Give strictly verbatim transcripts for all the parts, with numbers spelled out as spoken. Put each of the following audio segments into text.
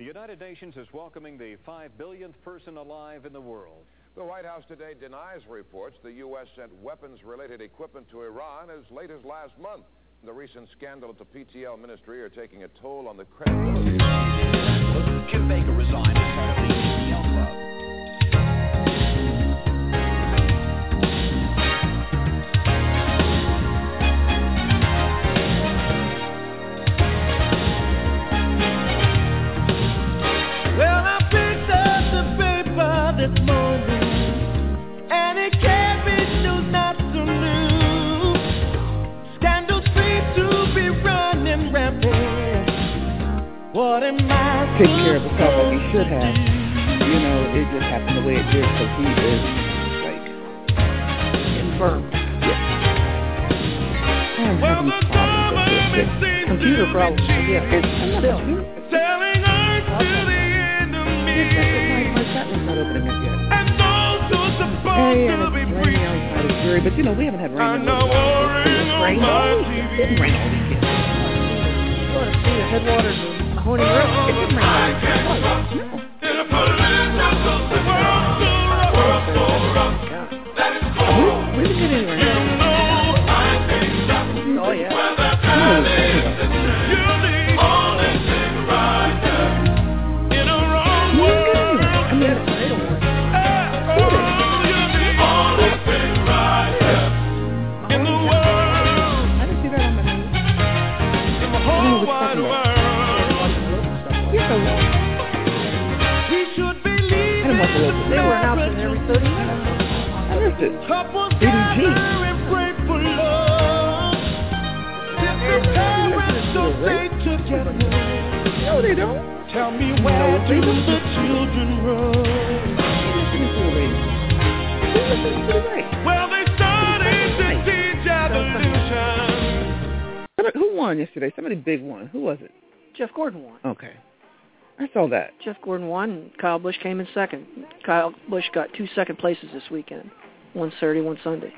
The United Nations is welcoming the five billionth person alive in the world. The White House today denies reports the U S sent weapons-related equipment to Iran as late as last month. The recent scandal at the P T L ministry are taking a toll on the credibility. Jim Baker resigned as head of the P T L club. Well, I picked up the paper this morning, and it carried news not so new. Scandals seem to be running rampant. What am I take care of himself like he should have. You know, it just happened the way it did because he is, like, infirm. Yeah. I'm having problems with this. Computer problems. Yeah, it's still. telling us to the enemy? My chat room's not opening up yet. And those who are supposed Hey, to and be it's free. raining outside. It's dreary, but you know, we haven't had rain I in a know little while. worrying It's on rained my all T weekend. V. It didn't rain all weekend. You want to see the headwaters of Mahoney River? It didn't rain all weekend. No. In a political world so rough, world so rough, that is We, we didn't get any rain. Oh, yeah. They were announcing every thirty minutes. I missed it. Couples A D G. gather and pray for love. Different parents don't stay together. No, they don't. Tell me where No, do they don't. the children run? Listen to the radio. Listen to the radio. Well, they started to teach evolution. Somebody- Who won yesterday? Somebody big won. Who was it? Jeff Gordon won. Okay. I saw that. Jeff Gordon won. Kyle Busch came in second. Kyle Busch got two second places this weekend. One Saturday, one Sunday.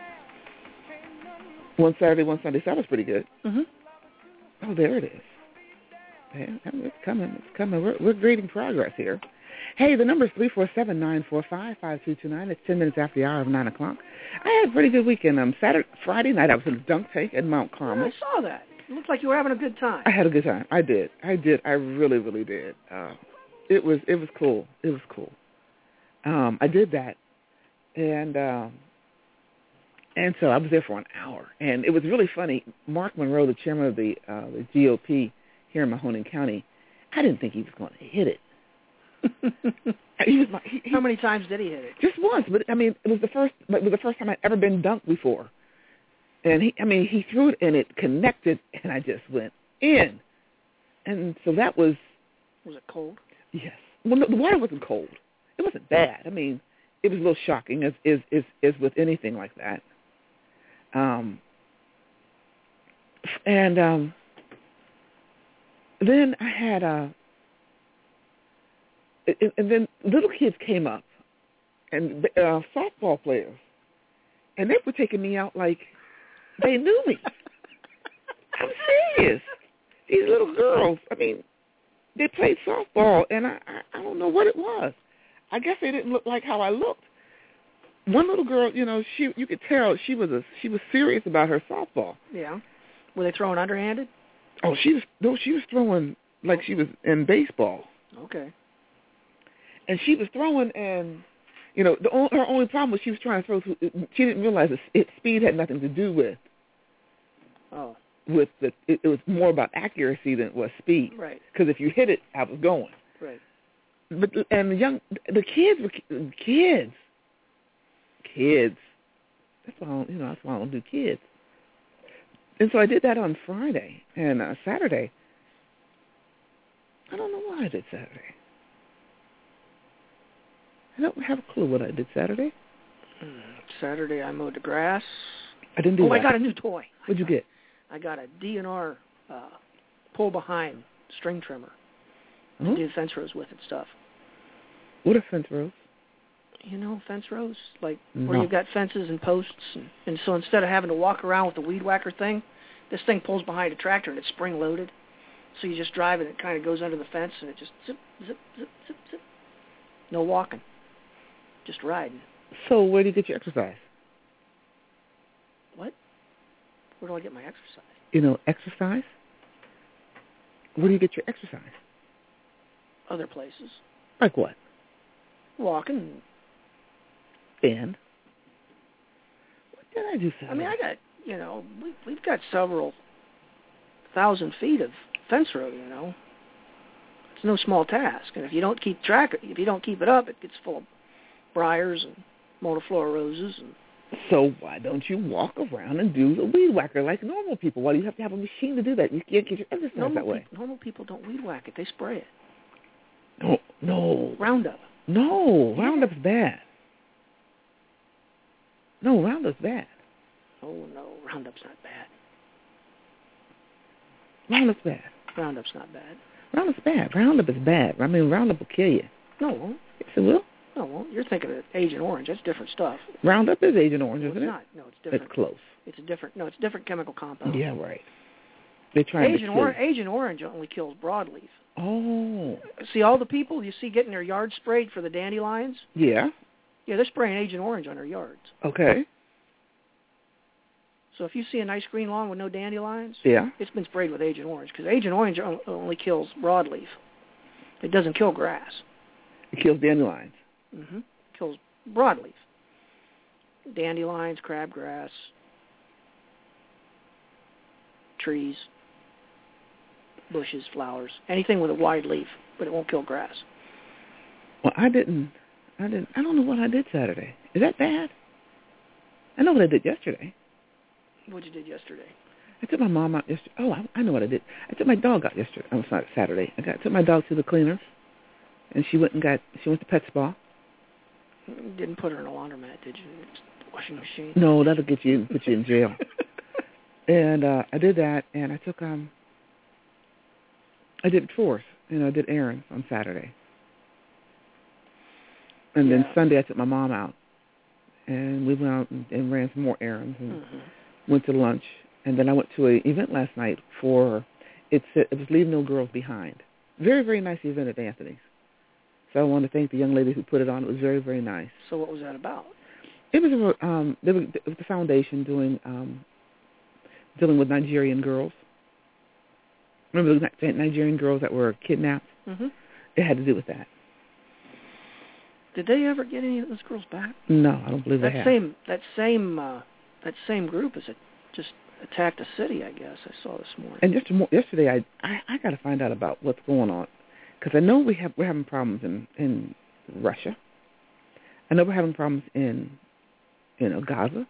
One Saturday, one Sunday. So that was pretty good. Mm-hmm. Oh, there it is. Yeah, it's coming. It's coming. We're, we're grading progress here. Hey, the number is three four seven, nine four five, five two two nine. It's ten minutes after the hour of nine o'clock. I had a pretty good weekend. Um, Saturday, Friday night, I was in a dunk tank at Mount Carmel. I saw that. It looked like you were having a good time. I had a good time. I did. I did. I really, really did. Uh, it was. It was cool. It was cool. Um, I did that, and um, and so I was there for an hour, and it was really funny. Mark Monroe, the chairman of the uh, the G O P here in Mahoning County, I didn't think he was going to hit it. he was like, he, he, How many times did he hit it? Just once, but I mean, it was the first. It was the first time I'd ever been dunked before. And he, I mean, he threw it and it connected, and I just went in. And so that was. Was it cold? Yes. Well, no, the water wasn't cold. It wasn't bad. I mean, it was a little shocking, as is is is with anything like that. Um. And um. Then I had a. And, and then little kids came up, and uh, softball players, and they were taking me out like. They knew me. I'm serious. These little girls, I mean, they played softball, and I, I, I don't know what it was. I guess they didn't look like how I looked. One little girl, you know, she you could tell she was a she was serious about her softball. Yeah. Were they throwing underhanded? Oh, she was no, she was throwing like she was in baseball. Okay. And she was throwing, and you know, the her only problem was she was trying to throw. She didn't realize that it, speed had nothing to do with. Oh. With the, it, it was more about accuracy than it was speed. Right. Because if you hit it, I was going. Right. But and the young, the kids were kids, kids. That's why I don't, you know. That's why I don't do kids. And so I did that on Friday and uh, Saturday. I don't know why I did Saturday. I don't have a clue what I did Saturday. Saturday I mowed the grass. I didn't do oh, that. I got a new toy. What'd you get? I got a D N R uh, pull behind string trimmer. Huh? I do fence rows with and stuff. What are fence rows? You know, fence rows? Like No. where you've got fences and posts. And, and so instead of having to walk around with the weed whacker thing, this thing pulls behind a tractor and it's spring loaded. So you just drive and it kind of goes under the fence and it just zip, zip, zip, zip, zip. No walking. Just riding. So where do you get your exercise? What? Where do I get my exercise? You know, exercise? Where do you get your exercise? Other places. Like what? Walking. And? What did I do Saturday? I mean, I got, you know, we, we've got several thousand feet of fence row, you know. It's no small task. And if you don't keep track, if you don't keep it up, it gets full of briars and multiflora roses. And so why don't you walk around and do the weed whacker like normal people? Why do you have to have a machine to do that? You can't get your exercise normal that way. Pe- normal people don't weed whack it. They spray it. No, no. Roundup. No, Yeah. Roundup's bad. No, Roundup's bad. Oh, no, Roundup's not bad. Roundup's bad. Roundup's not bad. Roundup's bad. Roundup is bad. I mean, Roundup will kill you. No, it won't. Yes, it will. No, it won't. You're thinking of Agent Orange. That's different stuff. Roundup is Agent Orange, No, isn't it's it? not. No, it's different. It's close. It's a different. No, it's a different chemical compound. Yeah, right. They're trying Agent to kill Orange. you. Agent Orange only kills broadleaf. Oh. See all the people you see getting their yards sprayed for the dandelions? Yeah. Yeah, they're spraying Agent Orange on their yards. Okay. So if you see a nice green lawn with no dandelions, Yeah. it's been sprayed with Agent Orange because Agent Orange o- only kills broadleaf. It doesn't kill grass. It kills dandelions. Mm-hmm. Kills broadleaf. Dandelions, crabgrass, trees, bushes, flowers, anything with a wide leaf, but it won't kill grass. Well, I didn't. I didn't. I don't know what I did Saturday. Is that bad? I know what I did yesterday. What you did yesterday? I took my mom out yesterday. Oh, I, I know what I did. I took my dog out yesterday. Oh, it's not Saturday. I got took my dog to the cleaners, and she went and got. She went to Pet Spa. You didn't put her in a laundromat, did you? Washing machine. No, that'll get you put you in jail. And uh, I did that, and I took um. I did chores. You know, I did errands on Saturday. And Yeah. then Sunday I took my mom out, and we went out and, and ran some more errands and Mm-hmm. went to lunch. And then I went to an event last night for, it's, it was Leave No Girls Behind. Very, very nice event at Anthony's. So I want to thank the young lady who put it on. It was very, very nice. So what was that about? It was a, um, it was, it was the foundation doing, um, dealing with Nigerian girls. Remember the Ni- Nigerian girls that were kidnapped? Mm-hmm. It had to do with that. Did they ever get any of those girls back? No, I don't believe That they have. same that same uh, that same group is it just attacked a city? I guess I saw this morning. And just more, yesterday, I I, I got to find out about what's going on, because I know we have we're having problems in in Russia. I know we're having problems in you know Gaza.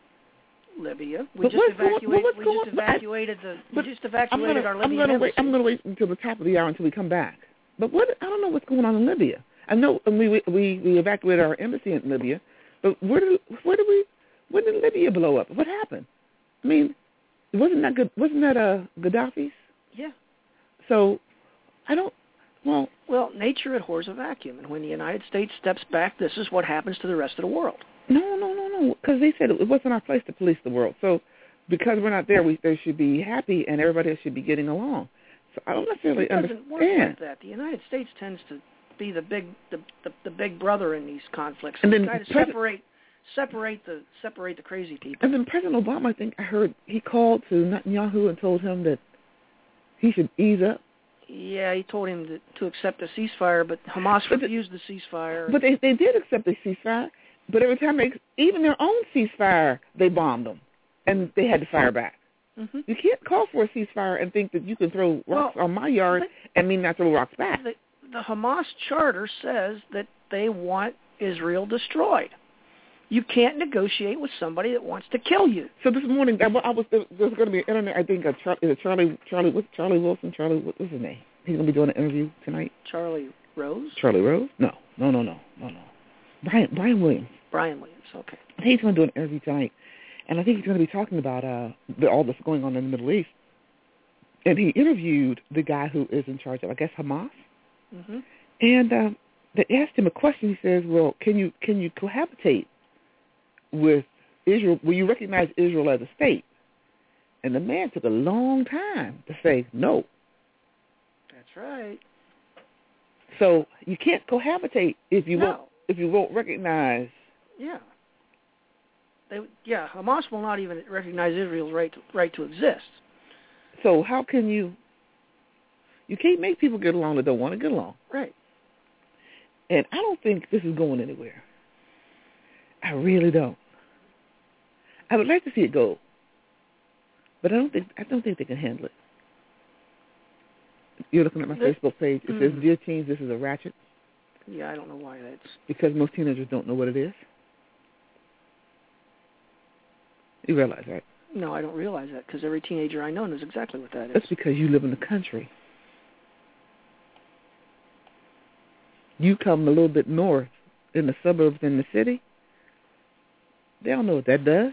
Libya. We But just what's going- evacuated. what's we going- just but I- evacuated the. but We just I'm evacuated gonna our I'm Libyan gonna wait. embassy. I'm gonna wait until the top of the hour until we come back. But what I don't know what's going on in Libya. I know we we we, we evacuated our embassy in Libya, but where did where did we when did Libya blow up? What happened? I mean, wasn't that good? Wasn't that uh, Gaddafi's? Yeah. So I don't. Well, Well, nature abhors a vacuum, and when the United States steps back, this is what happens to the rest of the world. no, no, no, no, because they said it wasn't our place to police the world. So because we're not there, we they should be happy, and everybody else should be getting along. So I don't necessarily It doesn't work understand. like that. The United States tends to be the big the, the, the big brother in these conflicts. And We then try to President- separate separate the separate the crazy people. And then President Obama, I think I heard he called to Netanyahu and told him that he should ease up. Yeah, he told him to, to accept a ceasefire, but Hamas But the- refused the ceasefire. But they they did accept the ceasefire. But every time they, even their own ceasefire, they bombed them, and they had to fire back. mm-hmm. You can't call for a ceasefire and think that you can throw rocks Well, on my yard and me not throw rocks back. the, the Hamas charter says that they want Israel destroyed. You can't negotiate with somebody that wants to kill you. So this morning, I I was there was going to be an internet. I think uh, Char, is it Charlie Charlie what's Charlie Wilson? Charlie what, what's his name? He's going to be doing an interview tonight. Charlie Rose? Charlie Rose? No, no, no, no, no, no. Brian Brian Williams. Brian Williams, okay. I think he's going to do an interview tonight, and I think he's going to be talking about uh the, all this going on in the Middle East. And he interviewed the guy who is in charge of, I guess, Hamas. Mm-hmm. And uh, they asked him a question. He says, "Well, can you can you cohabitate with Israel? Will you recognize Israel as a state?" And the man took a long time to say no. That's right. So you can't cohabitate if you no. won't if you won't recognize. Yeah. They, yeah, Hamas will not even recognize Israel's right to, right to exist. So how can you? You can't make people get along that don't want to get along. Right. And I don't think this is going anywhere. I really don't. I would like to see it go, but I don't think I don't think they can handle it. You're looking at my the, Facebook page. It mm. says, "Dear teens, this is a ratchet." Yeah, I don't know why that's because most teenagers don't know what it is. You realize, right? No, I don't realize that because every teenager I know knows exactly what that is. That's because you live in the country. You come a little bit north in the suburbs in the city, they don't know what that does.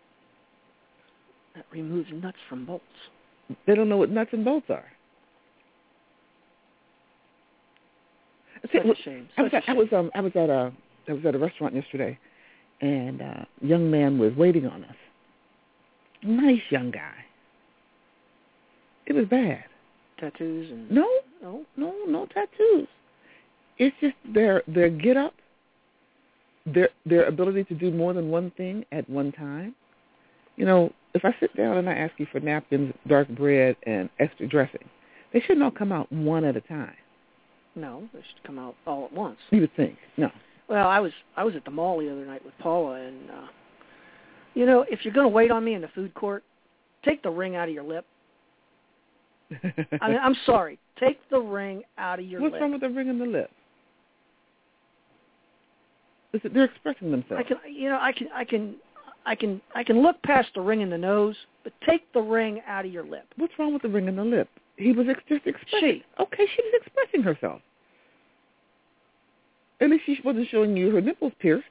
That removes nuts from bolts. They don't know what nuts and bolts are. Such a shame. I was Such at, a I was um I was at a I was at a restaurant yesterday, and uh, a young man was waiting on us. Nice young guy. It was bad. Tattoos and no, no, no, no tattoos. It's just their their get up, their their ability to do more than one thing at one time. You know, if I sit down and I ask you for napkins, dark bread, and extra dressing, they shouldn't all come out one at a time. No, they should come out all at once. You would think. No. Well, I was I was at the mall the other night with Paula, and uh, you know, if you're going to wait on me in the food court, take the ring out of your lip. I mean, I'm sorry. Take the ring out of your What's lip. What's wrong with the ring in the lip? Listen, they're expressing themselves. I can, you know, I can, I can, I can, I can look past the ring in the nose, but take the ring out of your lip. What's wrong with the ring in the lip? He was ex- just expressing. She. Okay, she was expressing herself. At least she wasn't showing you her nipples pierced.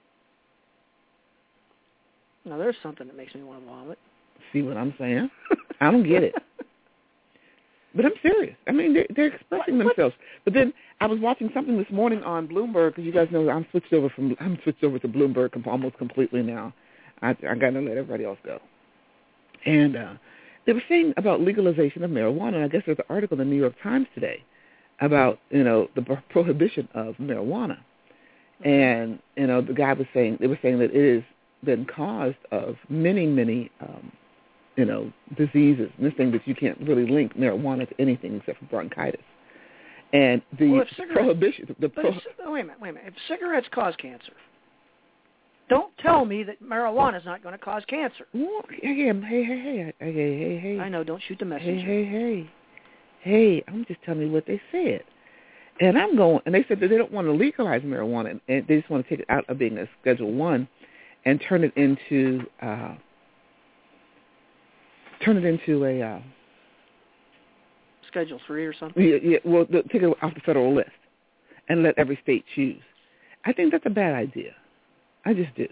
Now, there's something that makes me want to vomit. See what I'm saying? I don't get it. But I'm serious. I mean, they're, they're expressing what, themselves. What? But then I was watching something this morning on Bloomberg, because you guys know I'm switched over from I'm switched over to Bloomberg almost completely now. I, I got to let everybody else go. And uh, they were saying about legalization of marijuana. And I guess there's an article in the New York Times today about, you know, the pro- prohibition of marijuana. Mm-hmm. And, you know, the guy was saying, they were saying that it has been caused of many, many um you know, diseases, and this thing that you can't really link marijuana to anything except for bronchitis. And the well, prohibition... The pro- if, wait a minute, wait a minute. If cigarettes cause cancer, don't tell me that marijuana is not going to cause cancer. Well, hey, hey, hey, hey, hey, hey, hey. I know, don't shoot the messenger. Hey, hey, hey. Hey, I'm just telling you what they said. And I'm going... And they said that they don't want to legalize marijuana, and, and they just want to take it out of being a Schedule One and turn it into... Uh, Turn it into a uh, Schedule Three or something. Yeah, yeah. Well, the, take it off the federal list and let every state choose. I think that's a bad idea. I just do.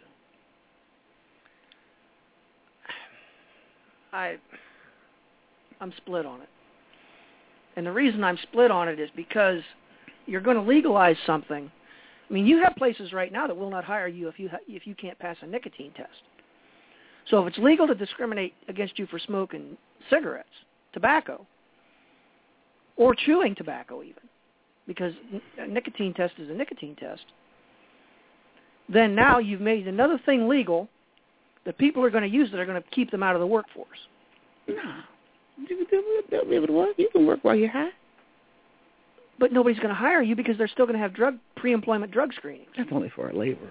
I, I'm split on it, and the reason I'm split on it is because you're going to legalize something. I mean, you have places right now that will not hire you if you ha- if you can't pass a nicotine test. So if it's legal to discriminate against you for smoking cigarettes, tobacco, or chewing tobacco even, because a nicotine test is a nicotine test, then now you've made another thing legal that people are going to use that are going to keep them out of the workforce. No. They'll be able to work. You can work while you're high. But nobody's going to hire you because they're still going to have drug pre-employment drug screenings. That's only for a labor.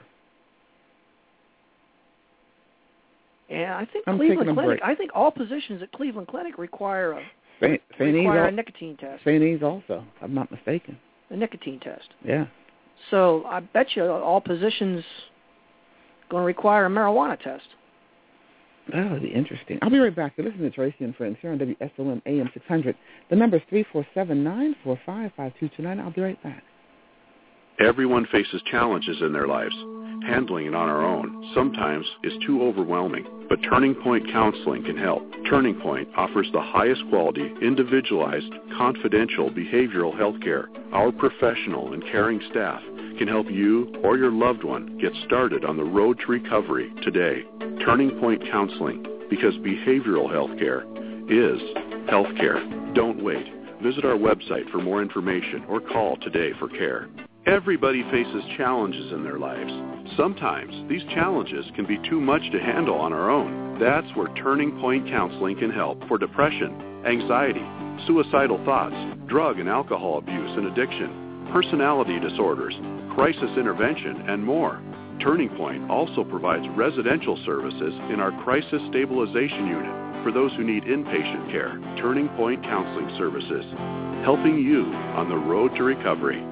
Yeah, I think I'm Cleveland taking a Clinic. break. I think all positions at Cleveland Clinic require a Saint, Saint require al- a nicotine test. Saint E's also, if I'm not mistaken. A nicotine test. Yeah. So I bet you all positions going to require a marijuana test. That would be interesting. I'll be right back. You're listening to Tracy and Friends here on W S O M A M six hundred. The number is three four seven, nine four five, five two two nine. I'll be right back. Everyone faces challenges in their lives. Handling it on our own sometimes is too overwhelming, but Turning Point Counseling can help. Turning Point offers the highest quality, individualized, confidential behavioral health care. Our professional and caring staff can help you or your loved one get started on the road to recovery today. Turning Point Counseling, because behavioral health care is health care. Don't wait. Visit our website for more information or call today for care. Everybody faces challenges in their lives. Sometimes these challenges can be too much to handle on our own. That's where Turning Point Counseling can help for depression, anxiety, suicidal thoughts, drug and alcohol abuse and addiction, personality disorders, crisis intervention, and more. Turning Point also provides residential services in our Crisis Stabilization Unit for those who need inpatient care. Turning Point Counseling Services, helping you on the road to recovery.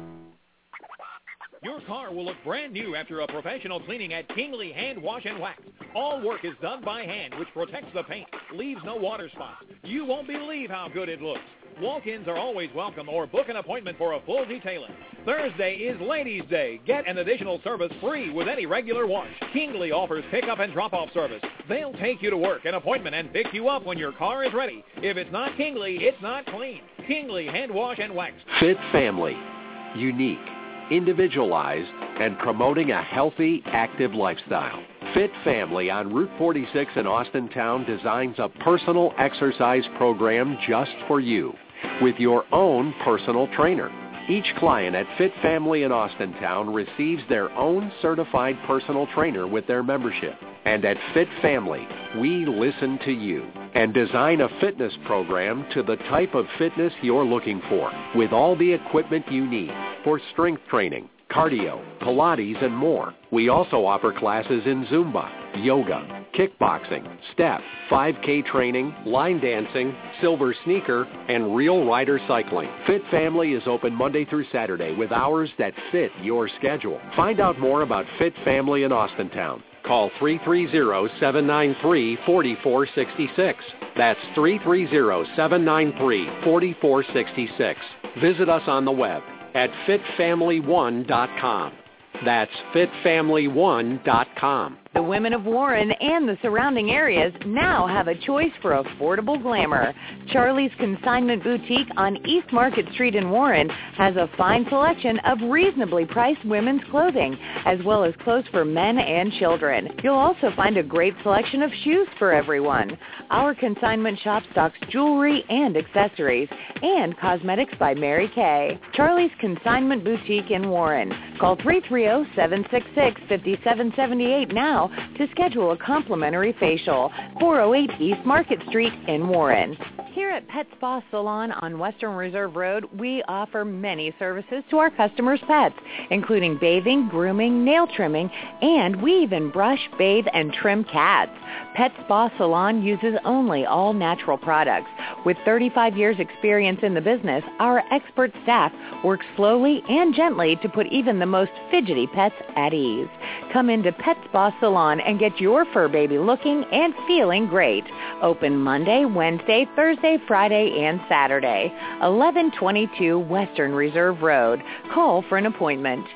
Your car will look brand new after a professional cleaning at Kingley Hand Wash and Wax. All work is done by hand, which protects the paint, leaves no water spots. You won't believe how good it looks. Walk-ins are always welcome, or book an appointment for a full detailing. Thursday is Ladies' Day. Get an additional service free with any regular wash. Kingley offers pick-up and drop-off service. They'll take you to work, an appointment, and pick you up when your car is ready. If it's not Kingley, it's not clean. Kingley Hand Wash and Wax. Fit Family. Unique, individualized, and promoting a healthy, active lifestyle. Fit Family on Route forty-six in Austintown designs a personal exercise program just for you with your own personal trainer. Each client at Fit Family in Austintown receives their own certified personal trainer with their membership. And at Fit Family, we listen to you and design a fitness program to the type of fitness you're looking for with all the equipment you need for strength training, cardio, Pilates, and more. We also offer classes in Zumba, yoga, kickboxing, step, five K training, line dancing, silver sneaker, and real rider cycling. Fit Family is open Monday through Saturday with hours that fit your schedule. Find out more about Fit Family in Austintown. Call three three zero, seven nine three, four four six six. That's three three zero, seven nine three, four four six six. Visit us on the web at fit family one dot com. That's fit family one dot com. The women of Warren and the surrounding areas now have a choice for affordable glamour. Charlie's Consignment Boutique on East Market Street in Warren has a fine selection of reasonably priced women's clothing, as well as clothes for men and children. You'll also find a great selection of shoes for everyone. Our consignment shop stocks jewelry and accessories, and cosmetics by Mary Kay. Charlie's Consignment Boutique in Warren. Call three three zero, seven six six, five seven seven eight now to schedule a complimentary facial. four oh eight East Market Street in Warren. Here at Pet Spa Salon on Western Reserve Road, we offer many services to our customers' pets, including bathing, grooming, nail trimming, and we even brush, bathe, and trim cats. Pet Spa Salon uses only all-natural products. With thirty-five years experience in the business, our expert staff works slowly and gently to put even the most fidgety pets at ease. Come into Pet Spa Salon and get your fur baby looking and feeling great. Open Monday, Wednesday, Thursday, Friday, and Saturday. eleven twenty-two Western Reserve Road. Call for an appointment.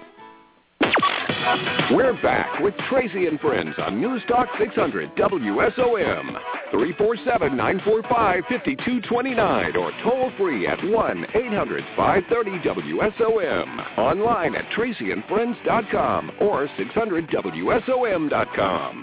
We're back with Tracy and Friends on News Talk six hundred W S O M. three four seven, nine four five, five two two nine or toll free at one eight hundred, five thirty, W S O M. Online at tracy and friends dot com or six hundred W S O M dot com.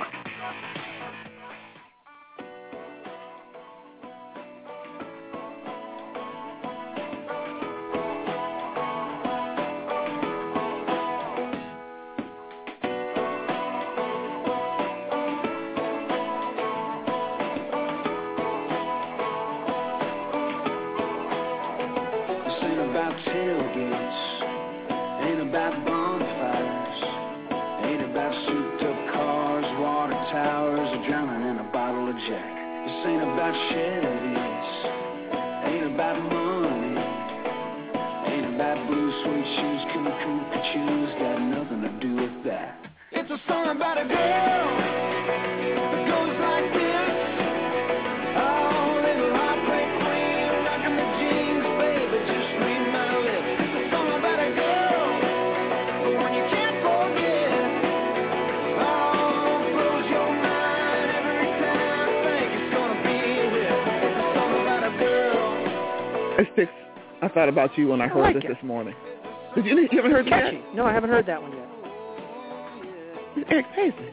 I thought about you when I heard I like this it. this morning. Did you, you haven't heard that yet? No, I haven't heard that one yet. It's Eric Paisley.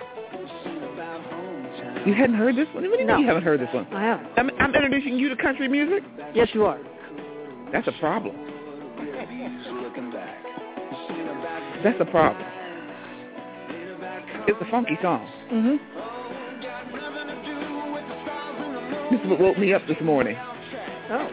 You hadn't heard this one? What do you no. mean you haven't heard this one? I haven't. I'm, I'm introducing you to country music? Yes, you are. That's a problem. That's a problem. It's a funky song. Mm-hmm. This is what woke me up this morning. Oh.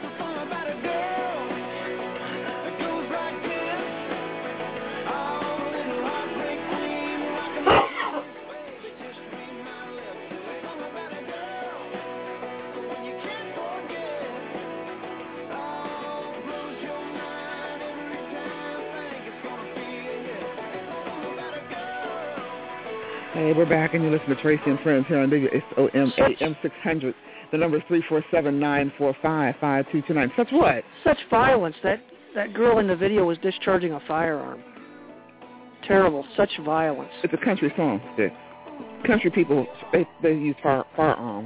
Hey, we're back, and you listen to Tracy and Friends here on W S O M A M six hundred. The number is three four seven, nine four five, five two two nine. Such what? Such violence. That, that girl in the video was discharging a firearm. Terrible. Such violence. It's a country song, Dick. Country people, they, they use fire, firearms.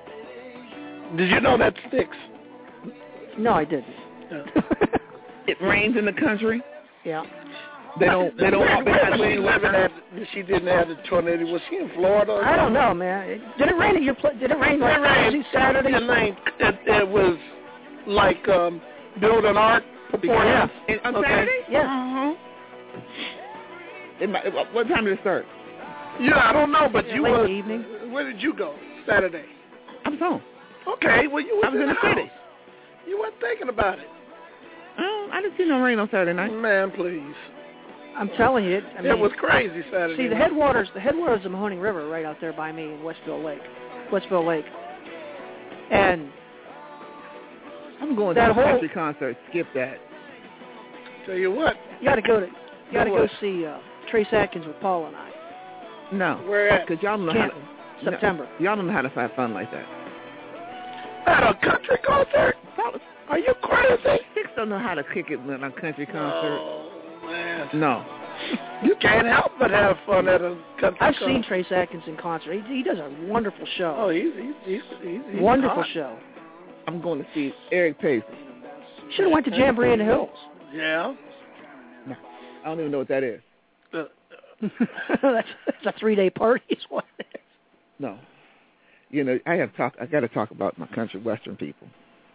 Did you know that sticks? No, I didn't. No. It rains in the country. Yeah. They don't. They don't. Where, where was she living at? She didn't have the tornado. Was she in Florida? I don't know, man. It, did it rain at your place? Did it rain like it rained Saturday? It, rained, it, it was like um, building art proportions. Yeah. On okay. Saturday? Yeah. Uh-huh. It might, what time did it start? Yeah, I don't know, but yeah, you late were. Evening. Where did you go Saturday? I was home. Okay, well you was I was in, in the the city. house. You weren't thinking about it. Oh, I didn't see no rain on Saturday night. Man, please. I'm telling you, it, I mean, it was crazy Saturday. See, the night. headwaters, the headwaters of the Mahoning River, are right out there by me in Westville Lake, Westville Lake, and I'm going that to a whole, country concert. Skip that. Tell you what, you got to go to, you got to Go go what? see uh, Trace Atkins with Paul and I. No, where at? Because y'all don't know Canton, how to, September. No, y'all don't know how to have fun like that. At a country concert? Are you crazy? Six don't know how to kick it in a country concert. Oh man. No. You can't help but have fun at a country I've concert. seen Trace Atkins in concert. He, he does a wonderful show. Oh, he's he's he's, he's, he's wonderful hot. show. I'm going to see Eric Pace. Should have went to Jamboree in the Hills. Yeah. No, I don't even know what that is. Uh, that's, that's a three-day party. Is what it is. No. You know, I have talk. I got to talk about my country western people.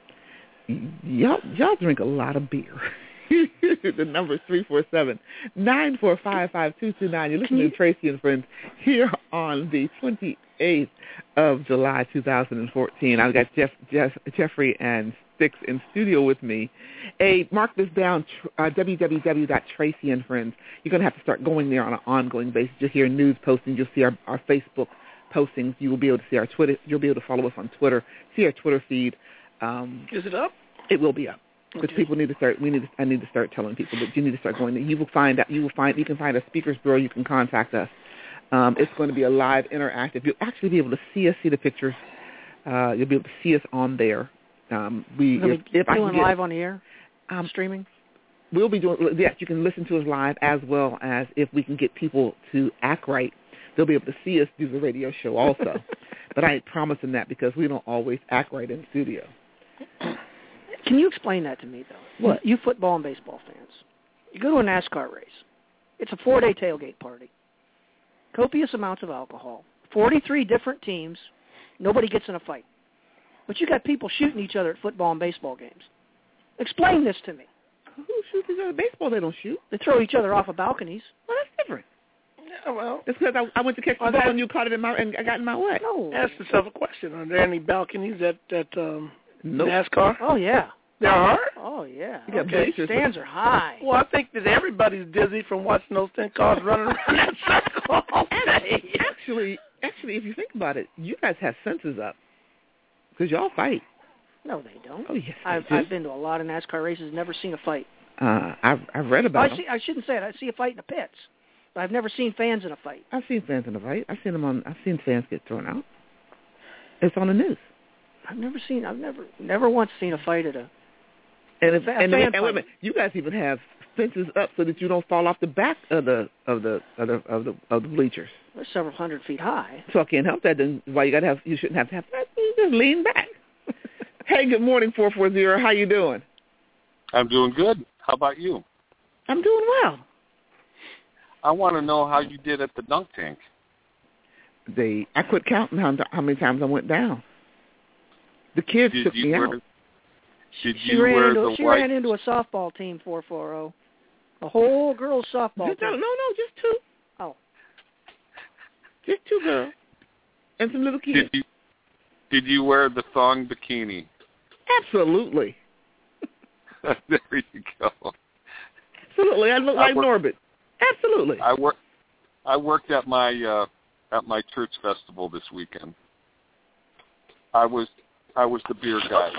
Y- y'all, y'all drink a lot of beer. The number is three four seven, nine four five, five two two nine. You're listening to Tracy and Friends here on the twenty-eighth of July, two thousand fourteen. I've got Jeff, Jeff, Jeffrey and Sticks in studio with me. Hey, mark this down, uh, w w w dot tracy and friends. You're going to have to start going there on an ongoing basis. You'll hear news postings. You'll see our, our Facebook postings. You will be able to see our Twitter. You'll be able to follow us on Twitter, see our Twitter feed. Um, Is it up? It will be up. Because okay. people need to start. We need. To, I need to start telling people that you need to start going there. You will find out. You will find. You can find a speakers bureau. You can contact us. Um, it's going to be a live, interactive. You'll actually be able to see us, see the pictures. Uh, you'll be able to see us on there. Um, we Are if, we if I doing can get, live on the air, um, streaming. We'll be doing. Yes, you can listen to us live, as well as if we can get people to act right, they'll be able to see us do the radio show also. But I ain't promising that because we don't always act right in the studio. Can you explain that to me, though? What? You football and baseball fans. You go to a NASCAR race. It's a four-day tailgate party. Copious amounts of alcohol. forty-three different teams. Nobody gets in a fight. But you got people shooting each other at football and baseball games. Explain this to me. Who shoots each other? Baseball, they don't shoot. They throw each other off of balconies. Well, that's different. Yeah, well. It's because I, I went to catch the Are ball there- and you caught it in my and I got in my way. No. Ask yourself a question. Are there any balconies at, at um, Nope. NASCAR? Oh, yeah. There are? Oh, yeah. You got Okay. bleachers. Stands are high. Well, I think that everybody's dizzy from watching those ten cars running around that circle all day. Actually, actually, if you think about it, you guys have senses up because y'all fight. No, they don't. Oh, yes, they I've, do. I've been to a lot of NASCAR races, never seen a fight. Uh, I've I've read I, about them. see, I shouldn't say it. I see a fight in the pits, but I've never seen fans in a fight. I've seen fans in the fight. I've seen them on. I've seen fans get thrown out. It's on the news. I've never seen. I've never, never once seen a fight at a. And if, A and, fan and, and wait a fight. minute, you guys even have fences up so that you don't fall off the back of the of the of the of the, of the bleachers. They're several hundred feet high. So I can't help that. Then why you got to have? You shouldn't have to have. You just lean back. Hey, good morning, four four zero. How you doing? I'm doing good. How about you? I'm doing well. I want to know how you did at the dunk tank. They, I quit counting how, how many times I went down. The kids Did took you, me were, out. the, Did she you ran wear into the she white? ran into a softball team four four zero. A whole girls softball Just, no, team. no, no, just two. Oh. Just two girls and some little kids. Did you did you wear the thong bikini? Absolutely. There you go. Absolutely. I look I like work- Norbert. Absolutely. I work. I worked at my uh, at my church festival this weekend. I was I was the beer guy.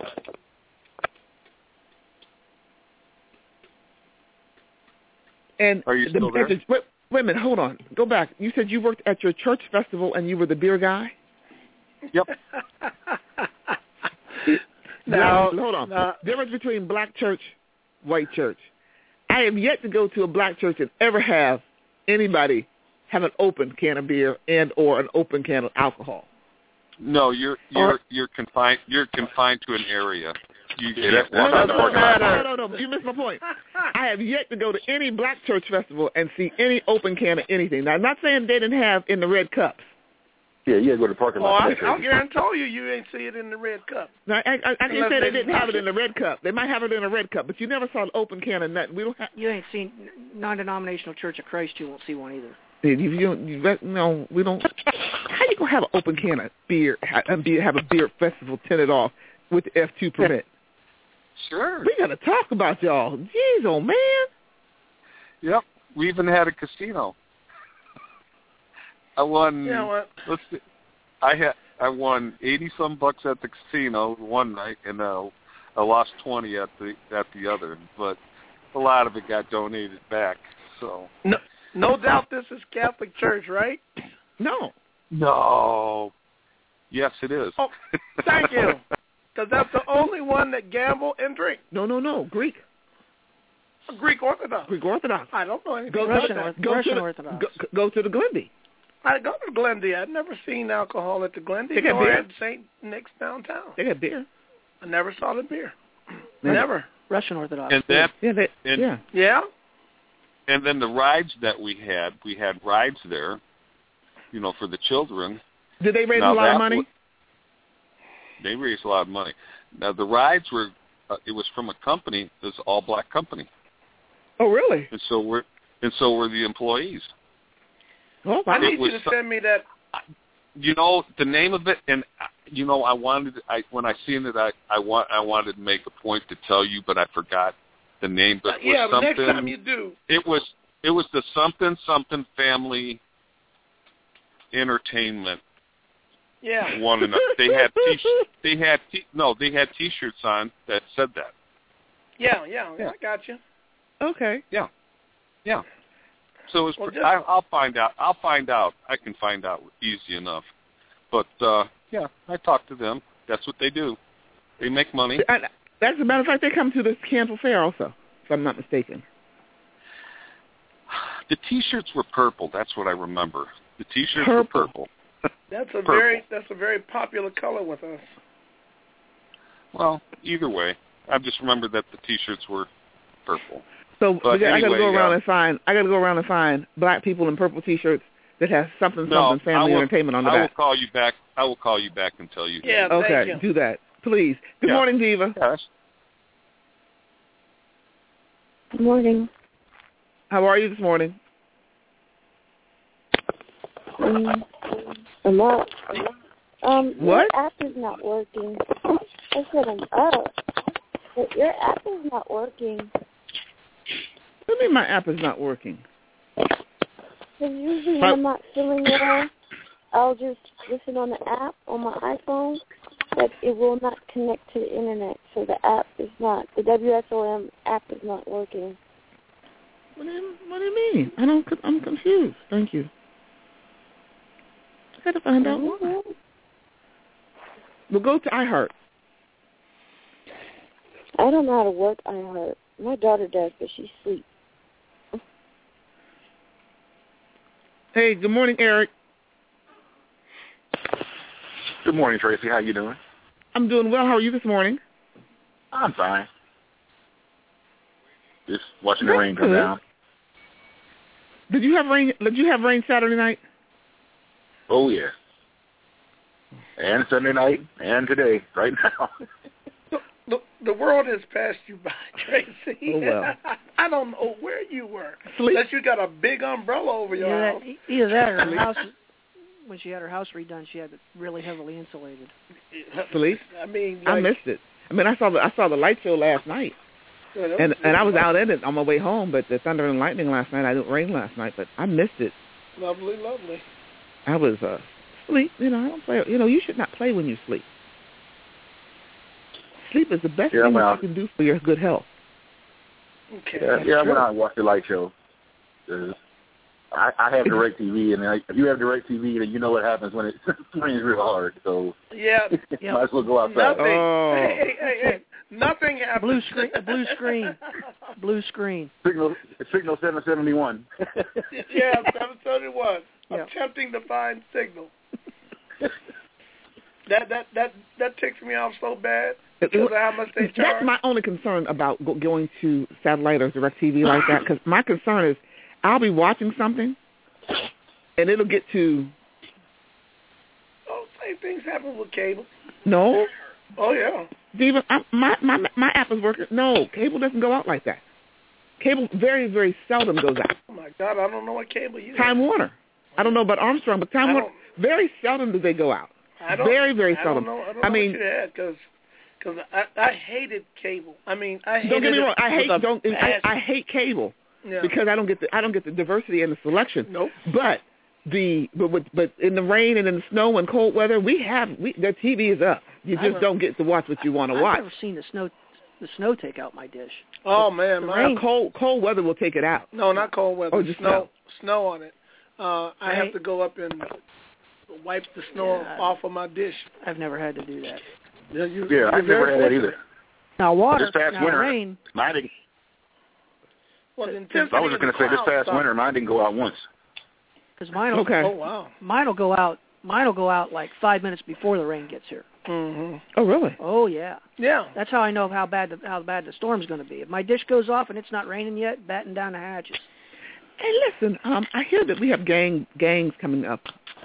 And Are you the, still there? the- wait, wait a minute, hold on. Go back. You said you worked at your church festival and you were the beer guy? Yep. Now, No, hold on. no. Difference between black church, white church. I have yet to go to a black church and ever have anybody have an open can of beer and or an open can of alcohol. No, you're you're you're confined. You're confined to an area. You Yeah, can't that- walk No, out no, the no, parking no, lot. no, no, no, you missed my point. I have yet to go to any black church festival and see any open can of anything. Now, I'm not saying they didn't have in the red cups. Yeah, you got to go to the parking Oh, lot. I, I guarantee you, you ain't see it in the red cup. Now, I, I, I can Unless say they they didn't have it in the red cup. They might have it in a red cup, but you never saw an open can of nothing. We don't have. You ain't seen non-denominational Church of Christ. You won't see one either. You, you, don't- you, re- no, we don't. How you gonna have an open can of beer ha- and be, have a beer festival tinted off with the F two permit? Sure. We gotta talk about y'all. Jeez, oh man. Yep. We even had a casino. I won. You know what? Let's see. I had I won eighty some bucks at the casino one night, and uh, I lost twenty at the at the other. But a lot of it got donated back. So No, no doubt this is Catholic Church, right? No. no. Yes, it is. Oh, thank you. Because that's the only one that gamble and drink. No, no, no. Greek. Greek Orthodox. Greek Orthodox. I don't know anything Go, about Russian that. Orthodox. go, Russian to the, Orthodox. go, go to the Glendy. I go to Glendy. I've never seen alcohol at the Glendy. They got Nor beer. at Saint Nick's downtown. They got beer. I never saw the beer. Yeah. Never. Russian Orthodox. And that Yeah, they, and yeah. Yeah? and then the rides that we had, we had rides there, you know, for the children. Did they raise Now a lot that of money? was- They raised a lot of money. Now the rides were, uh, it was from a company, it was an all black company, Oh, really? and so we're and so were the employees. Oh, I wow. need you was to some- send me that. You know the name of it, and uh, you know I wanted, I when I seen it, I I want I wanted to make a point to tell you, but I forgot the name. But it Yeah, was the next something. time you do. It was it was the something something family entertainment. Yeah. One and they had t they had t no they had T-shirts on that said that. Yeah, yeah, yeah, I got you. Okay. Yeah, yeah. So it's Well, pre- just- I, I'll find out. I'll find out. I can find out easy enough. But uh, yeah, I talked to them. That's what they do. They make money. I, as a matter of fact, they come to this Cancel Fair also, if I'm not mistaken. The T-shirts were purple. That's what I remember. The T-shirts Purple. were purple. That's a Purple. very that's a very popular color with us. Well, either way, I just remember that the T-shirts were purple. So But we got, I got to anyway, go around uh, and find. I got to go around and find black people in purple T-shirts that has something No, something family I will, entertainment on the I will back. call you back. I will call you back and tell you. Yeah, thank Okay, you. do that, please. Good Yeah. morning, Diva. Yes. Good morning. How are you this morning? Um, I'm up. Um, What? Your app is not working. I said I'm up, but your app is not working. What do you mean my app is not working? Because usually when But- I'm not feeling well, I'll just listen on the app on my iPhone, but it will not connect to the internet. So the app is not, the W S O M app is not working. What do you, what do you mean? I don't. I'm confused. Thank you. I got to find out why. We'll go to iHeart. I don't know how to work iHeart. My daughter does, but she's asleep. Hey, good morning, Eric. Good morning, Tracy. How you doing? I'm doing well. How are you this morning? I'm fine. Just watching the That's rain come good. down. Did you have rain? Did you have rain Saturday night? Oh, yeah. And Sunday night and today, right now. The, the world has passed you by, Tracy. Oh, well. I don't know where you were. Sleep. Unless you got a big umbrella over your Either house. that, either that or her house, when she had her house redone, she had it really heavily insulated. Sleep. I mean, like, I missed it. I mean, I saw the I saw the light show last night, yeah, that and was and I was lovely. out in it on my way home. But the thunder and lightning last night, I didn't rain last night, but I missed it. Lovely, lovely. I was uh, sleep. You know, I don't play. You know, you should not play when you sleep. Sleep is the best Yeah, thing well, that you can do for your good health. Okay. Yeah, That's yeah I true. went out and watched the light show. Uh, I, I have DirecTV, and like, if you have DirecTV, then you know what happens when it rains real hard. So Yeah. Yeah. might as well go outside. Nothing. Oh. Hey, hey, hey, hey. Nothing happens. Blue screen, blue screen, blue screen. Signal, signal seven seventy-one. Yeah, seven seventy-one. Yeah. Attempting to find signal. That that that that ticks me off so bad because of how much they charge. That's my only concern about go- going to satellite or DirecTV like that. Because my concern is, I'll be watching something, and it'll get to Oh, same things happen with cable. no. Oh yeah. Even I, my my my app is working. No, cable doesn't go out like that. Cable very very seldom goes out. Oh my God, I don't know what cable you Time have. Warner. I don't know about Armstrong, but Time I Warner very seldom do they go out. I don't, Very very I seldom. Don't know, I, don't I know mean, what you had because because I I hated cable. I mean I hated don't get me it wrong. I with hate a don't I, passion. I hate cable Yeah. because I don't get the I don't get the diversity and the selection. Nope. But the but with, but in the rain and in the snow and cold weather, we have we the T V is up. You I just know. don't get to watch what you want to I've watch. never seen the snow, the snow take out my dish. Oh man, The my, rain- Cold cold weather will take it out. no, not cold weather. Oh, just snow, snow on it. Uh, I have Right. to go up and wipe the snow Yeah. off of my dish. I've never had to do that. Yeah, you, Yeah, you're I've never very had that fortunate. either. Now water, This past now winter, rain. Mine didn't, Well, the I intensity was just of going the to say, this clouds past stop. winter, mine didn't go out once. Because mine will, Okay. Oh wow. mine will go out. Mine will go out like five minutes before the rain gets here. hmm Oh really? Oh yeah, Yeah. that's how I know how bad the, how bad the storm's going to be. If my dish goes off and it's not raining yet, batten down the hatches. Hey, listen. Um, I hear that we have gang gangs coming up.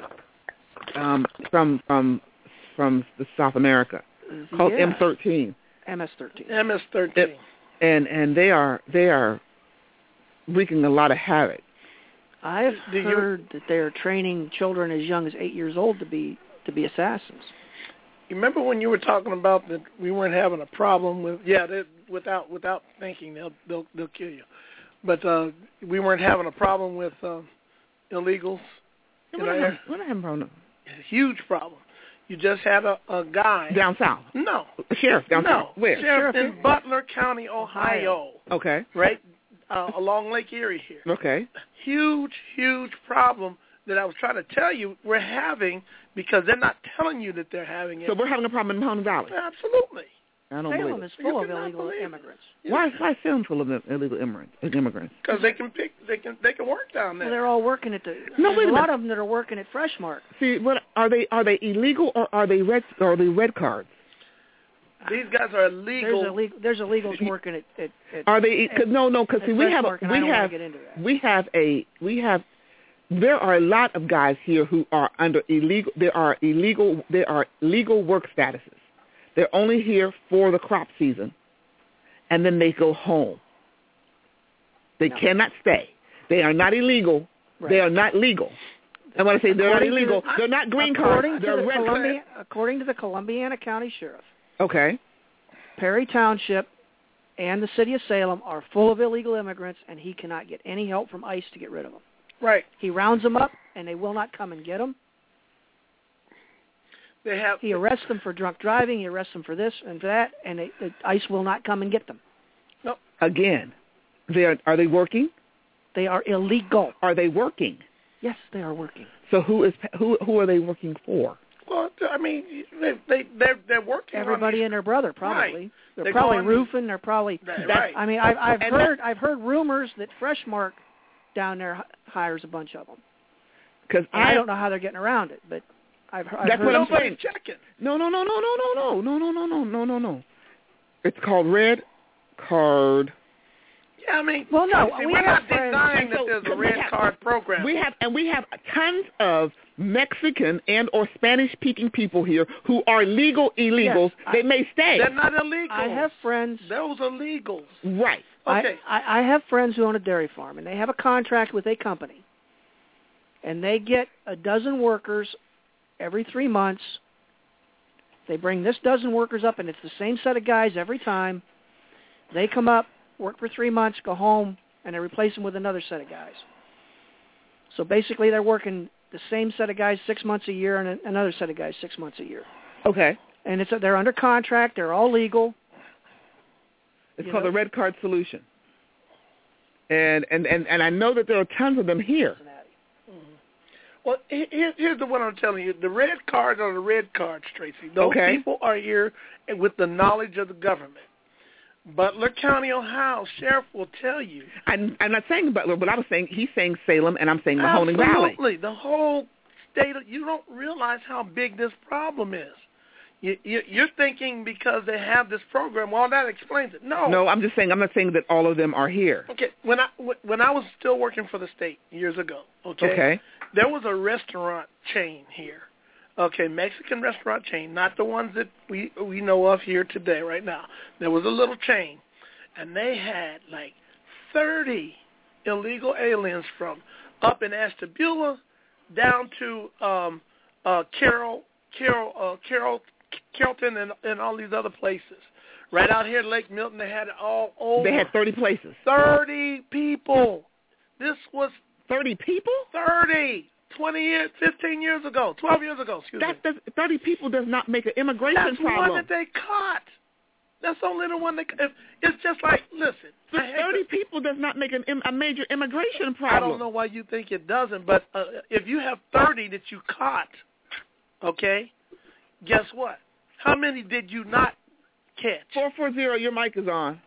Um, from from from the South America called Yeah. M thirteen, M S thirteen. M S thirteen. and and they are they are wreaking a lot of havoc. I've Do you- heard that they're training children as young as eight years old to be to be assassins. You remember when you were talking about that we weren't having a problem with? Yeah, they, without without thinking, they'll they'll they'll kill you. But uh, we weren't having a problem with uh, illegals. We're in not our having, area. we're not having a problem. Huge problem. You just had a, a guy Down south, No, the sheriff down no, south. Where? Sheriff in Butler County, Ohio, Okay, right uh, along Lake Erie here. okay. Huge, huge problem that I was trying to tell you we're having because they're not telling you that they're having it. So we're having a problem in Mountain Valley. Absolutely. I don't believe Salem it. is full You of cannot illegal believe it. immigrants. Why is why Salem full of illegal immigrants? Immigrants. Because they can pick, they can, they can work down there. Well, they're all working at the. No, there's wait a a lot minute. of them that are working at Freshmark. See, what are they? Are they illegal or are they red? Or are they red cards? These guys are illegal. There's illegal. There's illegals working at. at, at Are they? Cause, no, no. Because at see, we have Freshmark, and I we don't wanna have get into that. we have a we have. There are a lot of guys here who are under illegal. There are illegal. There are legal work statuses. They're only here for the crop season, and then they go home. They No. cannot stay. They are not illegal. Right. They are not legal. And when I say they're not According to illegal, the- they're not green according cards. to They're the red Columbia, cards. according to the Columbiana County Sheriff, Okay. Perry Township and the city of Salem are full of illegal immigrants, and he cannot get any help from ICE to get rid of them. Right. He rounds them up, and they will not come and get them. They have. He arrests them for drunk driving. He arrests them for this and for that, and they, the ICE will not come and get them. Again, they are. Are they working? They are illegal. Are they working? Yes, they are working. So who is who? Who are they working for? Well, I mean, they they they're they're working. Everybody on and their brother, probably. Right. They're, They're probably going- roofing. They're probably. Right, right. I mean, I've, I've And heard I've heard rumors that Freshmark down there h- hires a bunch of them. Because And I, don't know how they're getting around it, but I've, I've That's heard. what I'm Nobody's saying. checking. No, no, no, no, no, no, no, no, no, no, no, no, no, no. It's called red card. Yeah, I mean, well, no, see, we we're have not friends- denying that So- there's a so we red have- card program. We have and we have tons of Mexican and or Spanish-speaking people here who are legal illegals. Yes, they I- may stay. They're not illegal. I have friends. Those are legals. Right. Okay. I, I, I have friends who own a dairy farm, and they have a contract with a company, and they get a dozen workers every three months. They bring this dozen workers up, and it's the same set of guys every time. They come up, work for three months, go home, and they replace them with another set of guys. So basically they're working the same set of guys six months a year and another set of guys six months a year. Okay. And it's they're under contract. They're all legal. It's You called know? the Red Card Solution. And, and, and, and I know that there are tons of them here. Well, he- here, here's the one I'm telling you. The red cards are the red cards, Tracy. Those Okay. people are here with the knowledge of the government. Butler County, Ohio, sheriff will tell you. I'm, I'm not saying Butler, but I was saying he's saying Salem, and I'm saying Mahoning Valley. Absolutely. The whole state, of, you don't realize how big this problem is. You, you, you're thinking because they have this program, well, that explains it. No. No, I'm just saying, I'm not saying that all of them are here. Okay, when I when I was still working for the state years ago, okay, Okay. there was a restaurant chain here, okay, Mexican restaurant chain, not the ones that we we know of here today, right now. There was a little chain, and they had like thirty illegal aliens from up in Ashtabula down to um, uh, Carroll, Carroll, uh, Carroll, Carrollton, and, and all these other places. Right out here at Lake Milton, they had it all over. They had thirty places. thirty people. This was thirty people? thirty. twenty years, fifteen years ago, twelve years ago, excuse that me. does, thirty people does not make an immigration That's problem. one that they caught. That's only the one that, if, it's just like, listen. But I hate thirty to- people does not make an, im- a major immigration problem. I don't know why you think it doesn't, but uh, if you have thirty that you caught, okay, guess what? How many did you not catch? four four zero, your mic is on.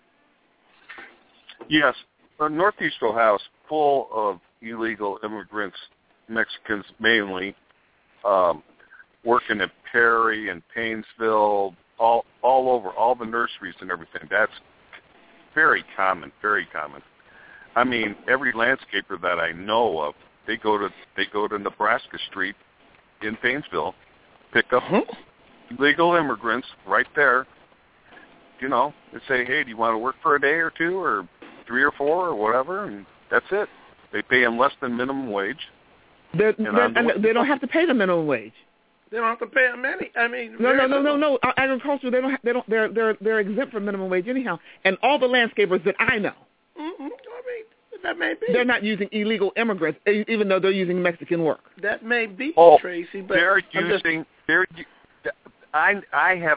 Yes, uh, Northeast Ohio is full of illegal immigrants, Mexicans mainly, um, working at Perry and Paynesville, all all over, all the nurseries and everything. That's very common, very common. I mean, every landscaper that I know of, they go to they go to Nebraska Street in Paynesville, pick up illegal immigrants right there. You know, and say, hey, do you want to work for a day or two or three or four or whatever? And that's it. They pay them less than minimum wage. They're, And they're, I'm the and one- they don't have to pay the minimum wage. They don't have to pay them any. I mean, No, very no, no, no, little. no. Uh, Agriculture, they don't. Have, they don't. They're they're they're exempt from minimum wage anyhow. And all the landscapers that I know, Mm-mm. I mean, that may be. they're not using illegal immigrants, e- even though they're using Mexican work. That may be, Oh, Tracy, but they're I'm just- using. They're. u- I I have.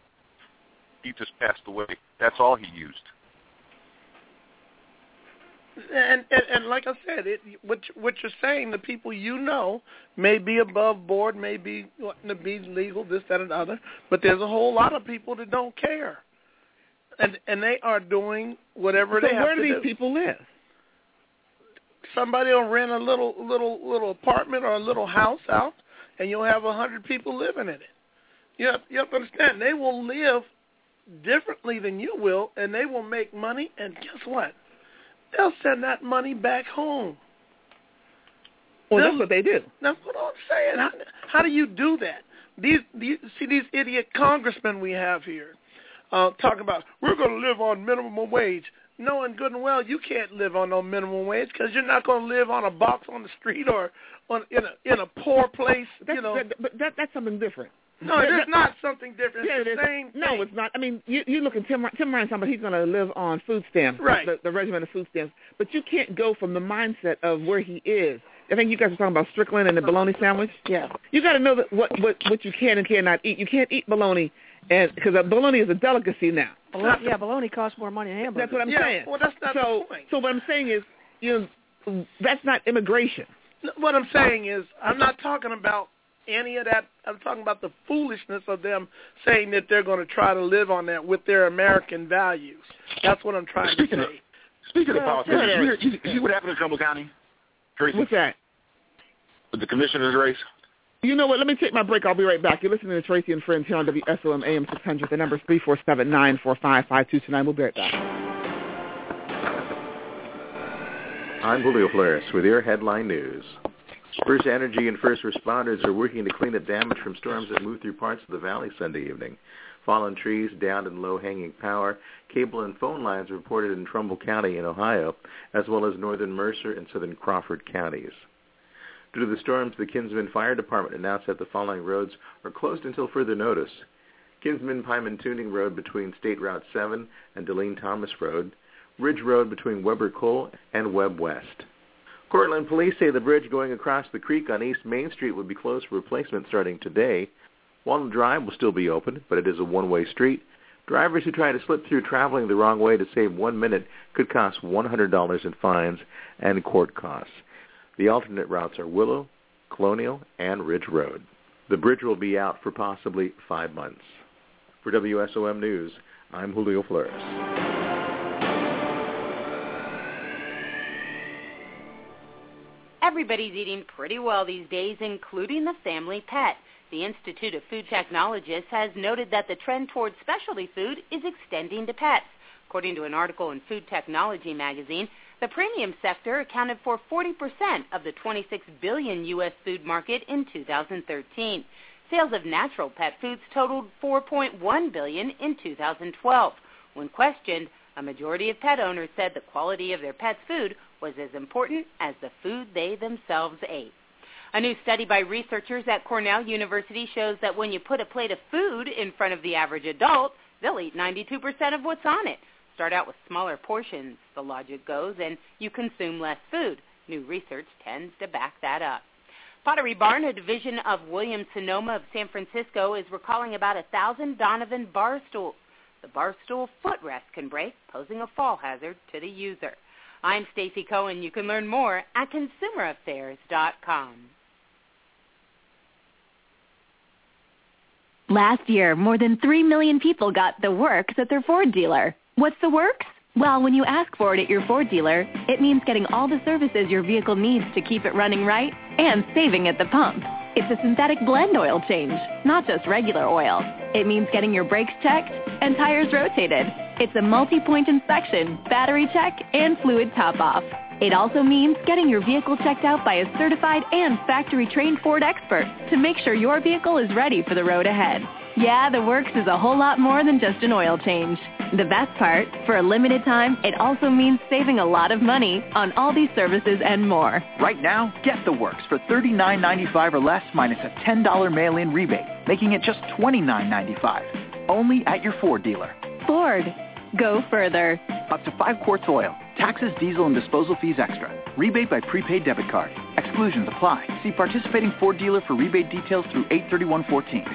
He just passed away. That's all he used. And, and and like I said, it what you- what you're saying, the people you know may be above board, may be wanting to be legal, this, that, and the other, but there's a whole lot of people that don't care, and and they are doing whatever So they have where to do these do. people live? Somebody will rent a little little little apartment or a little house out, and you'll have a hundred people living in it. You have, you have to understand, they will live differently than you will, and they will make money, and guess what? They'll send that money back home. Well, They'll- that's what they do. That's what I'm saying. How, how do you do that? These, these see these idiot congressmen we have here uh, talking about we're going to live on minimum wage. Knowing good and well you can't live on no minimum wage because you're not going to live on a box on the street or on in a in a poor place. That's, you know, that, but that, that's something different. no, that- it is that- not something different. Yeah, It's it the is. same thing. No, it's not. I mean, you you look at Tim Tim Ryan, somebody he's going to live on food stamps, Right. The, the regimen of food stamps. But you can't go from the mindset of where he is. I think you guys were talking about Strickland and the bologna sandwich. Yeah. You got to know that what, what what you can and cannot eat. You can't eat bologna, and because bologna is a delicacy now. Bologna, yeah, bologna costs more money than hamburgers. That's what I'm yeah, saying. well, that's not so the point. so what I'm saying is, you know, that's not immigration. No, what I'm saying is, I'm not talking about any of that. I'm talking about the foolishness of them saying that they're going to try to live on that with their American values. That's what I'm trying to Speaking of- say. Speaking of Well, politics, go ahead, you, you, you see what happened in Trumbull County? Tracy, What's that? with the commissioner's race? You know what? Let me take my break. I'll be right back. You're listening to Tracy and Friends here on W S O M A M six hundred. The number is three four seven, nine four five, five two two nine. We'll be right back. I'm Julio Flores with your headline news. First Energy and first responders are working to clean up damage from storms that moved through parts of the valley Sunday evening. Fallen trees, downed and low-hanging power, cable and phone lines reported in Trumbull County in Ohio, as well as northern Mercer and southern Crawford counties. Due to the storms, the Kinsman Fire Department announced that the following roads are closed until further notice. Kinsman-Pyman Tuning Road between State Route seven and Deline Thomas Road, Ridge Road between Weber Cole and Webb West. Cortland police say the bridge going across the creek on East Main Street will be closed for replacement starting today. Walnut Drive will still be open, but it is a one-way street. Drivers who try to slip through traveling the wrong way to save one minute could cost one hundred dollars in fines and court costs. The alternate routes are Willow, Colonial, and Ridge Road. The bridge will be out for possibly five months. For W S O M News, I'm Julio Flores. Everybody's eating pretty well these days, including the family pet. The Institute of Food Technologists has noted that the trend towards specialty food is extending to pets. According to an article in Food Technology magazine, the premium sector accounted for forty percent of the twenty-six billion dollars U S food market in two thousand thirteen. Sales of natural pet foods totaled four point one billion dollars in two thousand twelve. When questioned, a majority of pet owners said the quality of their pet's food was as important as the food they themselves ate. A new study by researchers at Cornell University shows that when you put a plate of food in front of the average adult, they'll eat ninety-two percent of what's on it. Start out with smaller portions, the logic goes, and you consume less food. New research tends to back that up. Pottery Barn, a division of Williams-Sonoma of San Francisco, is recalling about one thousand Donovan bar stools. The bar stool footrest can break, posing a fall hazard to the user. I'm Stacy Cohen. You can learn more at consumer affairs dot com. Last year, more than three million people got the works at their Ford dealer. What's the works? Well, when you ask for it at your Ford dealer, it means getting all the services your vehicle needs to keep it running right and saving at the pump. It's a synthetic blend oil change, not just regular oil. It means getting your brakes checked and tires rotated. It's a multi-point inspection, battery check, and fluid top-off. It also means getting your vehicle checked out by a certified and factory-trained Ford expert to make sure your vehicle is ready for the road ahead. Yeah, the works is a whole lot more than just an oil change. The best part, for a limited time, it also means saving a lot of money on all these services and more. Right now, get the works for thirty-nine ninety-five or less minus a ten dollars mail-in rebate, making it just twenty-nine ninety-five. Only at your Ford dealer. Ford. Go further. Up to five quarts oil. Taxes, diesel, and disposal fees extra. Rebate by prepaid debit card. Exclusions apply. See participating Ford dealer for rebate details through eight thirty-one fourteen.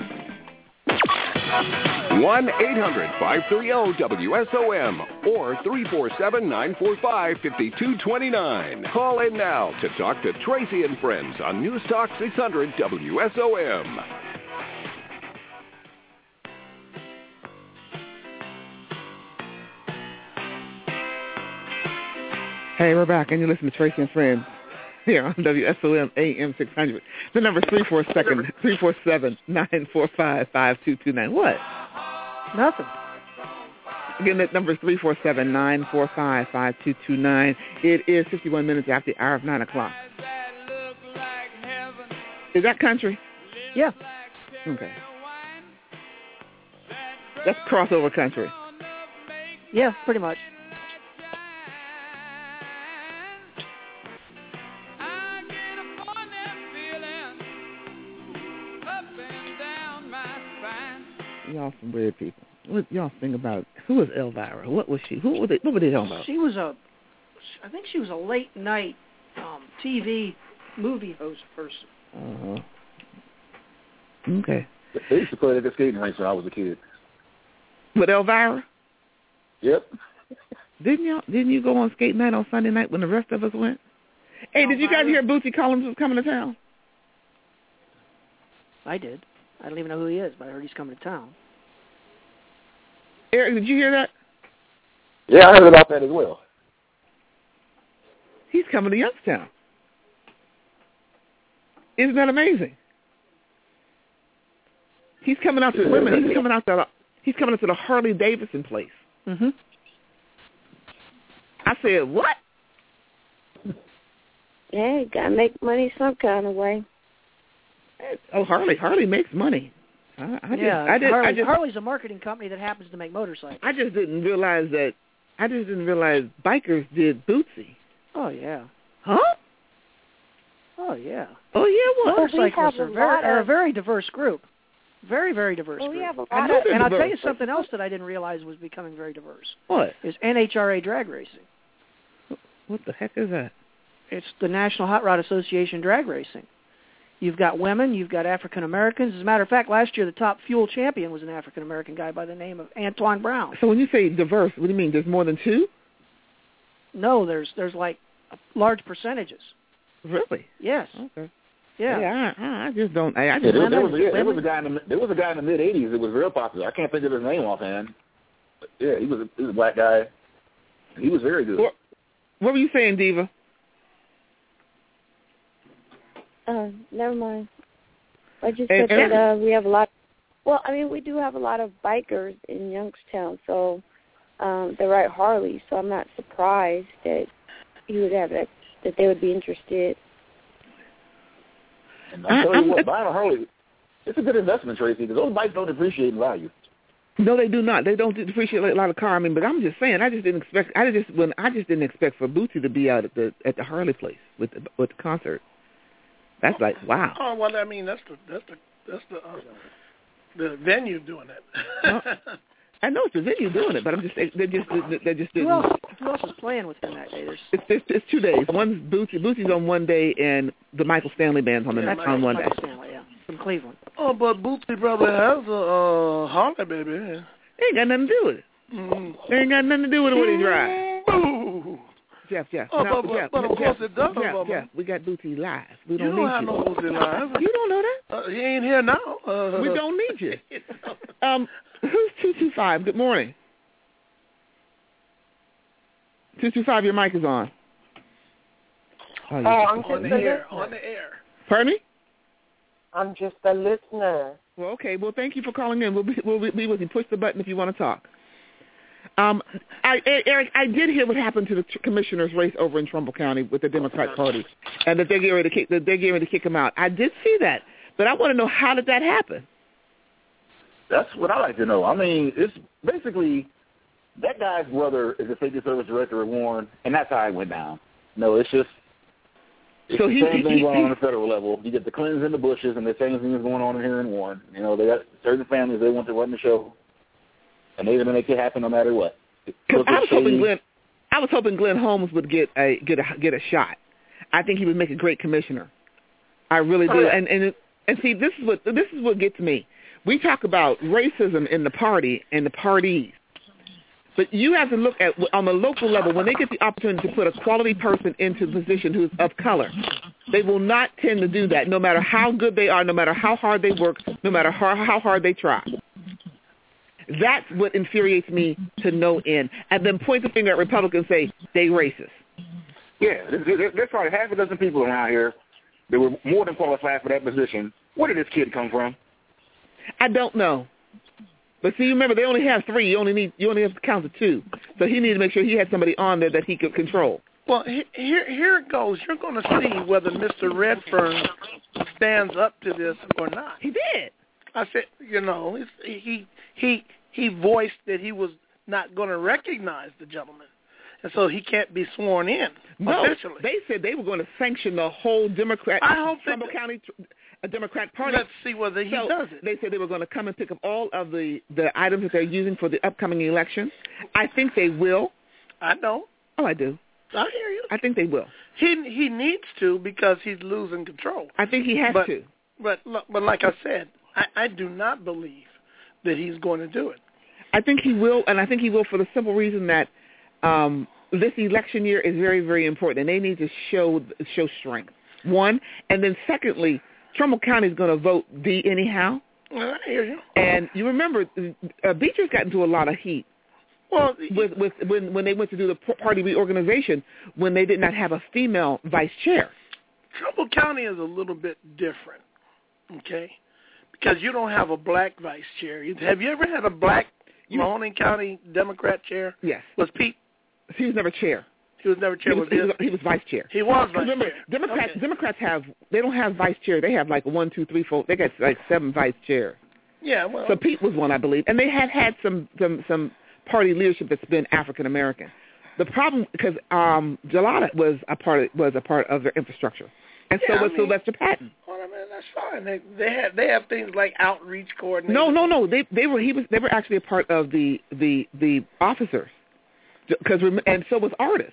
one eight hundred five thirty W S O M or three four seven nine four five five two two nine. Call in now to talk to Tracy and Friends on News Talk six hundred W S O M. Hey, we're back, and you listen to Tracy and Friends here on W S O M A M six hundred. The number is three four seven nine four five five two two nine. What? Nothing. Again, that number is three four seven nine four five five two two nine. It is fifty-one minutes after the hour of nine o'clock. Is that country? Yeah. Okay. That's crossover country. Yeah, pretty much. Y'all some weird people. What y'all think about? Who was Elvira? What was she? Who were they? What were they talking about? She was a, I think she was a late night um, T V movie host person. Uh huh. Okay. They used to play at the skating rink when I was a kid. With Elvira? Yep. Didn't you Didn't you go on skate night on Sunday night when the rest of us went? Hey, did you guys hear Bootsy Collins was coming to town? I did. I don't even know who he is, but I heard he's coming to town. Eric, did you hear that? Yeah, I heard about that as well. He's coming to Youngstown. Isn't that amazing? He's coming out to women. He's coming out to he's coming out to the Harley Davidson place. Mhm. I said, what? Yeah, you gotta make money some kind of way. Oh, Harley, Harley makes money. I, I yeah, just, I did, Harley, I just, Harley's a marketing company that happens to make motorcycles. I just didn't realize that. I just didn't realize bikers did Bootsy. Oh yeah. Huh? Oh yeah. Oh yeah. What? Motorcyclists are very are a very diverse group. Very, very diverse well, we group. have a lot I know of, they're and I'll diverse. tell you something else that I didn't realize was becoming very diverse. What? Is N H R A drag racing. What the heck is that? It's the National Hot Rod Association drag racing. You've got women, you've got African Americans. As a matter of fact, last year the top fuel champion was an African American guy by the name of Antoine Brown. So when you say diverse, what do you mean? There's more than two? No, there's there's like large percentages. Really? Yes. Okay. Yeah. Yeah, I, I just don't. I, I Yeah, just. there, there, was, women, yeah, there was a women. guy in the there was a guy in the mid eighties that was real popular. I can't think of his name offhand. But yeah, he was a, he was a black guy. He was very good. What, what were you saying, Diva? Uh, never mind. I just And- said and- that uh, we have a lot. Well, I mean, we do have a lot of bikers in Youngstown, so um, they ride Harley. So I'm not surprised that you would have that, that they would be interested. And I'll tell you what, buying a Harley, it's a good investment, Tracy, because those bikes don't depreciate in value. No, they do not. They don't depreciate like a lot of car. I mean, but I'm just saying. I just didn't expect. I just when I just didn't expect for Bootsy to be out at the at the Harley place with the with the concert. That's like wow. Oh well, I mean that's the that's the that's the uh, the venue doing it. Well, I know it's the venue doing it, but I'm just they just they just Who didn't. else, who else is playing with them that day? There's It's, it's it's two days. One's Bootsy. Bootsy's on one day, and the Michael Stanley band's on the Yeah, next on one day. Michael Stanley, yeah, from Cleveland. Oh, but Bootsy probably has a uh, Harley, baby. They ain't got nothing to do with it. Mm. They ain't got nothing to do with it when he drives. Ooh. Jeff, Jeff. Oh, no, but, but, Jeff, but of Jeff, course it does. Jeff, Jeff, Jeff, we got Bootsy live. We you don't, don't need have you. no Bootsy live. You don't know that? Uh, he ain't here now. Uh, We don't need you. Um, who's two two five? Good morning. two two five, your mic is on. Oh, Oh, you- I'm on just the a air, listener. on the air. Pardon me? I'm just a listener. Well, okay. Well, thank you for calling in. We'll be, we'll be with you. Push the button if you want to talk. Um, I, Eric, I did hear what happened to the t- commissioner's race over in Trumbull County with the Democrat Party, and that they're getting ready to kick, that they're getting ready to kick him out. I did see that, but I want to know, how did that happen? That's what I like to know. I mean, it's basically that guy's brother is the safety service director at Warren, and that's how it went down. No, it's just it's So the he- same he- thing he- going on on the federal level. You get the Clintons and the Bushes, and the same thing is going on here in Warren. You know, they got certain families they want to run the show, and they're going to make it happen no matter what. Because I was Shady. hoping Glenn, I was hoping Glenn Holmes would get a get a get a shot. I think he would make a great commissioner. I really do. Oh, yeah. And and and see, this is what this is what gets me. We talk about racism in the party and the parties, but you have to look at on the local level when they get the opportunity to put a quality person into the position who's of color. They will not tend to do that, no matter how good they are, no matter how hard they work, no matter how, how hard they try. That's what infuriates me to no end. And then point the finger at Republicans and say, they racist. Yeah, there- there- there's probably half a dozen people around here that were more than qualified for that position. Where did this kid come from? I don't know. But see, remember, they only have three. You only need you only have to count to two. So he needed to make sure he had somebody on there that he could control. Well, he- here here it goes. You're going to see whether Mister Redfern stands up to this or not. He did. I said, you know, it's, he he he voiced that he was not going to recognize the gentleman, and so he can't be sworn in No, officially. they said they were going to sanction the whole Democrat, I hope they Trumbull do. County a Democrat Party. Let's see whether he so does it. They said they were going to come and pick up all of the, the items that they're using for the upcoming election. I think they will. I know. Oh, I do. I hear you. I think they will. He he needs to because he's losing control. I think he has but, to. But look, but like I said, I, I do not believe that he's going to do it. I think he will, and I think he will for the simple reason that um, this election year is very, very important, and they need to show show strength. One, and then secondly, Trumbull County is going to vote D anyhow. Well, I hear you. And you remember, uh, Beecher's got into a lot of heat. Well, with, with when when they went to do the party reorganization, when they did not have a female vice chair. Trumbull County is a little bit different, okay? Because you don't have a black vice chair. Have you ever had a black Mahoning County Democrat chair? Yes. Was Pete? He was never chair. He was never chair. He was, he was, he was vice chair. He was vice Remember, chair. Democrats Okay. Democrats have they don't have vice chair. They have like one, two, three, four. They got like seven vice chairs. Yeah, well. So Pete was one, I believe, and they have had some some some party leadership that's been African American. The problem because um, Gelada was a part of, was a part of their infrastructure, and Yeah, so was I mean, Sylvester Patton. Well, I mean, that's fine. They they have they have things like outreach coordinators. No, no, no. They they were he was they were actually a part of the the the officers, because and so was Artis.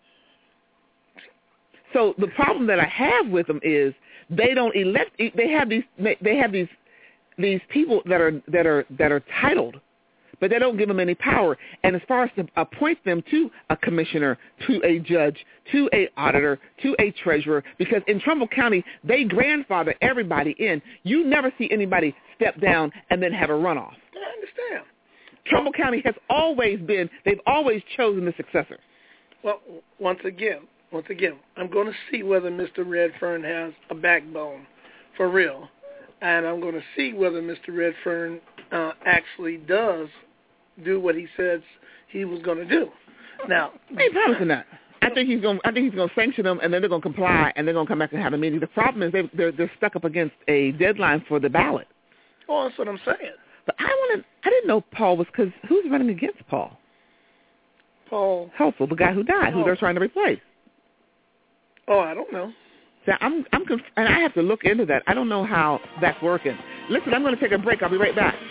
So the problem that I have with them is they don't elect. They have these. They have these these people that are that are that are titled, but they don't give them any power. And as far as to appoint them to a commissioner, to a judge, to a auditor, to a treasurer, because in Trumbull County they grandfather everybody in. You never see anybody step down and then have a runoff. I understand. Trumbull County has always been. They've always chosen the successor. Well, once again. Once again, I'm going to see whether Mister Redfern has a backbone for real, and I'm going to see whether Mister Redfern uh, actually does do what he says he was going to do. Now, I ain't promising that. I think he's going. I think he's going to sanction them, and then they're going to comply, and they're going to come back and have a meeting. The problem is they, they're they're stuck up against a deadline for the ballot. Oh, that's what I'm saying. But I want to. I didn't know Paul was because who's running against Paul? Paul Helpful, the guy who died, oh. who they're trying to replace. Oh, I don't know. So I'm, I'm, conf- and I have to look into that. I don't know how that's working. Listen, I'm going to take a break. I'll be right back.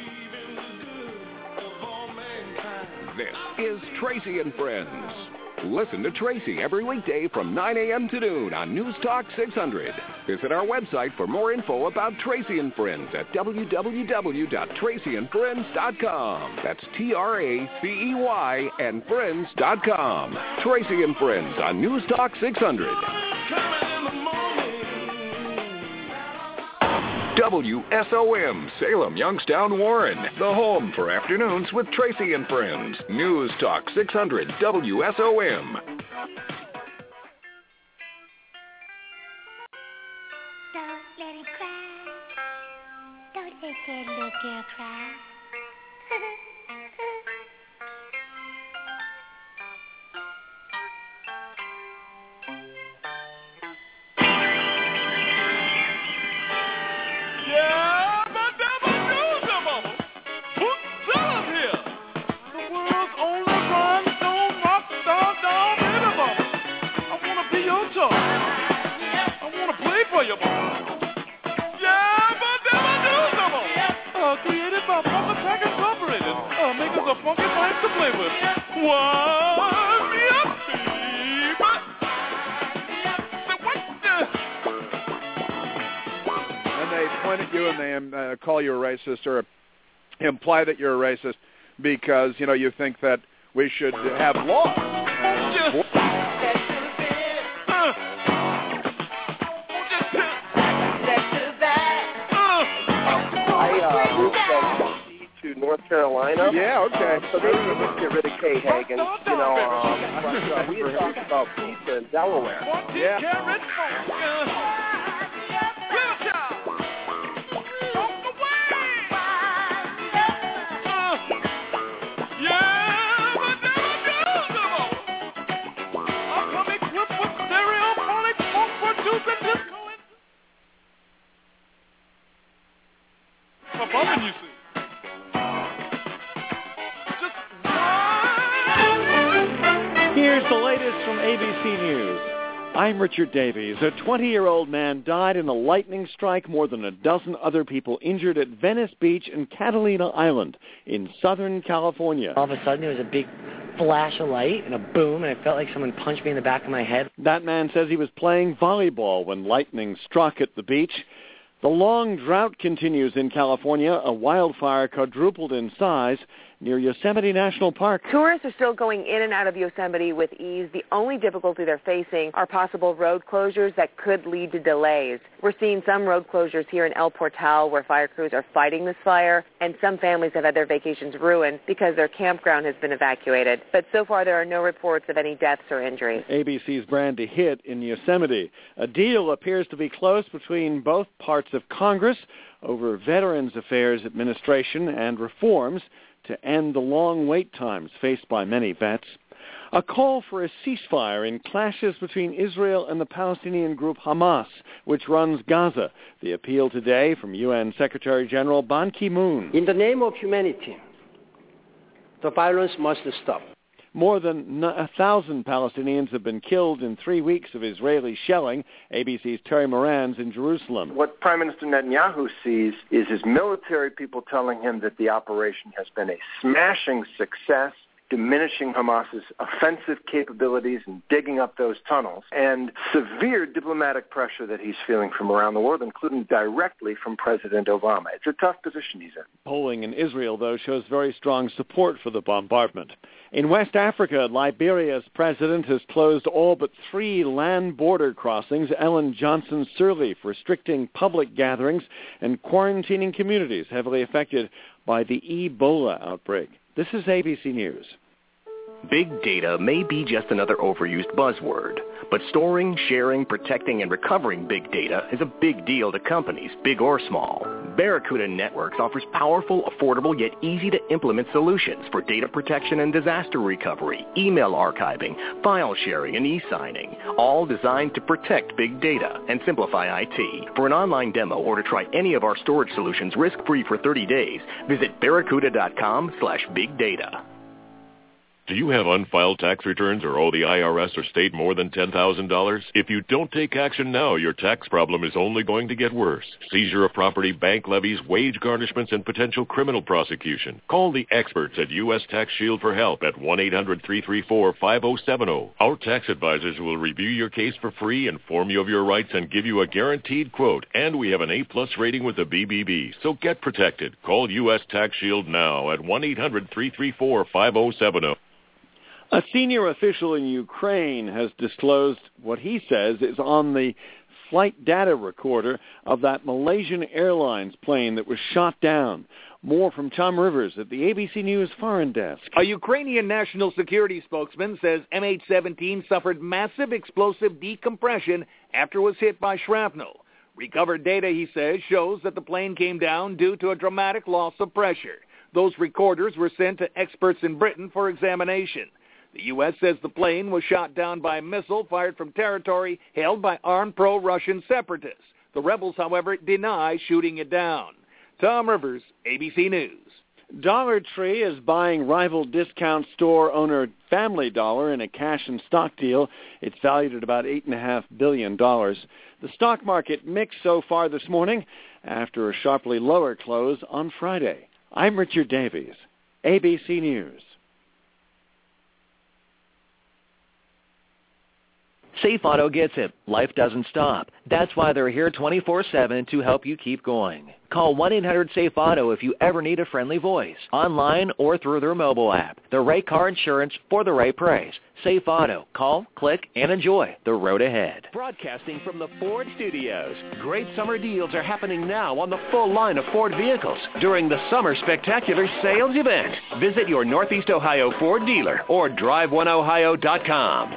This is Tracy and Friends. Listen to Tracy every weekday from nine a.m. to noon on News Talk six hundred. Visit our website for more info about Tracy and Friends at w w w dot tracy and friends dot com. That's T R A C E Y and friends dot com. Tracy and Friends on News Talk six hundred. W S O M, Salem, Youngstown, Warren. The home for afternoons with Tracy and Friends. News Talk six hundred W S O M. Don't let it cry. Don't let that little girl cry. Yeah, but never knew them all. Who's up here? The world's only rhinestone rock star down in the bubble. I wanna be your toy. I wanna play for you, boy. Yeah, but never knew them all. Uh, created by Papa Tech Incorporated. Uh, make us a funky mic to play with. Wind me up, baby. They point at you and they uh, call you a racist or imply that you're a racist because, you know, you think that we should have laws. Uh, I uh, moved from D C to North Carolina. Yeah, okay. Uh, so maybe we just get rid of Kay Hagan. You know, um, but, uh, we had talked about pizza in Delaware. Yeah. Bumping, you see. Here's the latest from A B C News. I'm Richard Davies. A twenty-year-old man died in a lightning strike. More than a dozen other people injured at Venice Beach and Catalina Island in Southern California. All of a sudden, there was a big flash of light and a boom, and it felt like someone punched me in the back of my head. That man says he was playing volleyball when lightning struck at the beach. The long drought continues in California. A wildfire quadrupled in size near Yosemite National Park. Tourists are still going in and out of Yosemite with ease. The only difficulty they're facing are possible road closures that could lead to delays. We're seeing some road closures here in El Portal where fire crews are fighting this fire, and some families have had their vacations ruined because their campground has been evacuated. But so far there are no reports of any deaths or injuries. A B C's Brandy Hitt in Yosemite. A deal appears to be close between both parts of Congress over Veterans Affairs Administration and reforms to end the long wait times faced by many vets. A call for a ceasefire in clashes between Israel and the Palestinian group Hamas, which runs Gaza. The appeal today from U N Secretary General Ban Ki-moon. In the name of humanity, the violence must stop. More than a thousand Palestinians have been killed in three weeks of Israeli shelling. A B C's Terry Moran's in Jerusalem. What Prime Minister Netanyahu sees is his military people telling him that the operation has been a smashing success, diminishing Hamas's offensive capabilities and digging up those tunnels, and severe diplomatic pressure that he's feeling from around the world, including directly from President Obama. It's a tough position he's in. Polling in Israel, though, shows very strong support for the bombardment. In West Africa, Liberia's president has closed all but three land border crossings, Ellen Johnson Sirleaf, restricting public gatherings and quarantining communities heavily affected by the Ebola outbreak. This is A B C News. Big data may be just another overused buzzword, but storing, sharing, protecting, and recovering big data is a big deal to companies, big or small. Barracuda Networks offers powerful, affordable, yet easy-to-implement solutions for data protection and disaster recovery, email archiving, file sharing, and e-signing, all designed to protect big data and simplify I T. For an online demo or to try any of our storage solutions risk-free for thirty days, visit barracuda.com slash big data. Do you have unfiled tax returns or owe the I R S or state more than ten thousand dollars? If you don't take action now, your tax problem is only going to get worse. Seizure of property, bank levies, wage garnishments, and potential criminal prosecution. Call the experts at U S Tax Shield for help at one eight hundred three three four five oh seven oh. Our tax advisors will review your case for free, inform you of your rights, and give you a guaranteed quote. And we have an A-plus rating with the B B B. So get protected. Call U S Tax Shield now at one eight hundred three three four five oh seven oh. A senior official in Ukraine has disclosed what he says is on the flight data recorder of that Malaysian Airlines plane that was shot down. More from Tom Rivers at the A B C News Foreign Desk. A Ukrainian national security spokesman says M H seventeen suffered massive explosive decompression after it was hit by shrapnel. Recovered data, he says, shows that the plane came down due to a dramatic loss of pressure. Those recorders were sent to experts in Britain for examination. The U S says the plane was shot down by a missile fired from territory held by armed pro-Russian separatists. The rebels, however, deny shooting it down. Tom Rivers, A B C News. Dollar Tree is buying rival discount store owner Family Dollar in a cash and stock deal. It's valued at about eight point five billion dollars. The stock market mixed so far this morning after a sharply lower close on Friday. I'm Richard Davies, A B C News. Safe Auto gets it. Life doesn't stop. That's why they're here twenty-four seven to help you keep going. Call one eight hundred SAFE AUTO if you ever need a friendly voice, online or through their mobile app. The right car insurance for the right price. Safe Auto. Call, click, and enjoy the road ahead. Broadcasting from the Ford Studios. Great summer deals are happening now on the full line of Ford vehicles during the Summer Spectacular Sales Event. Visit your Northeast Ohio Ford dealer or drive one ohio dot com.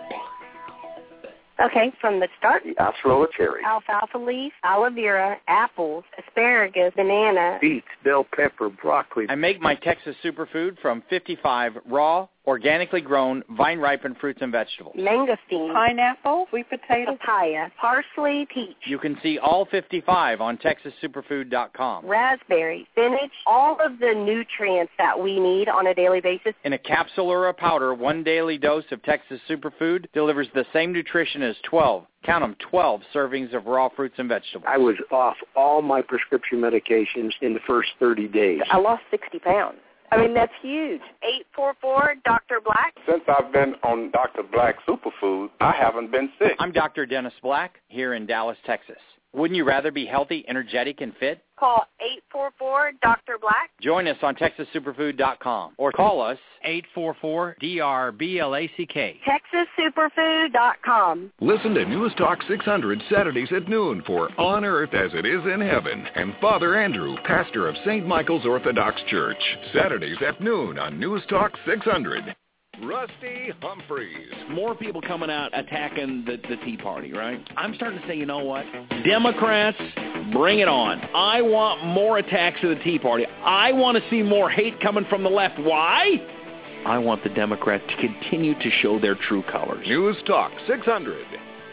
Okay, from the start. The Osceola cherry. Alfalfa leaf, aloe vera, apples, asparagus, banana. Beets, bell pepper, broccoli. I make my Texas superfood from fifty-five raw, organically grown, vine-ripened fruits and vegetables. Mangosteen. Pineapple, sweet potato. Papaya. Parsley, peach. You can see all fifty-five on texas superfood dot com. Raspberry, spinach, all of the nutrients that we need on a daily basis. In a capsule or a powder, one daily dose of Texas Superfood delivers the same nutrition as twelve, count them, twelve servings of raw fruits and vegetables. I was off all my prescription medications in the first thirty days. I lost sixty pounds. I mean, that's huge. eight four four, Doctor Black. Since I've been on Doctor Black Superfood, I haven't been sick. I'm Doctor Dennis Black here in Dallas, Texas. Wouldn't you rather be healthy, energetic, and fit? Call eight four four, Doctor Black. Join us on texas superfood dot com or call us eight four four, D R B L A C K. texas superfood dot com. Listen to News Talk six hundred Saturdays at noon for On Earth as It Is in Heaven and Father Andrew, pastor of Saint Michael's Orthodox Church. Saturdays at noon on News Talk six hundred. Rusty Humphreys. More people coming out attacking the, the Tea Party, right? I'm starting to say, you know what? Democrats, bring it on. I want more attacks of the Tea Party. I want to see more hate coming from the left. Why? I want the Democrats to continue to show their true colors. News Talk six hundred.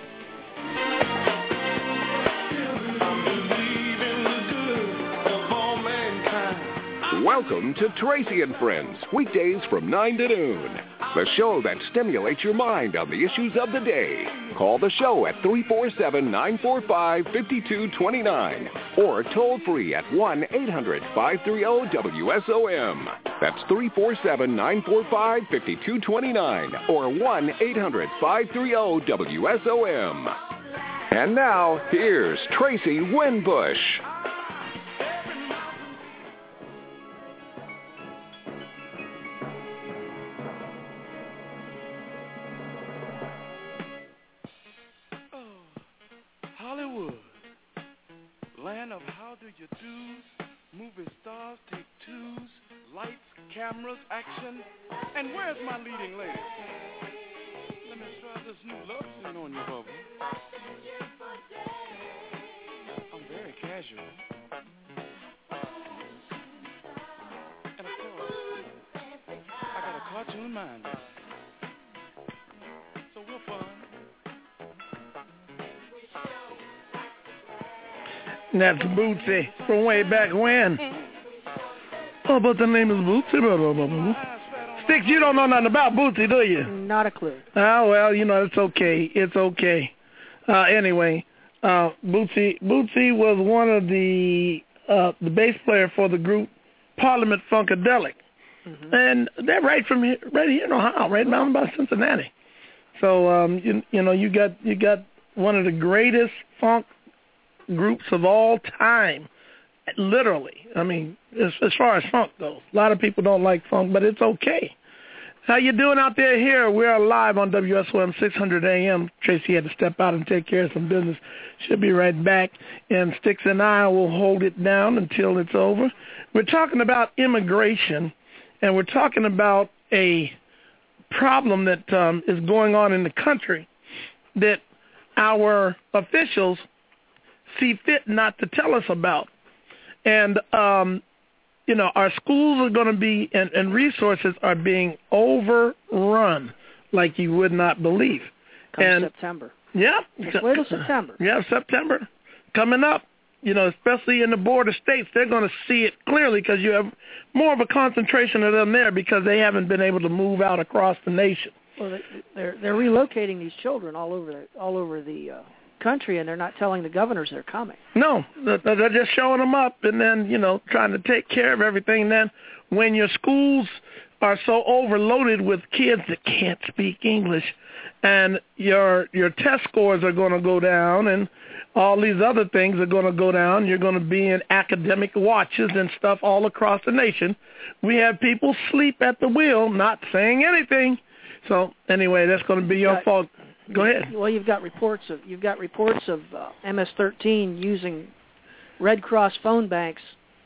Welcome to Tracy and Friends, weekdays from nine to noon. The show that stimulates your mind on the issues of the day. Call the show at three four seven, nine four five, five two two nine or toll free at one eight hundred, five three zero, W S O M. That's three four seven, nine four five, five two two nine or one eight hundred, five three zero, W S O M. And now, here's Tracy Winbush. Hollywood, land of how do you do, movie stars take twos, lights, cameras, action, and where's my leading lady? Let me try this new love scene on you, Bubba. I'm very casual. And of course, I got a cartoon mind. So we're fun. That's Bootsy from way back when. Oh, but the name is Bootsy. Sticks, you don't know nothing about Bootsy, do you? Not a clue. Ah, well, you know, it's okay. It's okay. Uh, anyway, uh, Bootsy, Bootsy was one of the uh, the bass player for the group Parliament Funkadelic. Mm-hmm. And they're right from here, right here in Ohio, right down by Cincinnati. So, um, you, you know, you got you got one of the greatest funk groups of all time, literally. I mean, as, as far as funk goes, a lot of people don't like funk, but it's okay. How you doing out there? Here we're live on W S O M six hundred A M. Tracy had to step out and take care of some business. She'll be right back, and Sticks and I will hold it down until it's over. We're talking about immigration, and we're talking about a problem that um, is going on in the country that our officials see fit not to tell us about. And, um, you know, our schools are going to be, and, and resources are being overrun like you would not believe. Come and, September. Yeah. Just wait till September. Yeah, September. Coming up, you know, especially in the border states, they're going to see it clearly because you have more of a concentration of them there because they haven't been able to move out across the nation. Well, they're, they're relocating these children all over the, all over the uh, country, and they're not telling the governors they're coming. No, they're just showing them up and then, you know, trying to take care of everything. And then when your schools are so overloaded with kids that can't speak English and your your test scores are going to go down and all these other things are going to go down, you're going to be in academic watches and stuff all across the nation. We have people sleep at the wheel, not saying anything. So anyway, that's going to be your fault. Go ahead. Well, you've got reports of you've got reports of uh, M S thirteen using Red Cross phone banks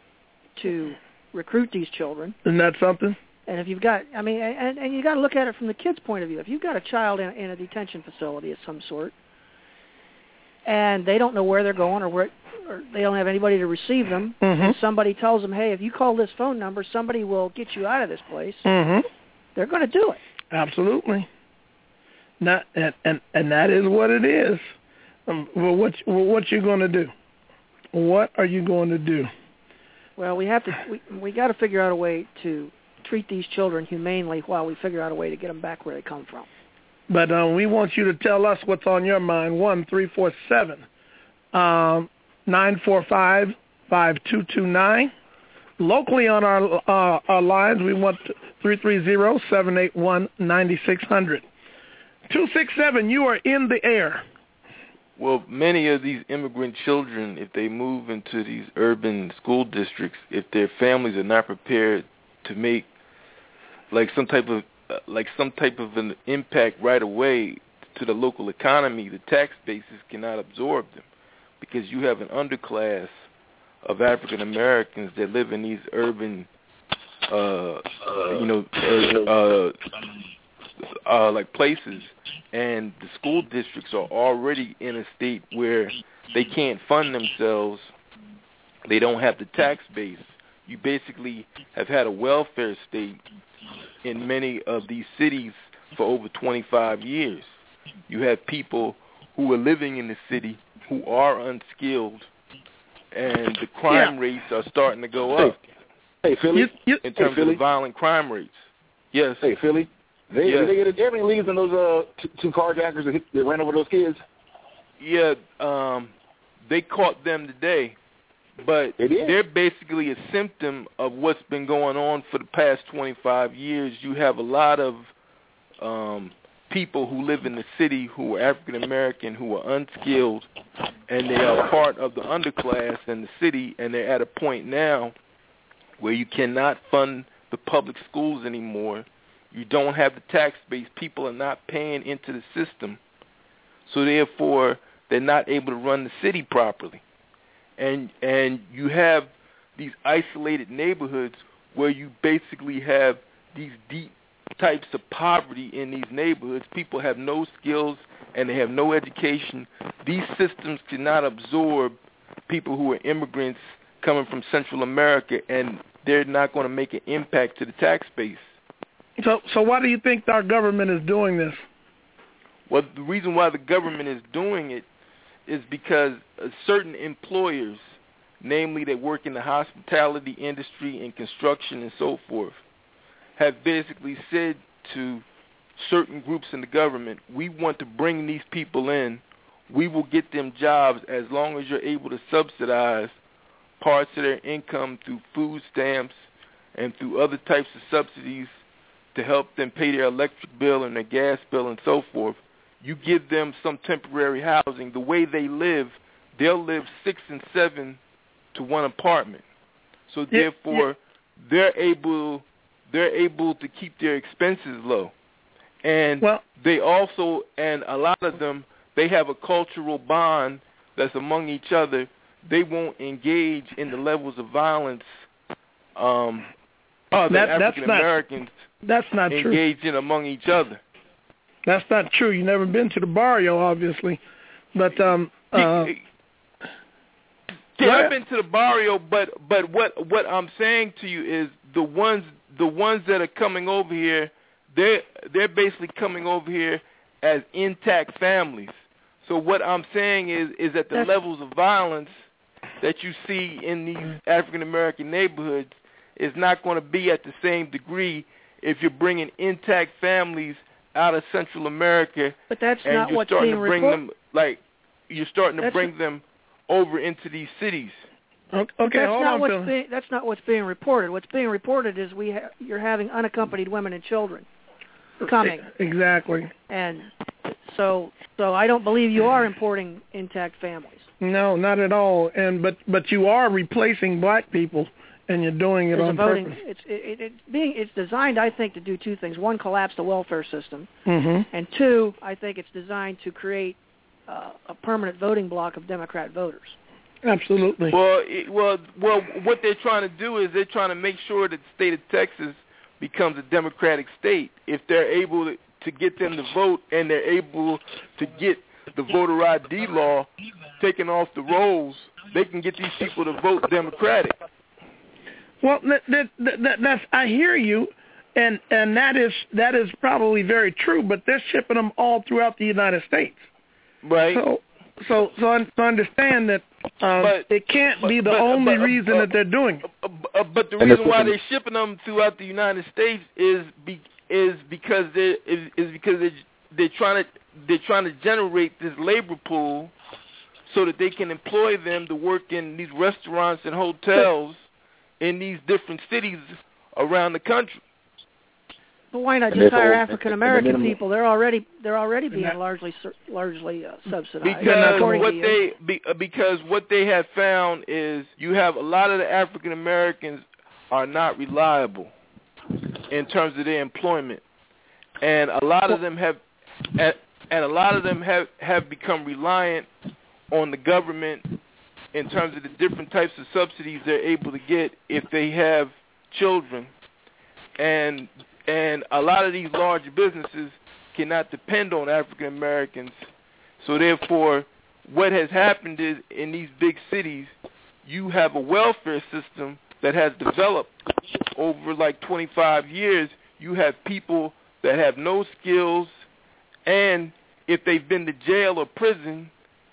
to recruit these children. Isn't that something? And if you've got, I mean, and, and you got to look at it from the kid's point of view. If you've got a child in, in a detention facility of some sort, and they don't know where they're going or where, or they don't have anybody to receive them, mm-hmm. and somebody tells them, hey, if you call this phone number, somebody will get you out of this place. Mm-hmm. They're going to do it. Absolutely. Not, and, and and that is what it is. Um, well, what well, what you going to do? What are you going to do? Well, we have to. We we got to figure out a way to treat these children humanely while we figure out a way to get them back where they come from. But um, we want you to tell us what's on your mind. One three four seven um, nine four five five two two nine. Locally on our uh, our lines, we want three three zero seven eight one nine six hundred. Two six seven, you are in the air. Well, many of these immigrant children, if they move into these urban school districts, if their families are not prepared to make like some type of uh, like some type of an impact right away to the local economy, the tax bases cannot absorb them because you have an underclass of African Americans that live in these urban, uh, uh, you know, uh, uh, like places, and the school districts are already in a state where they can't fund themselves. They don't have the tax base. You basically have had a welfare state in many of these cities for over twenty-five years. You have people who are living in the city who are unskilled, and the crime Yeah. rates are starting to go up. Hey, Philly. You, you, in terms hey, Philly. of the violent crime rates. Yes. Hey, Philly. They, yes. they get any leads on those uh, two, two carjackers that, hit, that ran over those kids? Yeah, um, they caught them today, but They did? they're basically a symptom of what's been going on for the past twenty-five years. You have a lot of um, people who live in the city who are African American, who are unskilled, and they are part of the underclass in the city, and they're at a point now where you cannot fund the public schools anymore. You don't have the tax base. People are not paying into the system. So therefore, they're not able to run the city properly. And and you have these isolated neighborhoods where you basically have these deep types of poverty in these neighborhoods. People have no skills and they have no education. These systems cannot absorb people who are immigrants coming from Central America, and they're not going to make an impact to the tax base. So, so why do you think our government is doing this? Well, the reason why the government is doing it is because uh, certain employers, namely that work in the hospitality industry and construction and so forth, have basically said to certain groups in the government, we want to bring these people in. We will get them jobs as long as you're able to subsidize parts of their income through food stamps and through other types of subsidies to help them pay their electric bill and their gas bill and so forth. You give them some temporary housing. The way they live, they'll live six and seven to one apartment. So Yeah, therefore, yeah. they're able they're able to keep their expenses low. And Well- they also, and a lot of them, they have a cultural bond that's among each other. They won't engage in the levels of violence um, other That- that's African Americans That's not true. engage in among each other. That's not true. You've never been to the barrio, obviously. But um, uh, Yeah, I've been to the barrio, but but what what I'm saying to you is the ones the ones that are coming over here, they're they're basically coming over here as intact families. So what I'm saying is is that the That's- levels of violence that you see in these African American neighborhoods is not going to be at the same degree if you're bringing intact families out of Central America. But that's and not you're what's starting being to bring reported. them like you're starting to That's bring them over into these cities. Okay, that's hold not on, what's Phil. being, that's not what's being reported. What's being reported is we ha- you're having unaccompanied women and children coming, Exactly. and so so I don't believe you are importing intact families. No, not at all. And but but you are replacing black people, and you're doing it There's a on voting. purpose. It's it, it being it's designed, I think, to do two things: one, collapse the welfare system, Mm-hmm. and two, I think it's designed to create uh, a permanent voting block of Democrat voters. Absolutely. Well, it, well, well, what they're trying to do is they're trying to make sure that the state of Texas becomes a Democratic state. If they're able to, to get them to vote and they're able to get the voter I D law taken off the rolls, they can get these people to vote Democratic. Well, that, that, that, that's I hear you, and and that is that is probably very true. But they're shipping them all throughout the United States. Right. So so so, un- so understand that um, But- it can't be the but- only but- reason uh, that they're doing it. Uh, but the And reason that's why what- they're shipping them throughout the United States is be, is because they is, is because they they're trying to they're trying to generate this labor pool so that they can employ them to work in these restaurants and hotels in these different cities around the country. But why not And just therefore- hire African American and the minimum- people? They're already they're already being largely sur- largely uh, subsidized. Because according what to you. they be, uh, because what they have found is you have a lot of the African Americans are not reliable in terms of their employment, and a lot of them have and, and a lot of them have have become reliant on the government in terms of the different types of subsidies they're able to get if they have children, and and a lot of these large businesses cannot depend on African Americans. So therefore, what has happened is in these big cities, you have a welfare system that has developed over like twenty-five years. you have people that have no skills, and if they've been to jail or prison,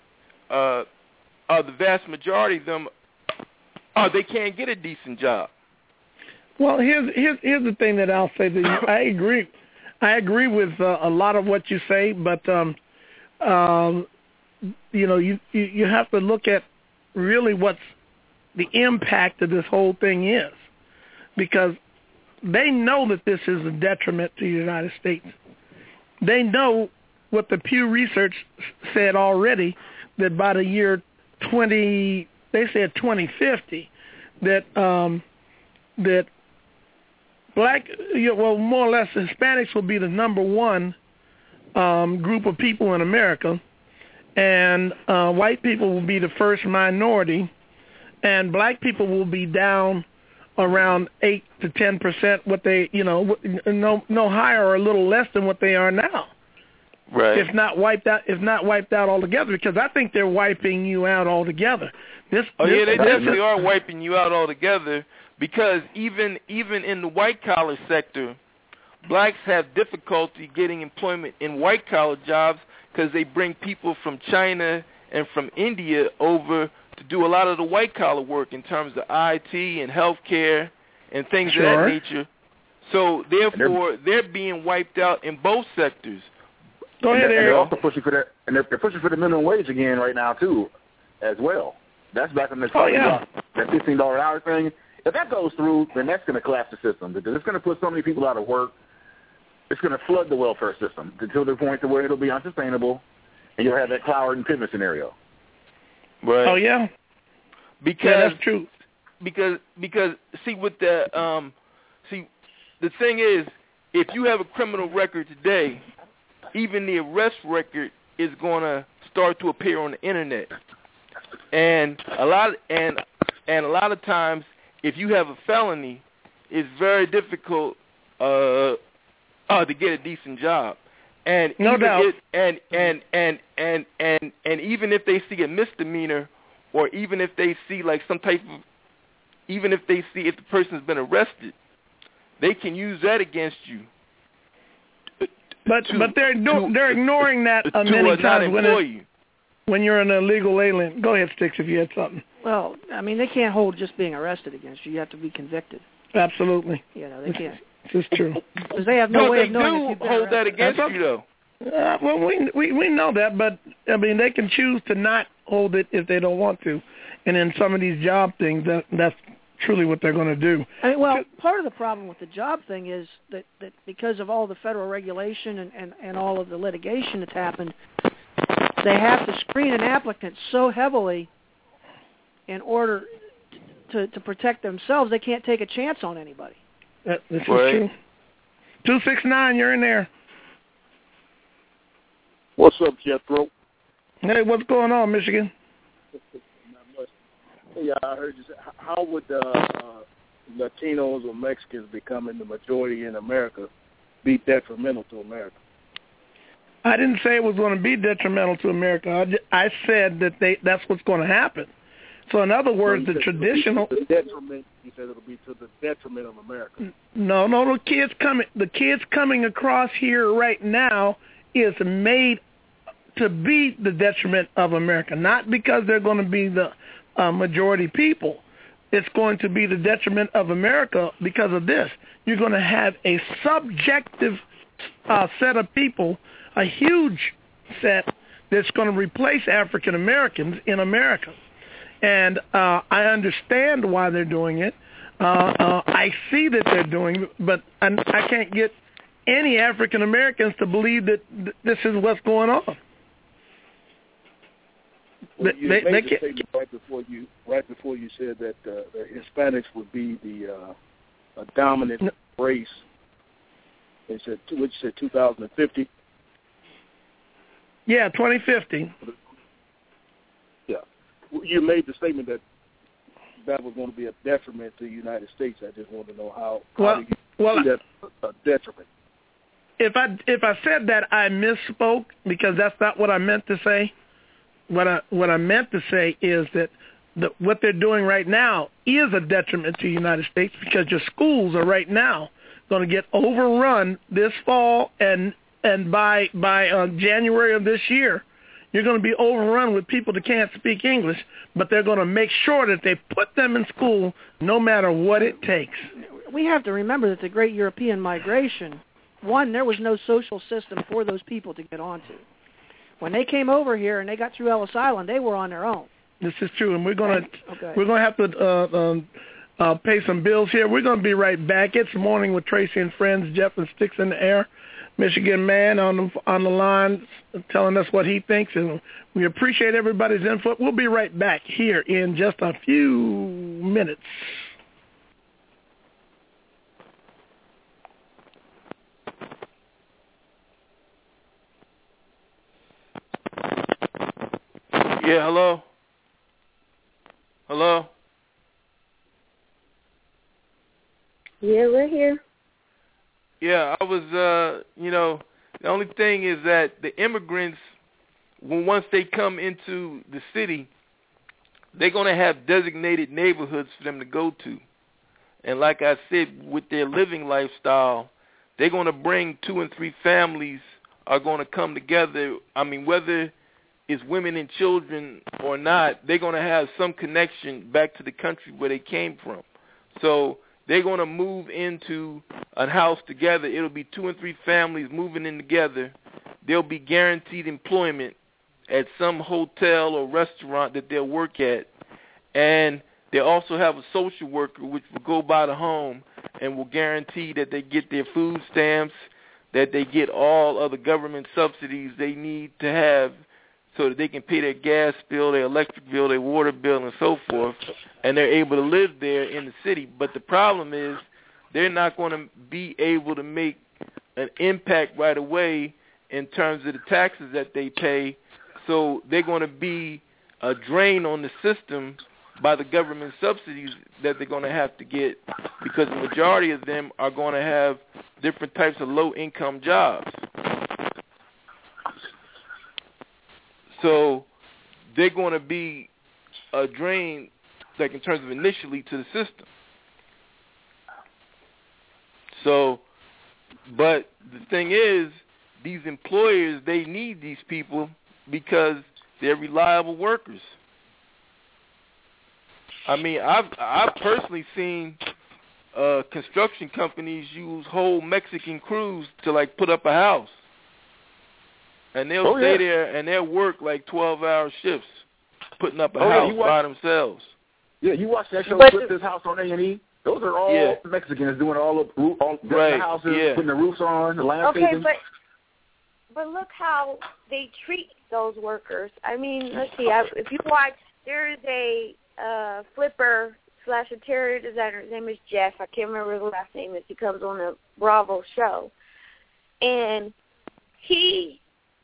uh, uh, the vast majority of them, uh, they can't get a decent job. Well, here's here's here's the thing that I'll say to you. I agree, I agree with uh, a lot of what you say, but um, um, you know, you, you you have to look at really what's the impact of this whole thing is, because they know that this is a detriment to the United States. They know what the Pew Research said already, that by the year twenty, they said twenty fifty, that um, that black, well, more or less, Hispanics will be the number one um, group of people in America, and uh, white people will be the first minority, and black people will be down around eight to ten percent. What they, you know, no no higher or a little less than what they are now. Right. If not wiped out, if not wiped out altogether, because I think they're wiping you out altogether. This. Oh this, yeah, they this, definitely are wiping you out altogether. Because even even in the white collar sector, blacks have difficulty getting employment in white collar jobs because they bring people from China and from India over to do a lot of the white collar work in terms of I T and healthcare and things Sure. of that nature. So therefore, they're being wiped out in both sectors. Go ahead, and they're, Eric. they're also pushing for that, and they're, they're pushing for the minimum wage again right now too, as well. That's back on the Oh, yeah. that fifteen dollar an hour thing. If that goes through, then that's going to collapse the system because it's going to put so many people out of work. It's going to flood the welfare system until the point to where it'll be unsustainable, and you'll have that Cloward and Pittman scenario. Right. Oh yeah. Because Yeah, that's true. Because because see with the um see the thing is, if you have a criminal record today, even the arrest record is going to start to appear on the internet, and a lot and and a lot of times, if you have a felony, it's very difficult uh, uh, to get a decent job. And no even doubt. If, and, and and and and and even if they see a misdemeanor, or even if they see like some type of, even if they see if the person's been arrested, they can use that against you. But to, but they're do, to, they're ignoring that uh, to many uh, not times when employ it, you. when you're an illegal alien. Go ahead, Sticks, if you had something. Well, I mean, they can't hold just being arrested against you. You have to be convicted. Absolutely. You know, they can't. This is true. Because they have no, No, way they of knowing do if you've been hold that arrested. against That's you, though. Uh, well, we, we we know that, but I mean, they can choose to not hold it if they don't want to, and in some of these job things, that that's truly what they're going to do. I mean, well, part of the problem with the job thing is that, that because of all the federal regulation and, and, and all of the litigation that's happened, they have to screen an applicant so heavily in order to to protect themselves. They can't take a chance on anybody. That, this Right. is true. Two six nine, you're in there. What's up, Jethro? Hey, what's going on, Michigan? Not much. Hey, I heard you say, h- how would uh, uh, Latinos or Mexicans becoming the majority in America be detrimental to America? I didn't say it was going to be detrimental to America. I, ju- I said that they that's what's going to happen. So in other words, So the you said traditional. it'll be to the detriment. You said it'll be to the detriment of America. No, no, the kids coming. The kids coming across here right now is made to be the detriment of America, not because they're going to be the uh, majority people. It's going to be the detriment of America because of this. You're going to have a subjective uh, set of people, a huge set that's going to replace African Americans in America. And uh, I understand why they're doing it. Uh, uh, I see that they're doing it, but I, I can't get any African Americans to believe that th- this is what's going on. Well, They- you they- made they the can't- statement right before you right before you said that uh, the Hispanics would be the uh, a dominant race. They said, which said two thousand fifty. Yeah, twenty fifty. Yeah, you made the statement that that was going to be a detriment to the United States. I just want to know how, Well, how do you well, see that a detriment? If I if I said that, I misspoke because that's not what I meant to say. What I what I meant to say is that the, what they're doing right now is a detriment to the United States because your schools are right now going to get overrun this fall, and and by by uh, January of this year, you're going to be overrun with people that can't speak English, but they're going to make sure that they put them in school no matter what it takes. We have to remember that the great European migration, one, there was no social system for those people to get onto. When they came over here and they got through Ellis Island, they were on their own. This is true, and we're going to okay. we're going to have to uh, um, uh, pay some bills here. We're going to be right back. It's Morning with Tracy and Friends. Jeff and Sticks in the air. Michigan man on the on the line telling us what he thinks, and we appreciate everybody's input. We'll be right back here in just a few minutes. Yeah, hello? Hello? Yeah, we're here. Yeah, I was, uh, you know, the only thing is that the immigrants, when once they come into the city, they're going to have designated neighborhoods for them to go to. And like I said, with their living lifestyle, they're going to bring two and three families are going to come together. I mean, whether it's women and children or not, they're going to have some connection back to the country where they came from. So they're going to move into a house together. It'll be two and three families moving in together. They'll be guaranteed employment at some hotel or restaurant that they'll work at. And they also have a social worker which will go by the home and will guarantee that they get their food stamps, that they get all other government subsidies they need to have so that they can pay their gas bill, their electric bill, their water bill, and so forth, and they're able to live there in the city. But the problem is they're not going to be able to make an impact right away in terms of the taxes that they pay, so they're going to be a drain on the system by the government subsidies that they're going to have to get, because the majority of them are going to have different types of low-income jobs. So they're going to be a drain, like in terms of initially, to the system. So, but the thing is, these employers, they need these people because they're reliable workers. I mean, I've I've personally seen uh, construction companies use whole Mexican crews to like put up a house. And they'll oh, stay yeah. there and they'll work like twelve-hour shifts, putting up a oh, house yeah, watch, by themselves. Yeah, you watch that show, Flip This House on A and E? Those are all yeah. Mexicans doing all the roof, all right. the houses, yeah. putting the roofs on, the landscaping. Okay, but but look how they treat those workers. I mean, let's see. I, if you watch, there is a uh, flipper slash interior designer. His name is Jeff. I can't remember his last name. Is he comes on the Bravo show, and he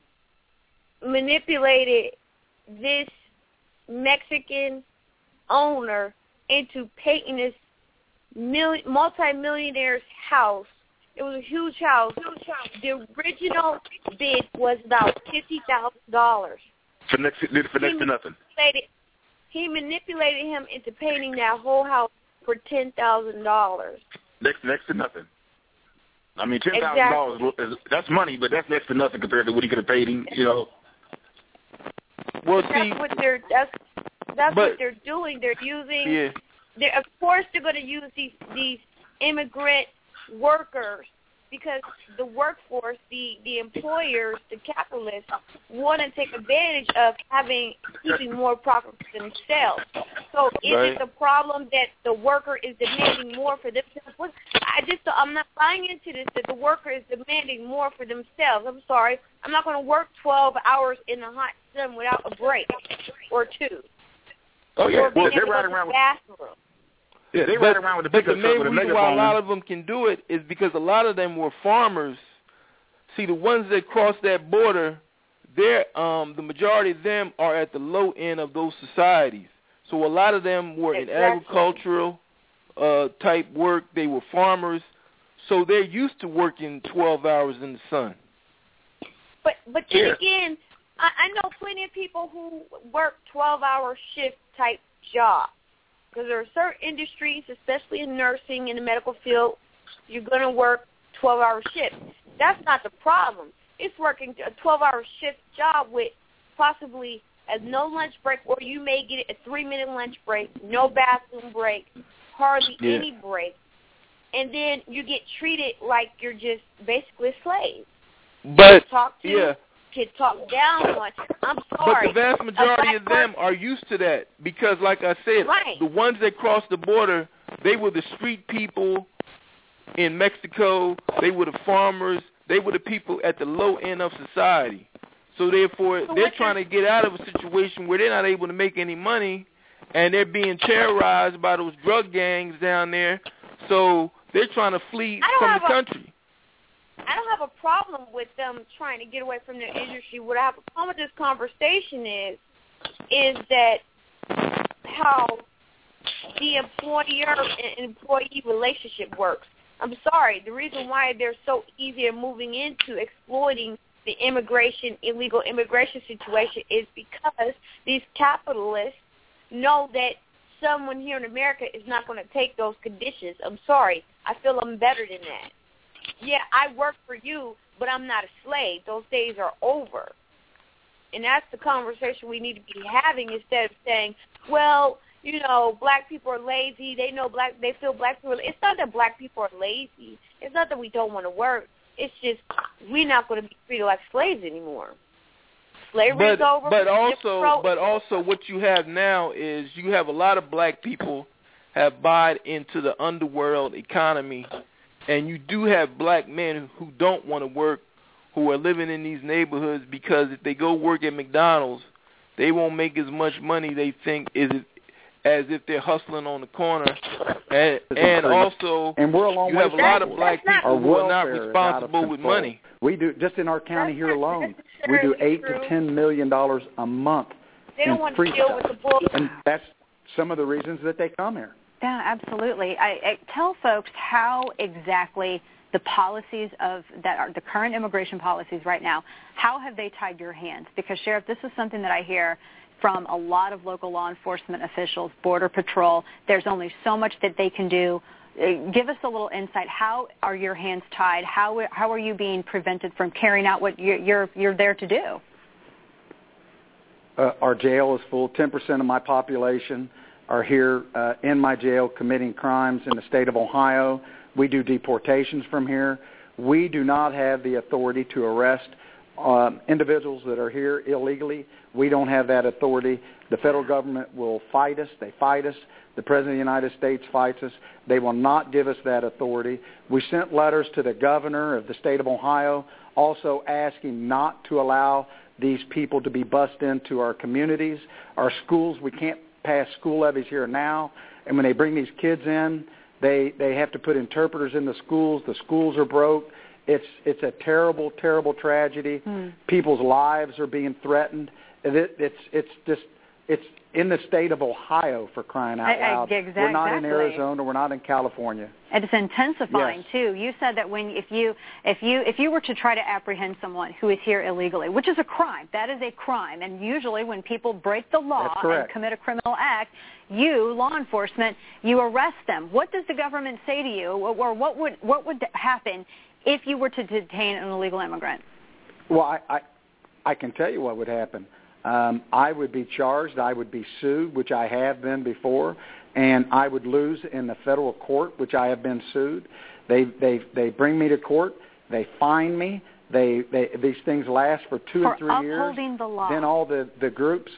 manipulated this Mexican owner into painting this million, multi-millionaire's house. It was a huge house. The original bid was about fifty thousand dollars. For next, for next to nothing. He manipulated him into painting that whole house for ten thousand dollars. Next, next to nothing. I mean, ten thousand dollars exactly. is that's money, but that's next to nothing compared to what he could have paid him. You know. Well, that's see, what they're that's that's but, what they're doing. They're using. Yeah. They're, of course, they're going to use these these immigrant workers because the workforce, the the employers, the capitalists want to take advantage of having keeping more profit for themselves. So is right. it the problem that the worker is demanding more for themselves? I just I'm not buying into this that the worker is demanding more for themselves. I'm sorry, I'm not going to work twelve hours in the hot sun without a break or two. Oh yeah, or well being they're able to riding go to around with. bathroom. Yeah, they but, ride around with a but the pickup main truck with a reason why a megaphone. lot of them can do it is because a lot of them were farmers. See, the ones that cross that border, they're um, the majority of them are at the low end of those societies. So a lot of them were exactly. in agricultural uh, type work. They were farmers, so they're used to working twelve hours in the sun. But but then Yeah. again, I, I know plenty of people who work twelve-hour shift type jobs. Because there are certain industries, especially in nursing, in the medical field, you're going to work twelve-hour shifts. That's not the problem. It's working a twelve-hour shift job with possibly as no lunch break, or you may get a three-minute lunch break, no bathroom break, hardly yeah. any break. And then you get treated like you're just basically a slave. But, talk to yeah. Get talked down on. I'm sorry. But the vast majority of them are used to that because, like I said, right. the ones that crossed the border, they were the street people in Mexico. They were the farmers. They were the people at the low end of society. So, therefore, so they're trying to get out of a situation where they're not able to make any money, and they're being terrorized by those drug gangs down there. So they're trying to flee from the country. I don't have a problem with them trying to get away from their industry. What I have a problem with this conversation is, is that how the employer and employee relationship works. I'm sorry. The reason why they're so easy at moving into exploiting the immigration, illegal immigration situation is because these capitalists know that someone here in America is not going to take those conditions. I'm sorry. I feel I'm better than that. Yeah, I work for you, but I'm not a slave. Those days are over. And that's the conversation we need to be having instead of saying, well, you know, black people are lazy. They know black. They feel black people. It's not that black people are lazy. It's not that we don't want to work. It's just we're not going to be treated like slaves anymore. Slavery's but, over. But also, but also, what you have now is you have a lot of black people have bought into the underworld economy, and you do have black men who don't want to work, who are living in these neighborhoods because if they go work at McDonald's, they won't make as much money they think is as if they're hustling on the corner. And, and also, and we're a long you way have a lot of black our people who are not welfare responsible is out of with control. money. We do just in our county here alone. We do eight true. to ten million dollars a month. They don't in want free to deal stuff. with the bull. And that's some of the reasons that they come here. Yeah, absolutely. I, I tell folks how exactly the policies of that are the current immigration policies right now. How have they tied your hands? Because Sheriff, this is something that I hear from a lot of local law enforcement officials, Border Patrol. There's only so much that they can do. Give us a little insight. How are your hands tied? How how are you being prevented from carrying out what you're you're, you're there to do? Uh, our jail is full. ten percent of my population are here uh, in my jail committing crimes in the state of Ohio. We do deportations from here. We do not have the authority to arrest um, individuals that are here illegally. We don't have that authority. The federal government will fight us. They fight us. The President of the United States fights us. They will not give us that authority. We sent letters to the governor of the state of Ohio also asking not to allow these people to be bussed into our communities, our schools. We can't pass school levies here now. And when they bring these kids in, they, they have to put interpreters in the schools. The schools are broke. It's, it's a terrible, terrible tragedy. Mm. People's lives are being threatened. It, it's, it's just, it's in the state of Ohio, for crying out loud. I, I, exactly. We're not in Arizona. We're not in California. And it's intensifying yes. too. You said that when if you if you if you were to try to apprehend someone who is here illegally, which is a crime, that is a crime. And usually when people break the law and commit a criminal act, you, law enforcement, you arrest them. What does the government say to you, or what would what would happen if you were to detain an illegal immigrant? Well, I I, I can tell you what would happen. Um, I would be charged. I would be sued, which I have been before, and I would lose in the federal court, which I have been sued. They they they bring me to court. They fine me. They they these things last for two for and three years. For upholding the law. Then all the the groups,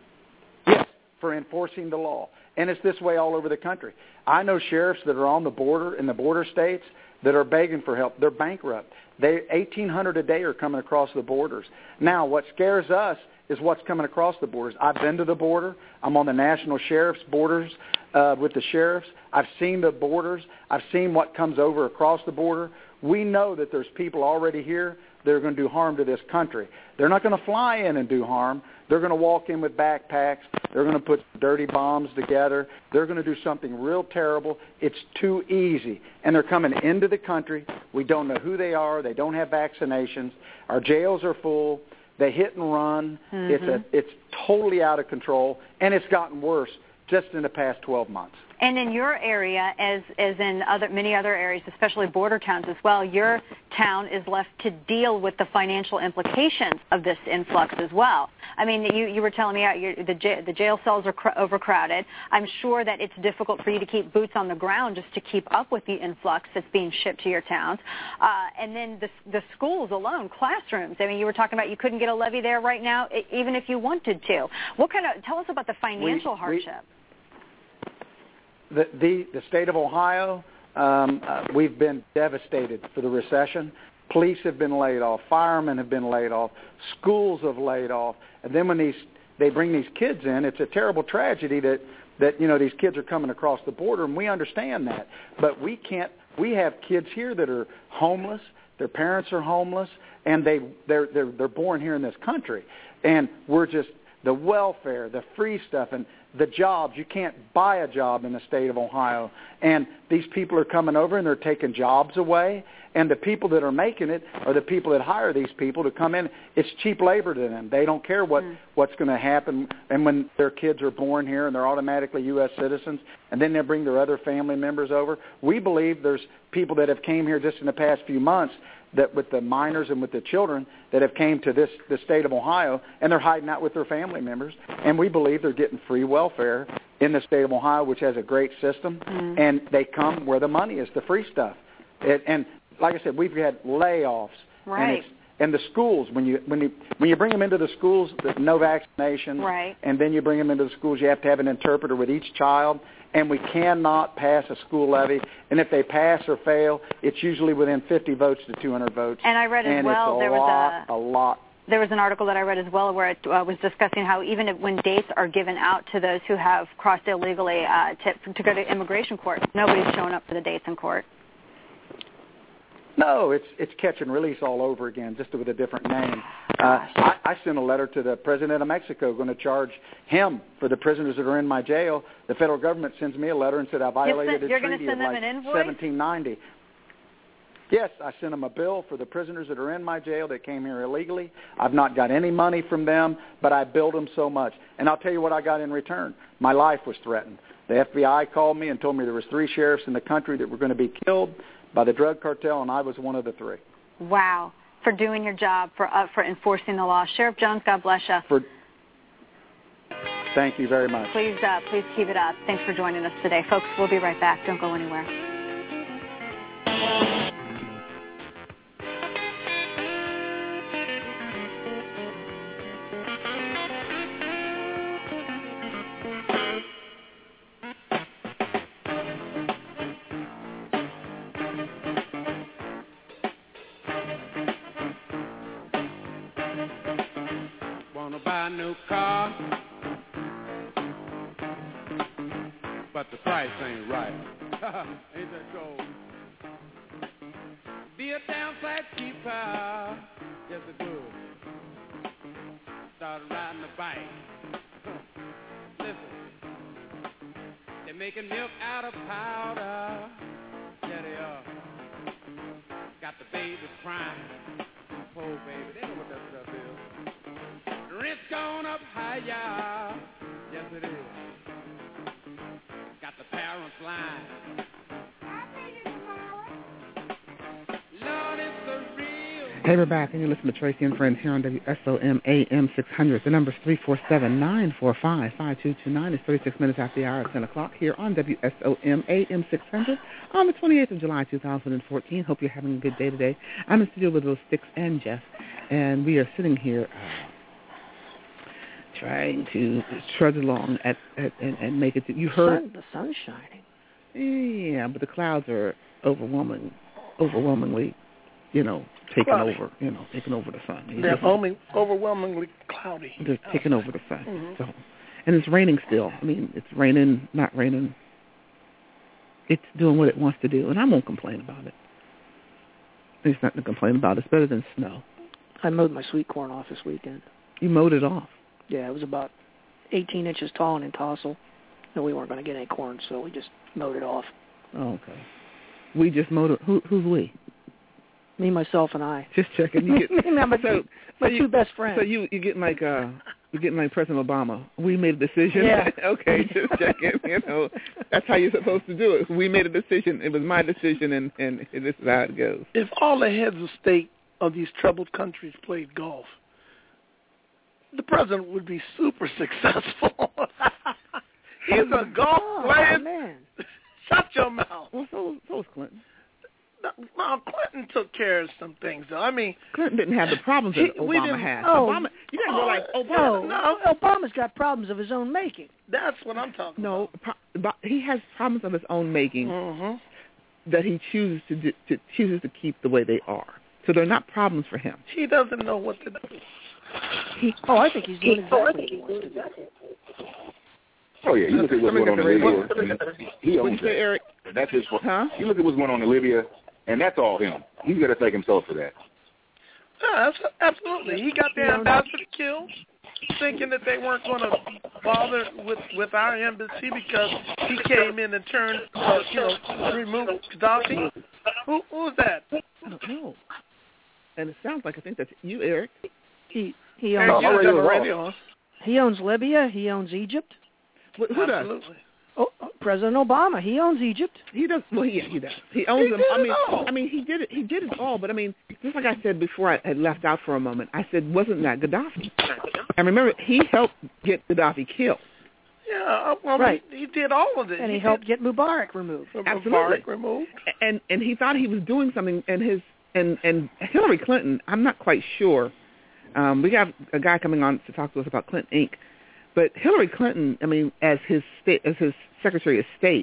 yes, for enforcing the law, and it's this way all over the country. I know sheriffs that are on the border in the border states that are begging for help. They're bankrupt. They eighteen hundred a day are coming across the borders. Now, what scares us is what's coming across the borders. I've been to the border. I'm on the national sheriff's borders uh, with the sheriffs. I've seen the borders. I've seen what comes over across the border. We know that there's people already here that are going to do harm to this country. They're not going to fly in and do harm. They're going to walk in with backpacks. They're going to put dirty bombs together. They're going to do something real terrible. It's too easy. And they're coming into the country. We don't know who they are. They don't have vaccinations. Our jails are full. They hit and run. Mm-hmm. It's a, it's totally out of control, and it's gotten worse just in the past twelve months. And in your area, as as in other many other areas, especially border towns as well, your town is left to deal with the financial implications of this influx as well. I mean, you, you were telling me uh, you're, the, j- the jail cells are cr- overcrowded. I'm sure that it's difficult for you to keep boots on the ground just to keep up with the influx that's being shipped to your towns. Uh, and then the, the schools alone, classrooms. I mean, you were talking about you couldn't get a levy there right now, even if you wanted to. What kind of, tell us about the financial we, hardship. We, the, the, the state of Ohio, um, uh, we've been devastated for the recession. Police have been laid off. Firemen have been laid off. Schools have laid off. And then when these they bring these kids in, it's a terrible tragedy that, that you know, these kids are coming across the border, and we understand that. But we can't. We have kids here that are homeless. Their parents are homeless, and they they're they're they're born here in this country, and we're just the welfare, the free stuff, and the jobs. You can't buy a job in the state of Ohio, and these people are coming over and they're taking jobs away. And the people that are making it are the people that hire these people to come in. It's cheap labor to them. They don't care what, mm. what's going to happen. And when their kids are born here and they're automatically U S citizens, and then they bring their other family members over. We believe there's people that have came here just in the past few months that with the minors and with the children that have came to this the state of Ohio, and they're hiding out with their family members. And we believe they're getting free welfare in the state of Ohio, which has a great system. Mm. And they come where the money is, the free stuff. It, and like I said, we've had layoffs, right. and, it's, and the schools. When you when you when you bring them into the schools, there's no vaccinations, right. and then you bring them into the schools. You have to have an interpreter with each child, and we cannot pass a school levy. And if they pass or fail, it's usually within fifty votes to two hundred votes. And I read as and well it's a there lot, was a a lot. There was an article that I read as well where it uh, was discussing how even if, when dates are given out to those who have crossed illegally uh, to, to go to immigration court, nobody's showing up for the dates in court. No, it's it's catch and release all over again, just with a different name. Uh, I, I sent a letter to the president of Mexico going to charge him for the prisoners that are in my jail. The federal government sends me a letter and said I violated sent, you're a treaty send of them like an invoice? seventeen ninety. Yes, I sent them a bill for the prisoners that are in my jail that came here illegally. I've not got any money from them, but I billed them so much. And I'll tell you what I got in return. My life was threatened. The F B I called me and told me there was three sheriffs in the country that were going to be killed by the drug cartel, and I was one of the three. Wow. For doing your job, for uh, for enforcing the law. Sheriff Jones, God bless you. For, thank you very much. Please, uh, please keep it up. Thanks for joining us today. Folks, we'll be right back. Don't go anywhere. New car, but the price ain't right. Ain't that gold? Be a damn flat keeper, yes it would. Started riding the bike. Listen, they're making milk out of powder. Yeah, they are. Got the babies crying. Poor baby, they know what that stuff is. Rent's gone up higher, yes it is. Got the parents lying. Lord, it's the real. Hey, we're back, and you're listening to Tracy and Friends here on W S O M A M six hundred. The number's three four seven, nine four five, five two two nine. It's thirty-six minutes after the hour at ten o'clock here on W S O M A M six hundred on the twenty-eighth of July, two thousand fourteen. Hope you're having a good day today. I'm in studio with those Sticks and Jeff, and we are sitting here uh, trying to trudge along at, at and, and make it to, you heard Sun, the sun's shining. Yeah, but the clouds are overwhelming, overwhelmingly, you know, taking cloudy. over, you know, taking over the sun. They're only overwhelmingly cloudy. They're taking over the sun. Mm-hmm. So, and it's raining still. I mean, it's raining, not raining. It's doing what it wants to do, and I won't complain about it. There's nothing to complain about. It's better than snow. I mowed my sweet corn off this weekend. You mowed it off? Yeah, it was about eighteen inches tall and in tassel, and we weren't going to get any corn, so we just mowed it off. Oh, okay. We just mowed it. Who, who's we? Me, myself, and I. Just checking. You get, Me, my, so, my so two you, best friends. So you you get like uh You're getting like President Obama. We made a decision. Yeah. Okay, just checking. You know, that's how you're supposed to do it. We made a decision. It was my decision, and, and this is how it goes. If all the heads of state of these troubled countries played golf, the president would be super successful. He's a golf oh, player. Man. Shut your mouth. Well, so, so was Clinton. No, Clinton took care of some things, though. I mean, Clinton didn't have the problems that he, we Obama didn't- had. Oh, Obama, you got to realize no, Obama. no, Obama's got problems of his own making. That's what I'm talking No, pro- he has problems of his own making about. Mm-hmm. that he chooses to, do, to chooses to keep the way they are. So they're not problems for him. He doesn't know what to do. He, oh, I think he's doing exactly what he wants to do. Oh yeah, you look at what's going on in Libya. He What owns you say, that. Eric? That's his fault. Huh? You look at what's going on in Libya, and that's all him. He's got to thank himself for that. Yeah, absolutely. He got the ambassador killed, thinking that they weren't going to bother with with our embassy because he came in and turned, uh, you know, removed Gaddafi. Who, who was that? I don't know. And it sounds like I think that's you, Eric. He he Eric, owns you don't have a radio on. he owns Libya. He owns Egypt. Who, who does? Absolutely. Oh, President Obama. He owns Egypt. He does. Well, yeah, he does. He owns He them. did I mean, it all. I mean, he did it. He did it all. But I mean, just like I said before, I had left out for a moment. I said, wasn't that Gaddafi? And remember, he helped get Gaddafi killed. Yeah, well, Right. he, he did all of it. And he, he helped did, get Mubarak removed. Absolutely. Mubarak removed. And and he thought he was doing something. And his and and Hillary Clinton, I'm not quite sure. Um, we got a guy coming on to talk to us about Clinton Incorporated. But Hillary Clinton, I mean, as his state, as his Secretary of State,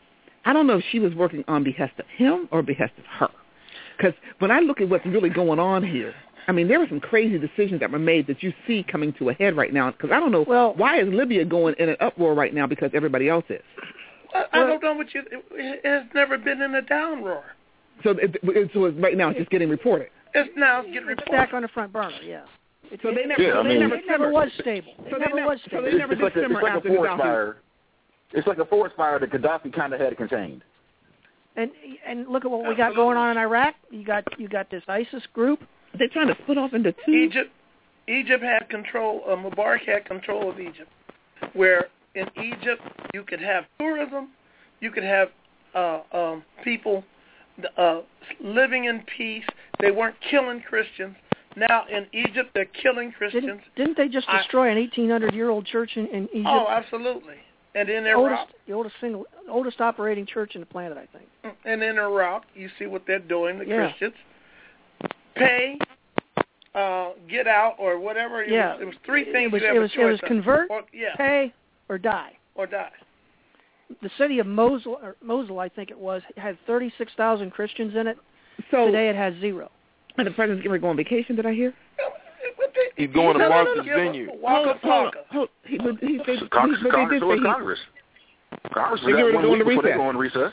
I don't know if she was working on behest of him or behest of her. Because when I look at what's really going on here, I mean, there were some crazy decisions that were made that you see coming to a head right now. Because I don't know, well, why is Libya going in an uproar right now because everybody else is? I, I don't know what you. It has never been in a down roar. So, it, it, so right now it's just getting reported. It's now getting It's reported. back on the front burner. Yeah. It, So it, they never, Yeah, so I they mean- never, it never was stable. It So they never never- was so stable. they It's, never it's like a, simmer it's like a after forest Gaddafi. fire. It's like a forest fire that Gaddafi kind of had contained. And and look at what we got going on in Iraq. You got you got this ISIS group. They're trying to split off into two. Egypt, Egypt had control. Uh, Mubarak had control of Egypt, where in Egypt you could have tourism, you could have uh, um, people uh, living in peace. They weren't killing Christians. Now in Egypt they're killing Christians. Didn't, didn't they just I- destroy an eighteen hundred year old church in, in Egypt? Oh, absolutely. And in the Iraq, oldest, the oldest single, oldest operating church in the planet, I think. and in Iraq, you see what they're doing. The Yeah. Christians pay, uh, get out, or whatever. It Yeah. was, it was three things It was you have it a was, it choice was of. convert, Or, yeah, pay, or die. or die. The city of Mosul, or Mosul, I think it was, had thirty-six thousand Christians in it. So Today it has zero. And the president's getting ready to go on vacation, did I hear? He's going to No, no, no, Martha's give us Vineyard. a Waka Hold, Flocka. hold, he, but he, they, Congress, but they Congress, did so say is he, Congress. Congress They're is getting out ready to one go week into before they recess. go on recess.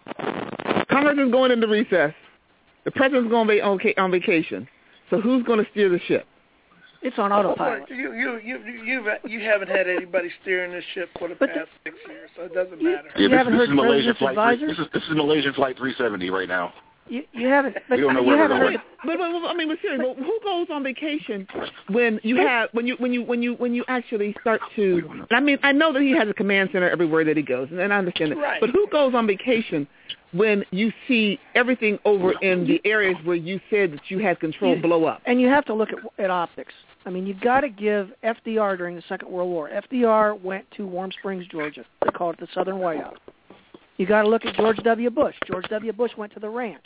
Congress is going into recess. The president's going va- on, on vacation. So who's going to steer the ship? It's on Oh, autopilot. boy, you you you you you haven't had anybody steering this ship for the But past six years, so it doesn't You- matter. Yeah, You this, haven't this heard is Malaysian president's flight. advisors? This is this is Malaysian flight three seventy right now. You you haven't, but We don't know you where we're haven't going. heard. But, but, but I mean, but seriously, but who goes on vacation when you have when you when you when you when you actually start to? I mean, I know that he has a command center everywhere that he goes, and I understand that. Right. But who goes on vacation when you see everything over in the areas where you said that you had control You- blow up? And you have to look at, at optics. I mean, you've got to give F D R during the Second World War. F D R went to Warm Springs, Georgia. They called it the Southern White House. You got to look at George W. Bush. George W. Bush went to the ranch.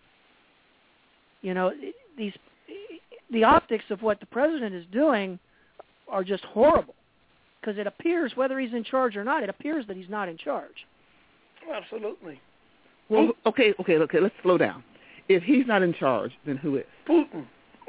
You know, these the optics of what the president is doing are just horrible because it appears, whether he's in charge or not, it appears that he's not in charge. Absolutely. Well, okay, okay, okay. Let's slow down. If he's not in charge, then who is? Putin.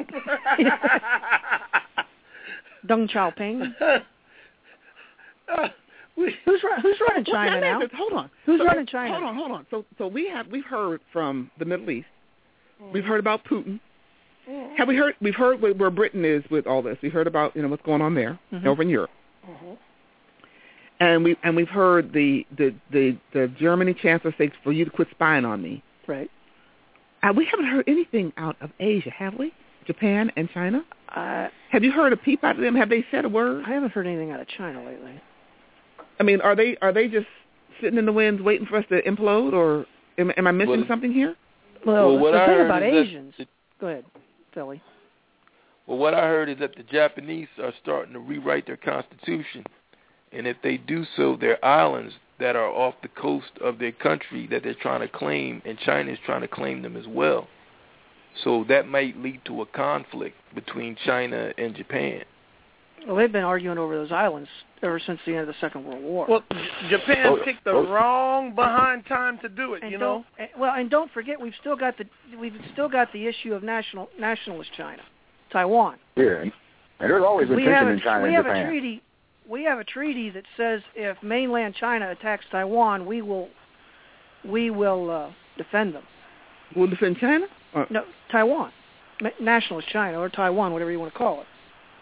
Deng Xiaoping. Uh, we, Who's run, who's running Well, China let me now? ask this. Hold on. Who's So- running China? Hold on, hold on. So, so we have we've heard from the Middle East. We've heard about Putin. Mhm. Have we heard? We've heard where, where Britain is with all this. We heard about you know what's going on there Mhm. over in Europe, Mhm. and we and we've heard the the the, the Germany chancellor say for you to quit spying on me. Right. Uh, we haven't heard anything out of Asia, have we? Japan and China? Uh, Have you heard a peep out of them? Have they said a word? I haven't heard anything out of China lately. I mean, are they are they just sitting in the winds waiting for us to implode, or am, am I missing well, something here? Well, well what the I thing heard about is Asians. that, Go ahead, Philly. Well, what I heard is that the Japanese are starting to rewrite their constitution, and if they do so, their islands that are off the coast of their country that they're trying to claim, and China is trying to claim them as well. So that might lead to a conflict between China and Japan. Well, they've been arguing over those islands ever since the end of the Second World War. Well, J- Japan Oh, picked the oh. wrong behind time to do it. And You don't, know. and- well, and don't forget, we've still got the we've still got the issue of national nationalist China, Taiwan. Yeah, and there's always been we have tension a, in China we and have Japan. a treaty. We have a treaty that says if mainland China attacks Taiwan, we will we will uh, defend them. We'll defend China? Or? No, Taiwan, Ma- nationalist China or Taiwan, whatever you want to call it.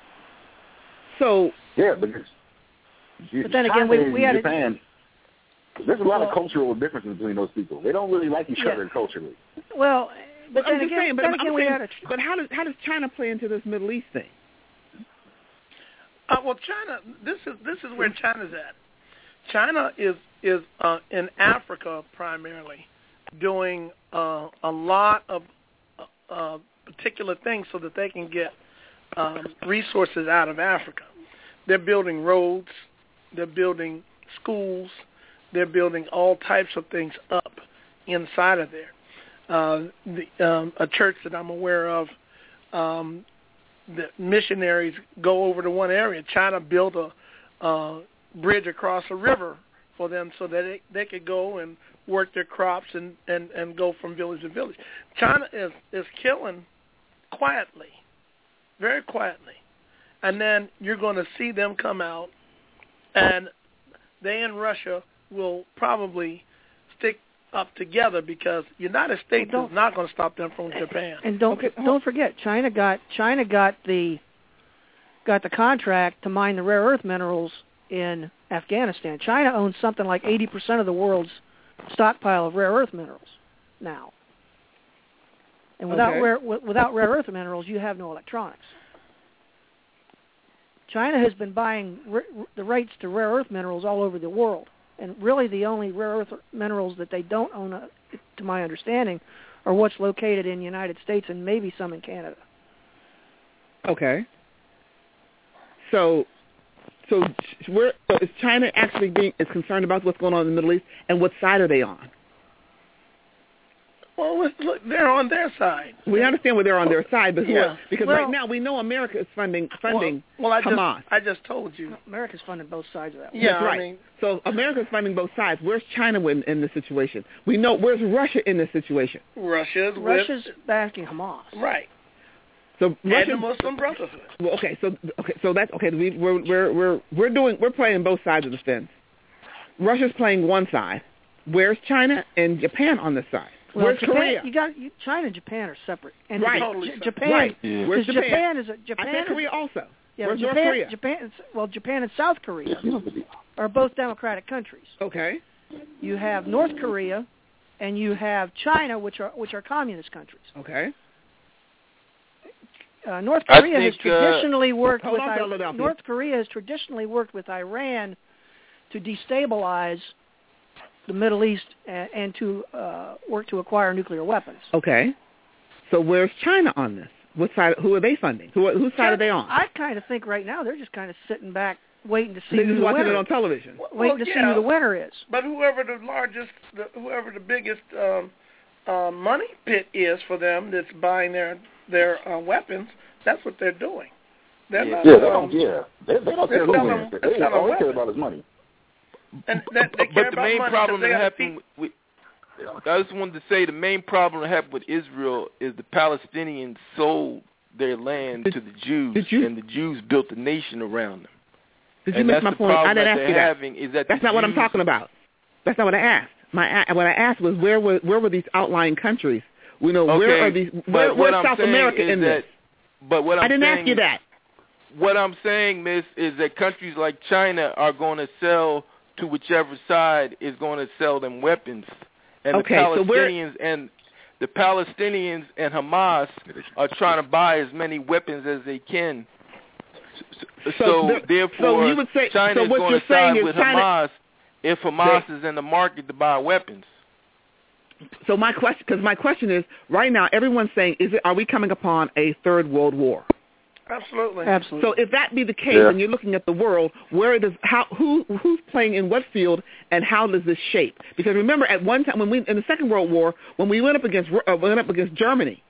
So yeah, but it's, But then again, we- we had a- Japan. There's a lot Well- of cultural differences between those people. They don't really like each Yeah. other culturally. Well, but But then I'm just again, saying, but then I'm, again I'm we saying, had a but how does how does China play into this Middle East thing? Uh, well, China. This is this is where China's at. China is is uh, in Africa primarily, doing uh, a lot of uh, particular things so that they can get um, resources out of Africa. They're building roads. They're building schools. They're building all types of things up inside of there. Uh, the, um, a church that I'm aware of, um, the missionaries go over to one area. China built a uh, bridge across a river for them so that it, they could go and work their crops and, and, and go from village to village. China is, is killing quietly, very quietly. And then you're going to see them come out, and they and Russia will probably stick up together because the United States Well, is not going to stop them from Japan. And don't Okay. don't forget, China got China got the got the contract to mine the rare earth minerals in Afghanistan. China owns something like eighty percent of the world's stockpile of rare earth minerals now. And without Okay. rare w- without rare earth minerals, you have no electronics. China has been buying r- the rights to rare earth minerals all over the world, and really the only rare earth minerals that they don't own, uh, to my understanding, are what's located in the United States and maybe some in Canada. Okay. So, so ch- where so is China actually being is concerned about what's going on in the Middle East, and what side are they on? Well, look, look, they're on their side. We understand where they're on their side, but who Yeah. are, because Well- right now we know America is funding funding Well, well I Hamas. just I just told you. America's funding both sides of that. Yeah, That's I right. mean, So America's funding both sides. Where's China in, in this situation? We know where's Russia in this situation. Russia's Russia's with, backing Hamas. right, So and Russia. the Muslim Brotherhood. Well, okay, so okay, so that's okay. We, we're we're we're we're doing we're playing both sides of the fence. Russia's playing one side. Where's China and Japan on this side? Well, Where's Japan, Korea? You got you, China and Japan are separate. And Right. J- Totally J- separate. Japan, Right. Yeah. Where's because Japan? Japan is a Japan. I said is- Korea also. Yeah, Where's Japan, North Korea? Japan, well, Japan and South Korea are both democratic countries. Okay. You have North Korea, and you have China, which are which are communist countries. Okay. Uh, North I Korea has think, uh, traditionally worked Hold with on, I- Philadelphia. North Korea has traditionally worked with Iran to destabilize the Middle East and, and to uh, work to acquire nuclear weapons. Okay. So where's China on this? What side? Who are they funding? Who whose side are they on? I kind of think right now they're just kind of sitting back, waiting to see They're who just the watching winner it on television. waiting Well, to see yeah. who the winner is. But whoever the largest, the, whoever the biggest um, uh, money pit is for them that's buying their their uh, weapons, that's what they're doing. They're Yeah. not, Yeah, they um, don't. Yeah, they, they don't they're care who selling- wins. they're They selling all they care weapons. about is money. And that, they care But the about main money problem 'cause they that gotta happened with, with I just wanted to say the main problem that happened with Israel is the Palestinians sold their land Did- to the Jews, did you- and the Jews built a nation around them. Did you and miss that's my the point? problem I didn't that ask you they're that. having is that That's the not what I'm Jews- talking about. That's not what I asked. My what I asked was where were where were these outlying countries? We know Okay, where are these? but Where, what where's I'm South saying America is in that, this? But what I'm I didn't saying ask you that. What I'm saying, Miss, is that countries like China are going to sell to whichever side is going to sell them weapons, and Okay, the so where- Palestinians and the Palestinians and Hamas are trying to buy as many weapons as they can. So, So so the- therefore, so you would say- China so is what going you're to saying side is with China- Hamas if Hamas They- is in the market to buy weapons. So my question, because my question is, right now everyone's saying, is it? Are we coming upon a third world war? Absolutely. Absolutely. So if that be the case, Yeah. and you're looking at the world, where does how who who's playing in what field, and how does this shape? Because remember, at one time when we in the Second World War, when we went up against uh, went up against Germany,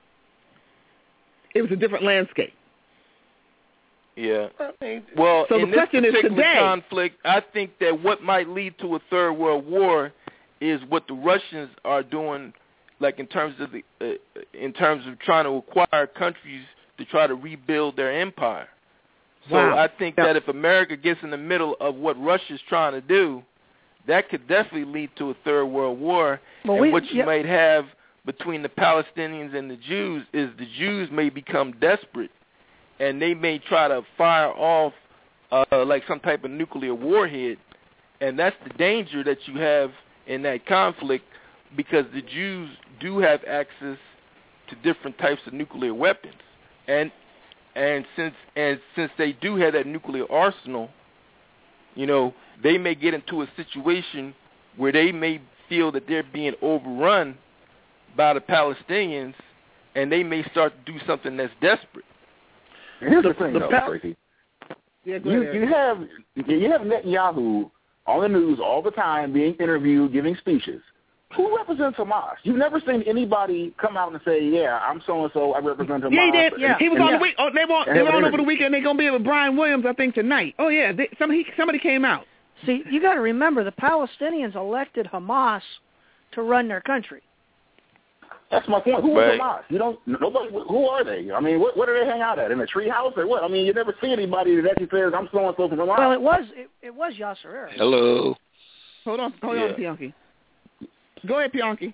it was a different landscape. Yeah. I mean, Well, So the in this question is particular today- conflict, I think that what might lead to a third world war is what the Russians are doing, like in terms of the uh, in terms of trying to acquire countries to try to rebuild their empire. So Wow. I think that if America gets in the middle of what Russia's trying to do, that could definitely lead to a third world war. Well, and we- what you yeah. might have between the Palestinians and the Jews is the Jews may become desperate, and they may try to fire off uh, like some type of nuclear warhead, and that's the danger that you have in that conflict, because the Jews do have access to different types of nuclear weapons, and and since and since they do have that nuclear arsenal, you know, they may get into a situation where they may feel that they're being overrun by the Palestinians, and they may start to do something that's desperate. Here's the, The- thing, the though, Pal- Tracy. Yeah, go You, ahead, you Eric. have you have Netanyahu on the news all the time, being interviewed, giving speeches. Who represents Hamas? You've never seen anybody come out and say, "Yeah, I'm so and so. I represent Hamas." Yeah, he did. Yeah. He was And- on the week. Oh, they were and they have were an on over interview. the weekend. They're gonna be with Brian Williams, I think, tonight. Oh yeah, they, somebody somebody came out. See, you got to remember the Palestinians elected Hamas to run their country. That's my point. Who Right. is Hamas? You don't. Nobody. Who are they? I mean, what, what do they hang out at? In a tree house or what? I mean, you never see anybody that actually says, "I'm so and so from Hamas." Well, it was it, it was Yasser Arafat. Hello. Hold on, hold Yeah. on, Pianki. Go ahead, Pianki.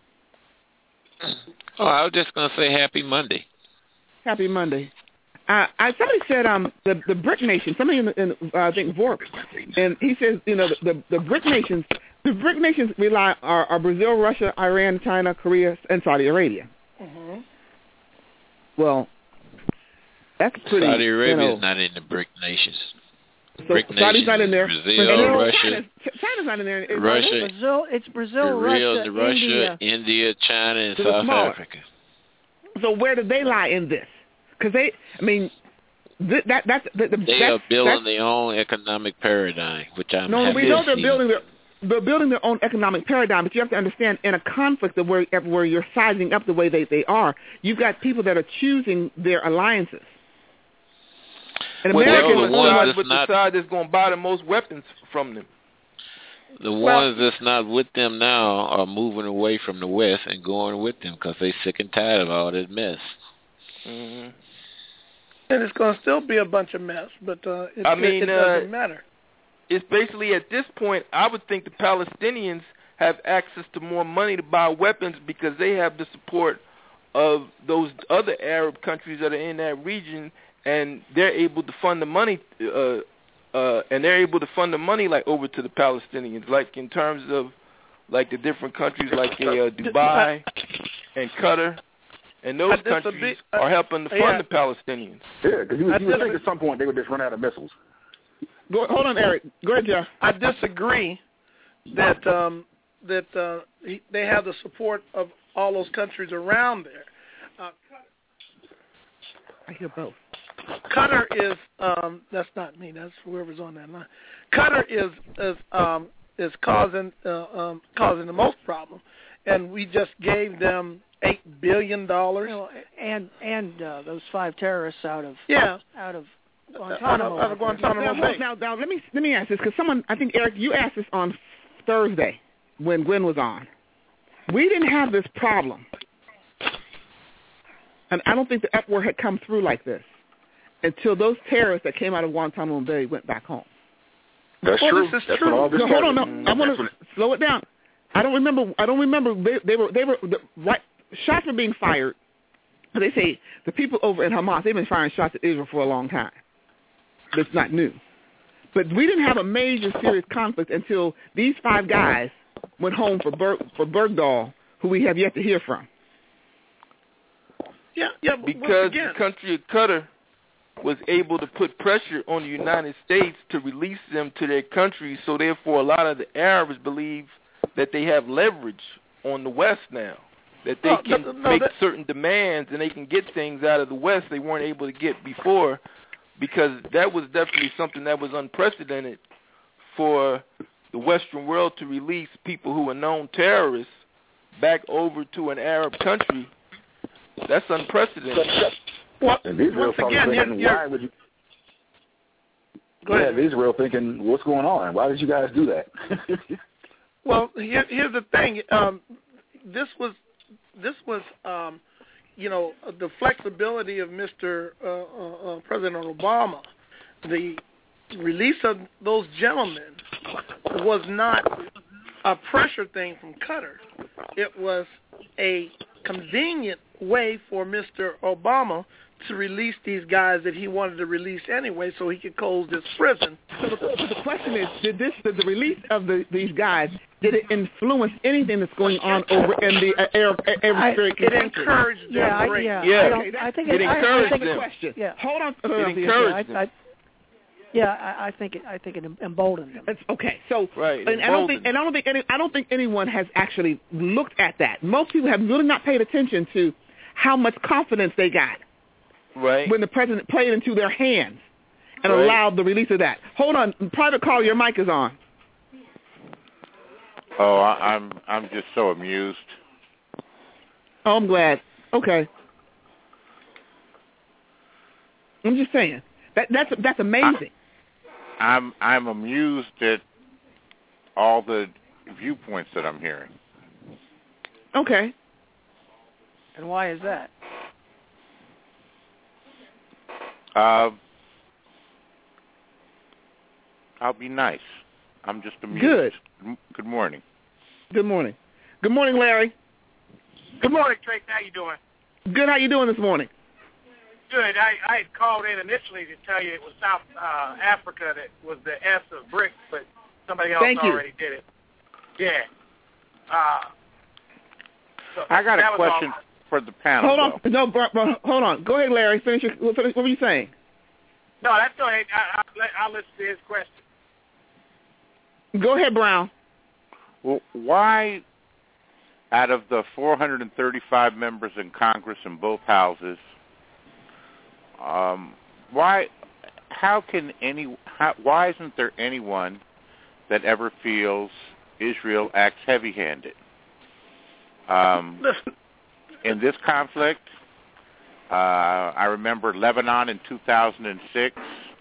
Oh, I was just going to say happy Monday. Happy Monday. Uh, I somebody said um the the BRIC nation. Somebody in, in uh, I think Vorp, and he says you know the, the the BRIC nations. The BRIC nations rely are, are Brazil, Russia, Iran, China, Korea, and Saudi Arabia. Mm-hmm. Well, that's pretty. Saudi Arabia you know, is not in the BRIC nations. so BRIC Saudi's nations not in is there. Brazil, but, you know, Russia, China's, China's not in there. Is Russia, it? Brazil, it's Brazil, Brazil, Russia, Russia, India. India, China, and So they're South smaller. Africa. So where do they lie in this? Because they, I mean, th- that that's the, the, They that's, are building that's, their own economic paradigm, which I'm No, happy we know to they're see. building their they're building their own economic paradigm, but you have to understand, in a conflict of where where you're sizing up the way they, they are, you've got people that are choosing their alliances. And Well, America they're the going to ones side that's with not- the side that's going to buy the most weapons from them. The Well- ones that's not with them now are moving away from the West and going with them because they sick and tired of all that mess. Mm-hmm. And it's going to still be a bunch of mess, but uh, it, I mean, it, it doesn't uh, matter. It's basically at this point, I would think the Palestinians have access to more money to buy weapons because they have the support of those other Arab countries that are in that region, and they're able to fund the money, uh, uh, and they're able to fund the money like over to the Palestinians, like in terms of like the different countries like uh, Dubai and Qatar, and those I disagree- countries I- are helping to fund yeah. the Palestinians. Yeah, because you, I you would think just- at some point they would just run out of missiles. Go, hold on, Eric. Go ahead, Jeff. I disagree that um, that uh, he, they have the support of all those countries around there. Uh, I hear both. Qatar is um, that's not me. That's whoever's on that line. Qatar is is um, is causing uh, um, causing the most problem, and we just gave them eight billion dollars. You know, and and uh, those five terrorists out of Yeah. out of Out Guantanamo. of, out of Guantanamo Now, Bay. now, now, let me let me ask this, because someone, I think Eric, you asked this on Thursday when Gwen was on. We didn't have this problem, and I don't think the upward had come through like this until those terrorists that came out of Guantanamo Bay went back home. That's Well, true. this is That's true. what all this No, hold on, no, started. I want That's to what- slow it down. I don't remember. I don't remember. They, they were they were the, right. Shots were being fired. They say the people over in Hamas, they've been firing shots at Israel for a long time. That's not new. But we didn't have a major serious conflict until these five guys went home for Ber- for Bergdahl, who we have yet to hear from. Yeah, yeah. But because again, the country of Qatar was able to put pressure on the United States to release them to their country, so therefore a lot of the Arabs believe that they have leverage on the West now, that they no, can no, no, make that, certain demands and they can get things out of the West they weren't able to get before, because that was definitely something that was unprecedented for the Western world to release people who are known terrorists back over to an Arab country. That's unprecedented. Well, and Israel once probably again, thinking, you're, why would you? Go ahead. Yeah, Israel thinking, what's going on? Why did you guys do that? Well, here, here's the thing. Um, this was, this was, um, you know, the flexibility of Mister Uh, uh, uh, President Obama. The release of those gentlemen was not a pressure thing from Qatar. It was a convenient way for Mister Obama to release these guys that he wanted to release anyway, so he could close this prison. So the, the question is, did this, did the release of the, these guys, did it influence anything that's going on over in the uh, Arab Arab Street? It encouraged them. Yeah, I, great. yeah. Yeah. I, don't, I think it it, encouraged I, I think them. Question. Yeah. Hold on. It Yeah, encouraged I, them. I, yeah, I, I think it. I think it emboldened them. It's, okay, so Right, and I don't think emboldened. and I don't think any I don't think anyone has actually looked at that. Most people have really not paid attention to how much confidence they got Right. when the president played into their hands and Right. allowed the release of that. Hold on, private call, your mic is on. Oh, I, I'm I'm just so amused. Oh, I'm glad. Okay, I'm just saying that that's that's amazing. I, I'm I'm amused at all the viewpoints that I'm hearing. Okay. And why is that? Uh, I'll be nice. I'm just amused. Good. M- Good morning. Good morning. Good morning, Larry. Good morning, Drake. How you doing? Good. How you doing this morning? Good. I, I had called in initially to tell you it was South uh, Africa that was the S of BRICS, but somebody else Thank you. already did it. Yeah. Uh, so I got that a was question all. for the panel. Hold on. though. No, bro, bro, hold on. Go ahead, Larry. Finish your. Finish, what were you saying? No, that's all right. I, I, I'll listen to his question. Go ahead, Brown. Well, why, out of the four hundred thirty-five members in Congress in both houses, um, why, how can any, how, why isn't there anyone that ever feels Israel acts heavy-handed? Um, in this conflict, uh, I remember Lebanon in two thousand six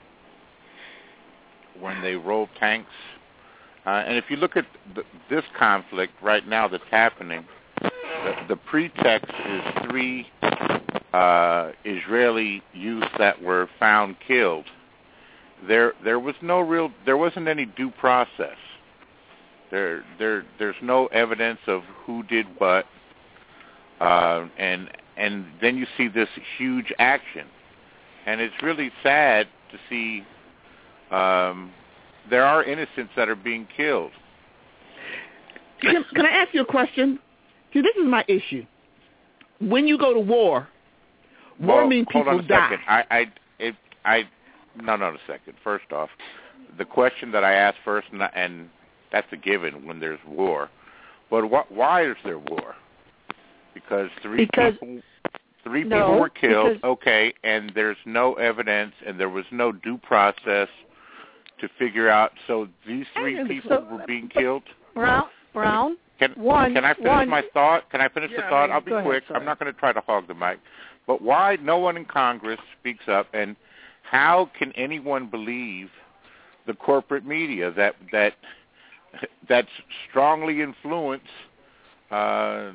when they rolled tanks. Uh, and if you look at the, this conflict right now that's happening, the, the pretext is three uh, Israeli youths that were found killed. There, there was no real, there wasn't any due process. There, there, there's no evidence of who did what, uh, and and then you see this huge action, and it's really sad to see. Um, There are innocents that are being killed. Can, can I ask you a question? See, this is my issue. When you go to war, war well, means hold people on a die. second. I, I, it, I, no, no, a second. First off, the question that I asked first, and, and that's a given when there's war. But wh- why is there war? Because three Because, people, three no, people were killed. because- Okay, and there's no evidence, and there was no due process to figure out. So these three And people so- were being killed. Brown, Brown. Can, One, can I finish one, my thought? Can I finish Yeah, the thought? I mean, I'll be go ahead, quick. sorry. I'm not going to try to hog the mic. But why no one in Congress speaks up, and how can anyone believe the corporate media that that that's strongly influenced uh,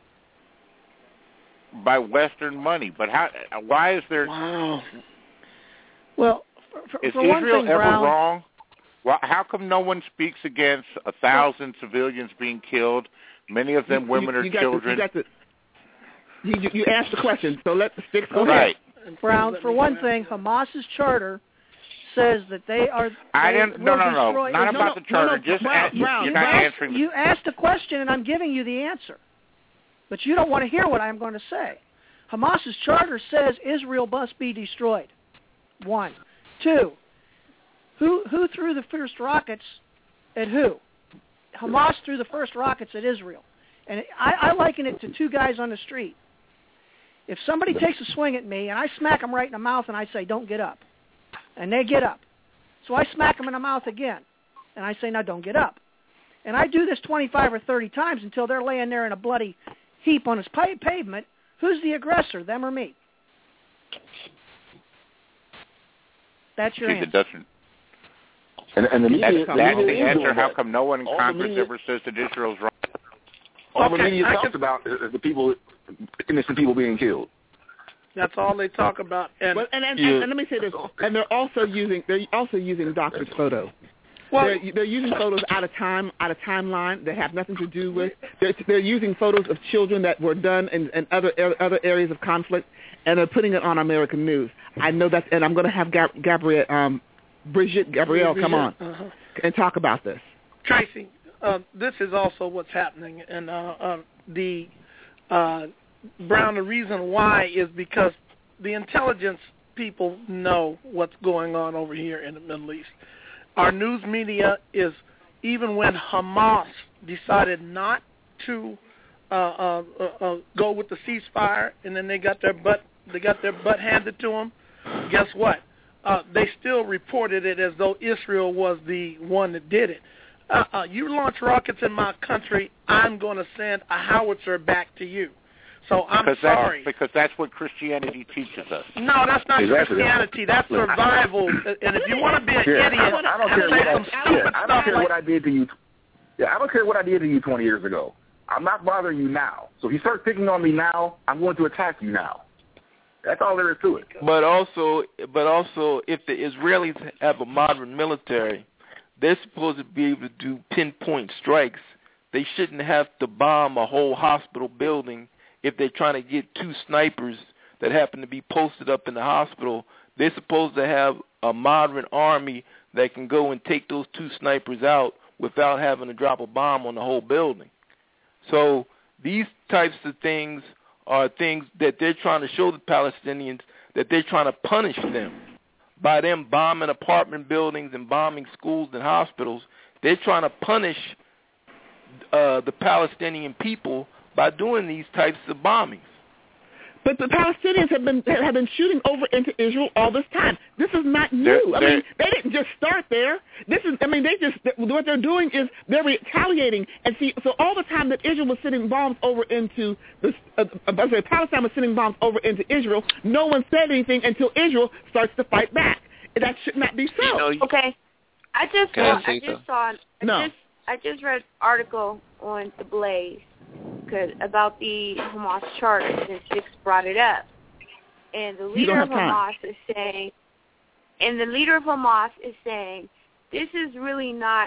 by Western money? But how? Why is there? Wow. Well, for, for, Is for one Israel thing, ever Brown, wrong? Why, how come no one speaks against a thousand civilians being killed, many of them You- women you, or you got children? The, you, got the, you, you, you asked the question, so let the sticks go Right. ahead. Brown, for one thing, Hamas's charter says that they are. I they didn't. will No, no, no. destroy Not Israel. about the charter. no, no, Just Brown, ask, Brown, you're you not asked, answering. you asked a question, and I'm giving you the answer. But you don't want to hear what I'm going to say. Hamas's charter says Israel must be destroyed. One. Two, who who threw the first rockets at who? Hamas threw the first rockets at Israel. And I, I liken it to two guys on the street. If somebody takes a swing at me and I smack them right in the mouth and I say, don't get up, and they get up. So I smack them in the mouth again, and I say, now don't get up. And I do this twenty-five or thirty times until they're laying there in a bloody heap on his pavement. Who's the aggressor, them or me? That's your answer. It doesn't. And, and the media, that's the that's media the answer. How that. come no one in All Congress media, ever says that Israel's wrong? All okay, the media I talks can, about is the people, innocent people being killed. That's all they talk about. And well, and, and, yeah. and, and let me say this. And they're also using they're also using doctored photos. Well, they're, they're using photos out of time, out of timeline that have nothing to do with. They're, they're using photos of children that were done in, in other other areas of conflict, and they're putting it on American news. I know that, and I'm going to have Gab- Gabrielle, um, Brigitte Gabrielle, come on uh-huh. and talk about this. Tracy, uh, this is also what's happening, and uh, uh, the uh, Brown. The reason why is because the intelligence people know what's going on over here in the Middle East. Our news media is, even when Hamas decided not to uh, uh, uh, uh, go with the ceasefire, and then they got their butt they got their butt handed to them. Guess what? Uh, they still reported it as though Israel was the one that did it. Uh, uh, you launch rockets in my country, I'm going to send a howitzer back to you. So I'm because sorry. That's, because that's what Christianity teaches us. No, that's not exactly. Christianity. That's survival. And if you want to be an yeah, idiot, I don't, I don't care, what I, yeah, I don't care like, what I did to you. Yeah, I don't care what I did to you twenty years ago. I'm not bothering you now. So if you start picking on me now, I'm going to attack you now. That's all there is to it. But also, but also, if the Israelis have a modern military, they're supposed to be able to do pinpoint strikes. They shouldn't have to bomb a whole hospital building if they're trying to get two snipers that happen to be posted up in the hospital. They're supposed to have a modern army that can go and take those two snipers out without having to drop a bomb on the whole building. So these types of things are things that they're trying to show the Palestinians that they're trying to punish them. By them bombing apartment buildings and bombing schools and hospitals, they're trying to punish uh, the Palestinian people by doing these types of bombings. But the Palestinians have been have been shooting over into Israel all this time. This is not new. They're, I they're, mean, they didn't just start there. This is, I mean, they just what they're doing is they're retaliating. And see, so all the time that Israel was sending bombs over into the, uh, I'm sorry, Palestine was sending bombs over into Israel, no one said anything until Israel starts to fight back. That should not be so. You know, okay, I just saw, I just so? saw, I no. just I just read an article on the Blaze about the Hamas charter since Six brought it up. And the leader of Hamas is saying, and the leader of Hamas is saying, this is really not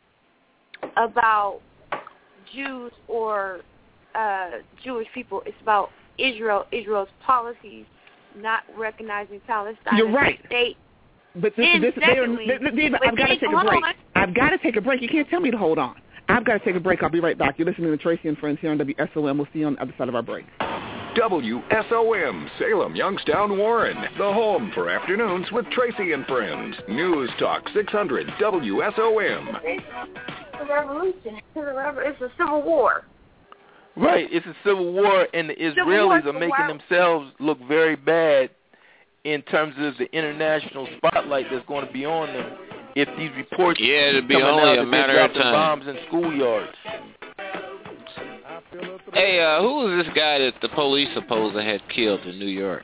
about Jews or uh, Jewish people. It's about Israel, Israel's policies, not recognizing Palestine You're as right. a state. But this, Then this, secondly, they are, they, they, I've got to take a hold break. on. I've got to take a break. You can't tell me to hold on. I've got to take a break. I'll be right back. You're listening to Tracy and Friends here on W S O M. We'll see you on the other side of our break. W S O M, Salem, Youngstown, Warren. The home for afternoons with Tracy and Friends. News Talk six hundred W S O M. It's a revolution. It's a civil war. Right. It's a civil war, and the Israelis are making themselves look very bad in terms of the international spotlight that's going to be on them if these reports yeah, it'll be coming only out a that matter they're of dropping time. bombs in schoolyards. Hey, uh, who was this guy that the police supposedly had killed in New York?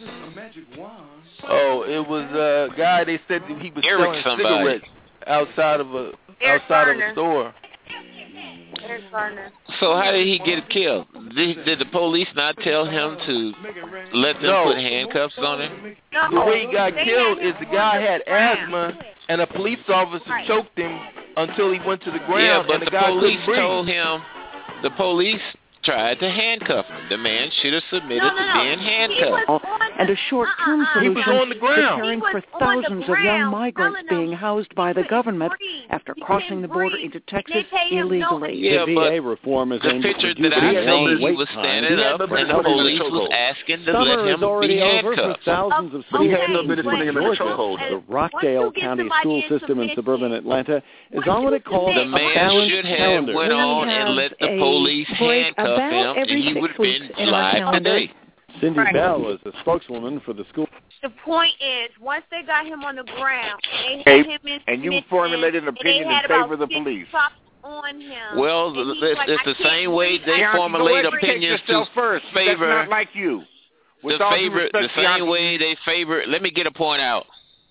Oh, it was a guy. They said that he was Eric selling somebody. cigarettes outside of a Eric outside Garner. of a store. Eric Garner. So how did he get killed? Did, did the police not tell him to let them No. put handcuffs on him? No, The way he got they killed had is him the guy on the had ground. asthma, and a police officer Right. choked him until he went to the Yeah, ground, but and the, the guy police couldn't breathe. told him, the police tried to handcuff him. The man should have submitted No, no, to no. being He handcuffed. was on and a short-term Uh-uh. He was solution on the ground. preparing He was for on the thousands of young ground migrants being housed by the government after crossing the border into Texas illegally. Yeah, the but V A reform is the aimed at picture that reducing I the see, long he wait was time. standing up, and the police was asking to Summer let is him already be over for handcuffed. thousands of But he school had no students business putting him in in a Georgia. chokehold. The Rockdale County school system in suburban Atlanta is on what it calls The a man balanced should have calendar. went on and let the police handcuff him, and he would have been live today. Cindy Right. Bell is a spokeswoman for the school. The point is, once they got him on the ground, they Hey, had him in and you submission, formulated an and opinion they had in favor about of the fifty police. cops on him. Well, and he's it's, like, it's I the can't same way breathe. they I- formulate Bianchi, go opinions educate yourself to first. favor That's not like you. With the all due favor, respect, the same Bianchi, way they favor. Let me get a point out.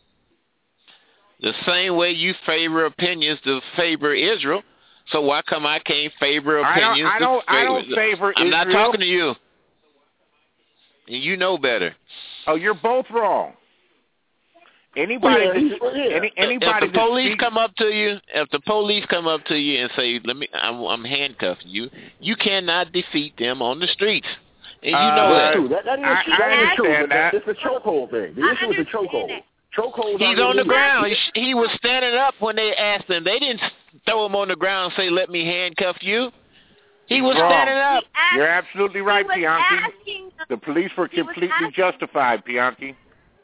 The same way you favor opinions to favor Israel. So why come I can't favor I don't- opinions? I don't- to I favor, don't favor I'm not Israel. talking to you. And you know better. Oh, you're both wrong. Anybody, Yeah, that, well, yeah. any, anybody if the police that speaks, come up to you, if the police come up to you and say, "Let me, I'm, I'm handcuffing you," you cannot defeat them on the streets, and you Uh, know that's that. true. That, that is I- true. I That is true. understand But that, that. it's the chokehold thing. The issue is the chokehold. Chokehold. He's on the ground. He, he was standing up when they asked him. They didn't throw him on the ground and say, "Let me handcuff you." He was Wrong. standing up. You're absolutely right, Bianchi. The police were completely justified, Bianchi.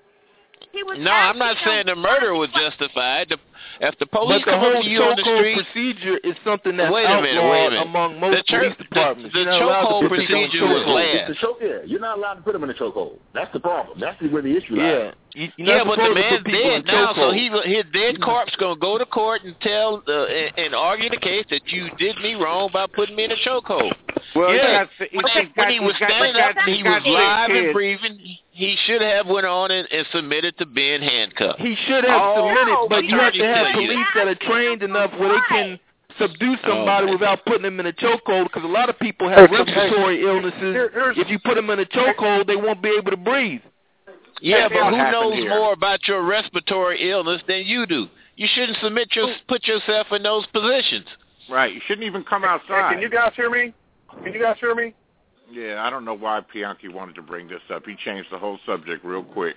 No, I'm not saying the murder was justified. The, if the police But the come up whole to you on the chokehold street, procedure is something that's wait a minute, outlawed wait a minute. among most the church, police departments. The, the You're not allowed to chokehold put people in procedure was chokehold. last. It's the choke. Yeah, you're not allowed to put him in a chokehold. That's the problem. That's where the issue Yeah. lies. You, you're Yeah, not but the supposed to man's put people dead in now, so chokehold. he his dead corpse gonna go to court and tell uh, and, and argue the case that you did me wrong by putting me in a chokehold. Well, yeah, that's- when, he's when got- he was he's got- standing he's up got- and he he's was got live kids. and breathing, he should have went on and, and submitted to being handcuffed. He should have Oh, submitted, but you have to have attorneys tell you. police that are trained enough where they can subdue somebody Oh, without putting them in a chokehold, because a lot of people have Hey, respiratory hey, illnesses. here- here's- If you put them in a chokehold, they won't be able to breathe. Yeah, That's but what who happened knows here. more about your respiratory illness than you do? You shouldn't submit your put yourself in those positions. Right. You shouldn't even come Hey, outside. can you guys hear me? Can you guys hear me? Yeah, I don't know why Bianchi wanted to bring this up. He changed the whole subject real quick.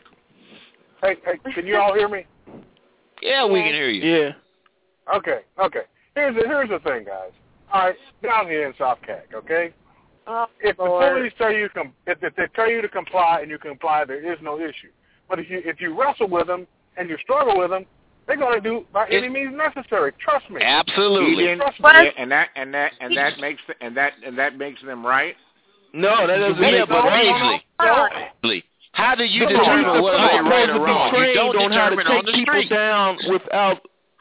Hey, hey, can you all hear me? Yeah, we can hear you. Yeah. Okay, okay. Here's the, here's the thing, guys. All right, down here in South Cac, okay? Oh, If the Lord. police tell you com- if, if they tell you to comply and you comply, there is no issue. But if you if you wrestle with them and you struggle with them, they're going to do by any means necessary. Trust me. Absolutely. He didn't- Trust me. yeah, and that and that and that makes and that and that makes them right. No, that doesn't Yeah, make but them right. Beasley, Beasley, how do you The determine police whether are they're right or supposed to be wrong? You trained don't on how to determine take on the people street. down without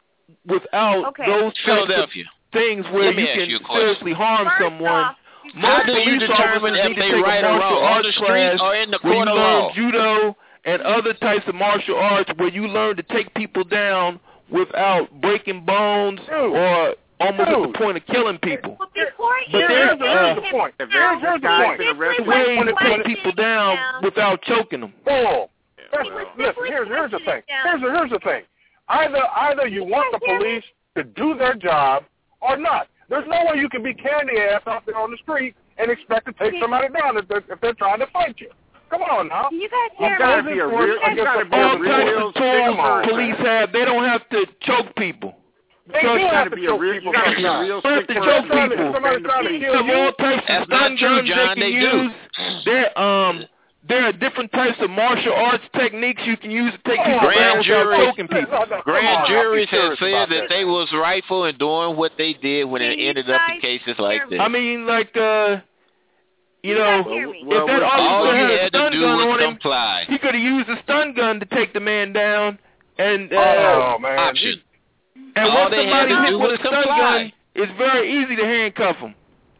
without Okay. those types of Philadelphia. things where Let me you ask can you a question. seriously harm First someone. off, How Most do you police determine officers if need to they take a right or martial wrong, on arts the street class or in the where court you of learn law? judo and other types of martial arts where you learn to take people down without breaking bones or almost at the point of killing people. But before But you there's, take uh, him the point. If down, there's a guy's been arrested, ways when to it- take when it- people down without choking them. Oh, Yeah, listen, well, listen, here's here's the thing. Here's the, here's the thing. Either either you want the police to do their job or not. There's no way you can be candy ass out there on the street and expect to take somebody down if they're, if they're trying to fight you. Come on now. Can you guys You hear gotta me? be a real. You Against gotta the be a All police. types real of tools person. police have, they don't have to choke people. They So do you have gotta to be a choke real. people You gotta be a sometimes. real They have sick to person. choke Somebody's people. somebody's trying to kill Some you. all types of That's stun not true, guns John. they They can do. use. There, um, there are different types of martial arts techniques you can use to take Oh, people Grand down without jury- choking people. No, no, come Grand on, juries I'll be have serious said about that they was rightful in doing what they did when it Can you ended up in guys cases hear like me? this. I mean, like, uh, you You know, guys hear me? Well, if that well, all officer you had a had to stun do gun was on him, comply. he could have used a stun gun to take the man down. And uh, Oh man. Option. and all once they had somebody to hit do with was a stun comply. gun, it's very easy to handcuff them.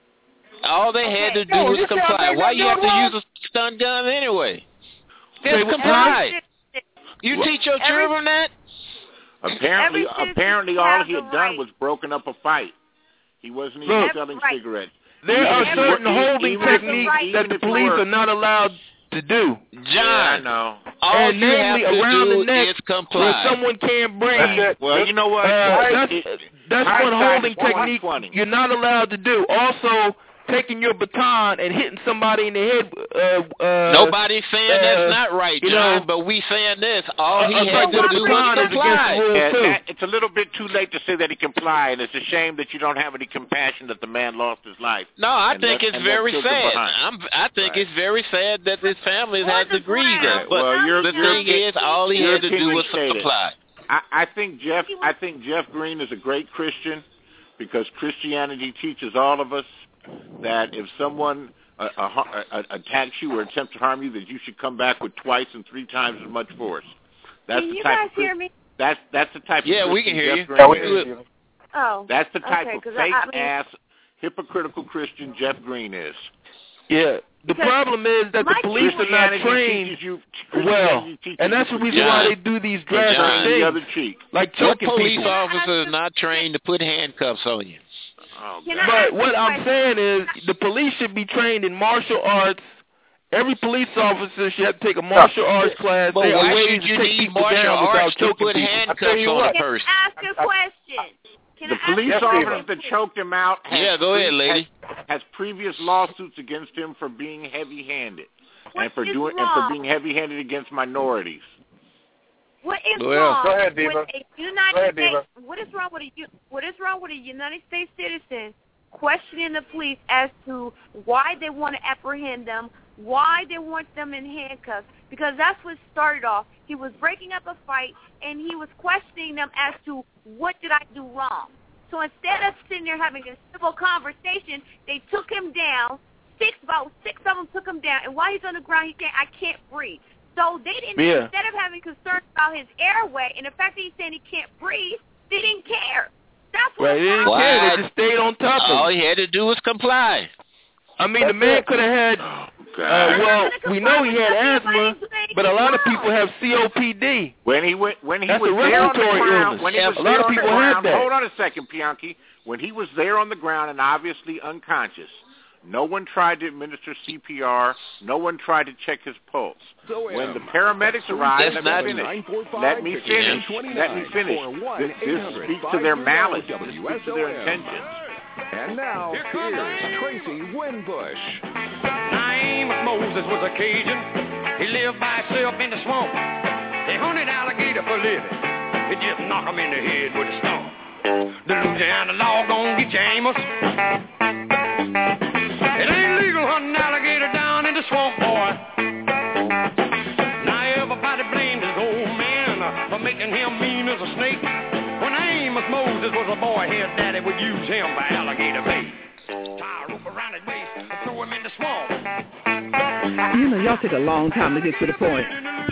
All they had to do Yo, was you see how comply. they Why got you have to done use a stun gun anyway? Say Just what? comply. You Well, teach your every- children that? Apparently, Every citizen apparently, all has he a had done right. was broken up a fight. He wasn't even Look, selling Right. cigarettes. There Even are if you certain were- holding even if- techniques right. that even the if you police were- are not allowed to do. John, Yeah, I know. all and you have namely to around do the neck is where comply. someone can't breathe. That's it. Well, you know what? Uh, It- that's it- that's hindsight one holding is twenty technique twenty. you're not allowed to do. Also, taking your baton and hitting somebody in the head. Uh, uh, Nobody's saying uh, that's not right, you John, know, but we saying this. All he uh, had to do was comply. Yeah, that, it's a little bit too late to say that he complied, and it's a shame that you don't have any compassion that the man lost his life. No, I and think left, it's very sad. I'm, I think right. it's very sad that his family has to grieve that. But well, you're, the you're, thing is, all he had to do was comply. I, I think Jeff. I think Jeff Green is a great Christian because Christianity teaches all of us that if someone uh, uh, uh, attacks you or attempts to harm you, that you should come back with twice and three times as much force. That's Can the you type guys of hear me? That's that's the type. Yeah, of we can hear Jeff you. Green Yeah, we is. can hear you. Oh, That's the type okay, of 'cause fake I, I mean, ass, hypocritical Christian Jeff Green is. Yeah. The Because problem is that the police are not trained you, well, and that's the reason John, why they do these drastic John, things, the other cheek. like What choking police people. officer is not trained to put handcuffs on you? Oh, but what I'm saying is the police should be trained in martial arts. Every police officer should have to take a martial arts class. But they why are should to you take need people martial down without arts to choking put people. handcuffs on what. a person? ask a question. Can The I police ask a officer question? that choked him out has, Yeah, go ahead, lady. has, has previous lawsuits against him for being heavy-handed What and for is doing wrong? and for being heavy-handed against minorities. What is Go ahead. wrong Go ahead, with Diva. a United Go ahead, States? Diva. What is wrong with a U- What is wrong with a United States citizen questioning the police as to why they want to apprehend them, why they want them in handcuffs? Because that's what started off. He was breaking up a fight, and he was questioning them as to what did I do wrong. So instead of sitting there having a civil conversation, they took him down. Six, about six of them took him down, and while he's on the ground, he can't. I can't breathe. So they didn't. Yeah. Instead of having concern about his airway and the fact that he's saying he can't breathe, they didn't care. That's what. Right, they didn't happened. care. They just stayed on top of All it. he had to do was comply. I mean, the man could have had. Uh, well, we know he had asthma, but a lot of people have C O P D. When he went, when he That's was a there on the respiratory ground, illness. when he Yeah, was a there lot of on people the have ground, that. hold on a second, Bianchi. When he was there on the ground and obviously unconscious, no one tried to administer C P R. No one tried to check his pulse. When the paramedics arrived, let me finish. Let me finish. Let me finish. This, this speaks to their malice. This speaks to their intentions. And now, here's Tracy Winbush. Amos Moses was a Cajun. He lived by himself in the swamp. They hunted alligator for living. They just knock him in the head with a stone. The Louisiana law gon' get you, Amos. It ain't legal hunting alligator down in the swamp, boy. Now everybody blamed his old man for making him mean as a snake. When Amos Moses was a boy, his daddy would use him for alligator bait. Tie a rope around his waist and throw him in the swamp. You know, y'all take a long time to get to the point.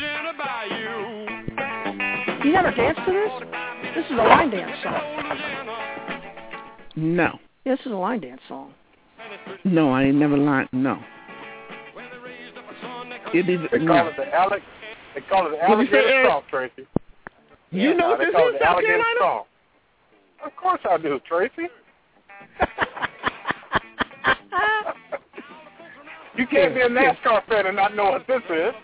You never danced to this? This is a line dance song. No. Yeah, this is a line dance song. No, I ain't never lied. No. It is, They no. call it the alligator. They call it the What you say, alligator Eric? song, Tracy. You Yeah, know what they this call is, it the South alligator Carolina? song. Of course I do, Tracy. You can't be a NASCAR fan and not know what this is.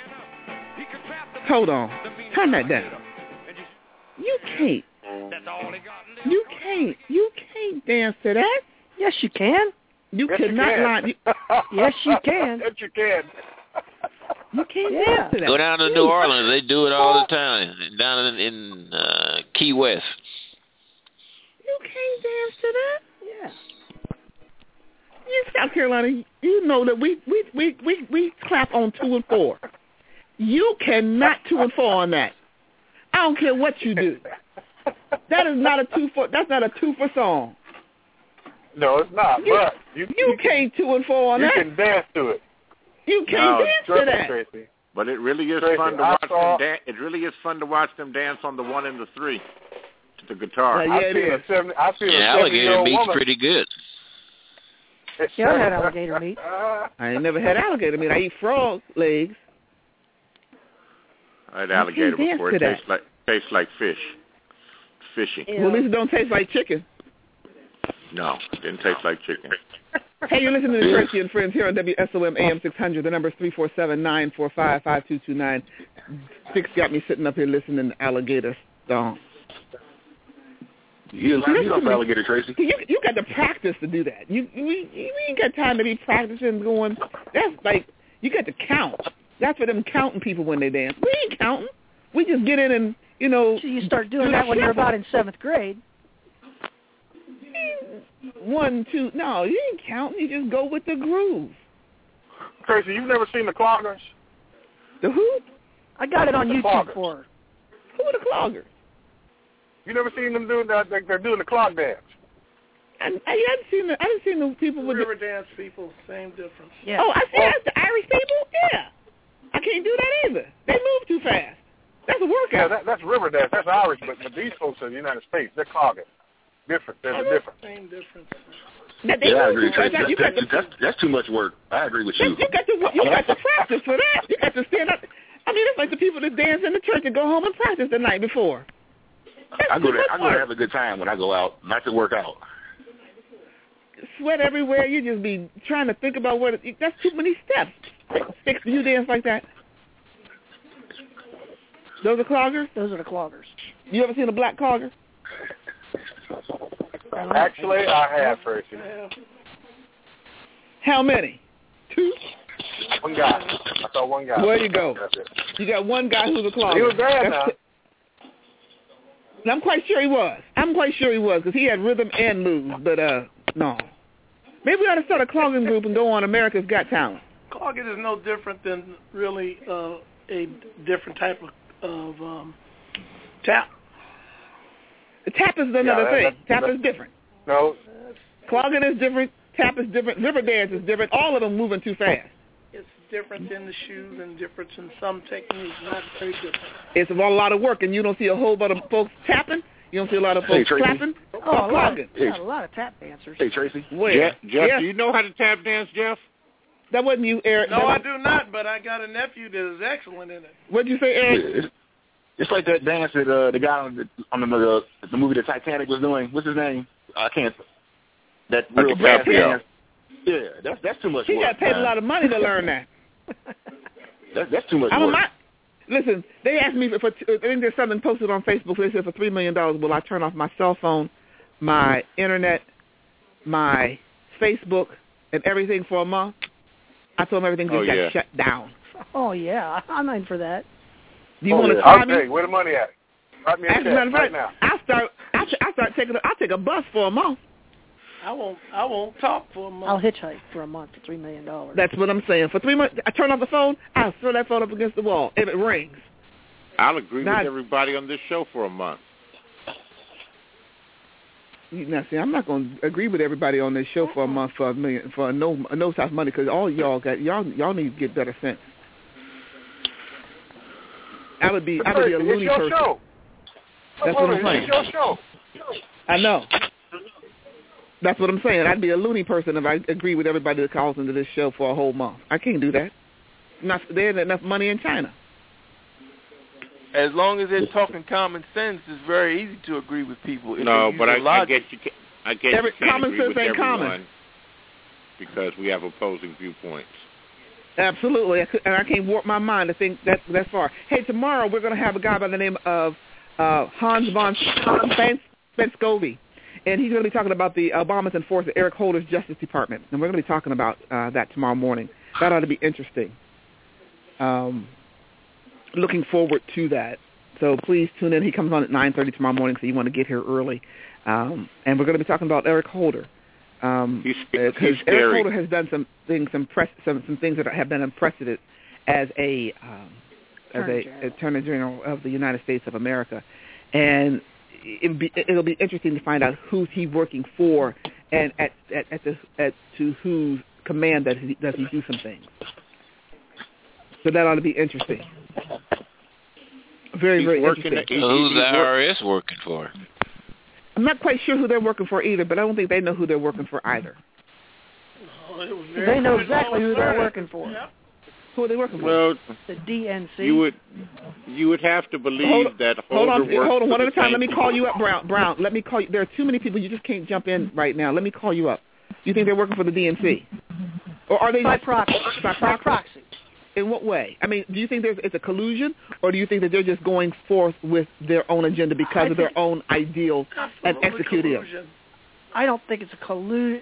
Hold on. Turn that down. You can't. You can't. You can't dance to that. Yes, you can. You Yes, you cannot can. lie. Yes, you can. Yes, you can. You can't Yeah. dance to that. Go down to New Orleans. They do it all the time. Down in, in uh, Key West. You can't dance to that. Yeah. In South Carolina, you know that we we we we, we clap on two and four. You cannot two and four on that. I don't care what you do. That is not a two for. That's not a two for song. No, it's not. You, but you, you, you can't two and four on you that. can dance to it. You can't No, dance trust to me, that. Tracy. But it really is Tracy, fun to I watch saw- them dance. It really is fun to watch them dance on the one and the three to the guitar. Uh, yeah, I've it seen is. a seventy. I've seen Yeah, a alligator seventy-year-old meat's woman. pretty good. Yeah, I had alligator meat. I ain't never had alligator meat. I eat frog legs. I had You alligator can't dance before. to It that. tastes like tastes like fish. Fishy. Ew. Well, at least it don't taste like chicken. No, didn't taste like chicken. Hey, you're listening to Tracy and Friends here on W S O M A M six hundred. The number is three four seven, nine four five, five two two nine. Six got me sitting up here listening to alligator song. You you off alligator, Tracy. You you got to practice to do that. You we we ain't got time to be practicing going. That's like you got to count. That's for them counting people when they dance. We ain't counting. We just get in and you know. So you start doing do that when you're about in seventh grade. One, two. No, you ain't counting. You just go with the groove. Tracy, you've never seen the Cloggers? The who? I got it on the YouTube cloggers. for her. Who are the Cloggers? You never seen them doing that? They're doing the clog dance. I, I haven't seen the I haven't seen the people with river the dance people. Same difference. Yeah. Oh, I see well, that's the Irish people. Yeah, I can't do that either. They move too fast. That's a workout. Yeah, that, that's river dance. That's Irish, but, but these folks are in the United States. They're clogging. Different. There's a difference. Same difference. That yeah, I agree. That, That's, you got that's, to, that's, that's too much work. I agree with you. You got to you got to practice for that. You got to stand up. I mean, it's like the people that dance in the church and go home and practice the night before. That's I go to I go to have a good time when I go out, not to work out. Sweat everywhere. You just be trying to think about what. It, that's too many steps. Six, do you dance like that? Those are cloggers? Those are the cloggers. You ever seen a black clogger? Actually, I have, Tracy. How many? Two? One guy. I saw one guy. Where you go? You got one guy who's a clogger. He was there now. And I'm quite sure he was. I'm quite sure he was because he had rhythm and moves. But uh, no. Maybe we ought to start a clogging group and go on America's Got Talent. Clogging is no different than really uh, a different type of, of um, tap. The tap is another yeah, thing. That, tap that, is different. No. Clogging is different. Tap is different. River dance is different. All of them moving too fast. It's different in the shoes and different in some techniques, not very different. It's a lot of work, and you don't see a whole bunch of folks tapping. You don't see a lot of folks hey, clapping. Oh, or a lot, clogging. of, yeah, a lot of tap dancers. Hey, Tracy. Where? Jeff, Jeff yeah. do you know how to tap dance, Jeff? That wasn't you, Eric. No, that I was... do not, but I got a nephew that is excellent in it. What did you say, Eric? It's, it's like that dance that uh, the guy on the on the, uh, the movie The Titanic was doing. What's his name? I can't. That real fast dance. Yeah, that's that's too much he work. got paid man. a lot of money to learn that. that that's too much I'm work. not, listen, they asked me for, for. I think there's something posted on Facebook. They said for three million dollars, will I turn off my cell phone, my internet, my Facebook, and everything for a month? I told them everything just oh, got yeah. shut down. Oh yeah, I'm in for that. Do you oh, want to yeah. try I'll me? tell you, where the money at? Write me a As a check matter of right fact, now. I start. I, I start taking. I take a bus for a month. I won't. I won't talk for a month. I'll hitchhike for a month for three million dollars. That's what I'm saying. For three months, I turn off the phone. I throw that phone up against the wall if it rings. I'll agree Not, with everybody on this show for a month. Now, see, I'm not going to agree with everybody on this show for a month for a million for a no a no size money because all y'all got y'all y'all need to get better sense. I would be I would be a loony it's your person. Show. That's what I'm saying. It's your show. I know. That's what I'm saying. I'd be a loony person if I agree with everybody that calls into this show for a whole month. I can't do that. Not there ain't enough money in China. As long as they're talking common sense, it's very easy to agree with people. If No, they but use I, I logic. get you. I get Every, you can't common agree sense with ain't everyone common. because we have opposing viewpoints. Absolutely, I could, and I can't warp my mind to think that that far. Hey, tomorrow we're going to have a guy by the name of uh, Hans von Spakovsky, and he's going to be talking about the Obama's enforcer, Eric Holder's Justice Department, and we're going to be talking about uh, that tomorrow morning. That ought to be interesting. Um, looking forward to that. So please tune in. He comes on at nine thirty tomorrow morning, so you want to get here early. Um, and we're going to be talking about Eric Holder. Um, he's, he's Eric Holder has done some things, some, press, some some things that have been unprecedented as a um, as a Attorney Attorney General of the United States of America, and it'll be it'll be interesting to find out who's he working for, and at at, at, the, at to whose command does he does he do some things. So that ought to be interesting. Very he's very working interesting. At, he, Who's he, the he I R S working for? I'm not quite sure who they're working for either, but I don't think they know who they're working for either. Oh, they know exactly who they're working for. Yep. Who are they working for? Well, the D N C. You would you would have to believe hold, that hold Holder on, hold on, one at a time. same Let me call you up, Brown. Brown, let me call you. There are too many people. You just can't jump in right now. Let me call you up. Do you think they're working for the D N C, or are they by proxy? By proxy. proxy. In what way? I mean, do you think there's it's a collusion, or do you think that they're just going forth with their own agenda because I of their own ideals and executing them? I don't think it's a collusion.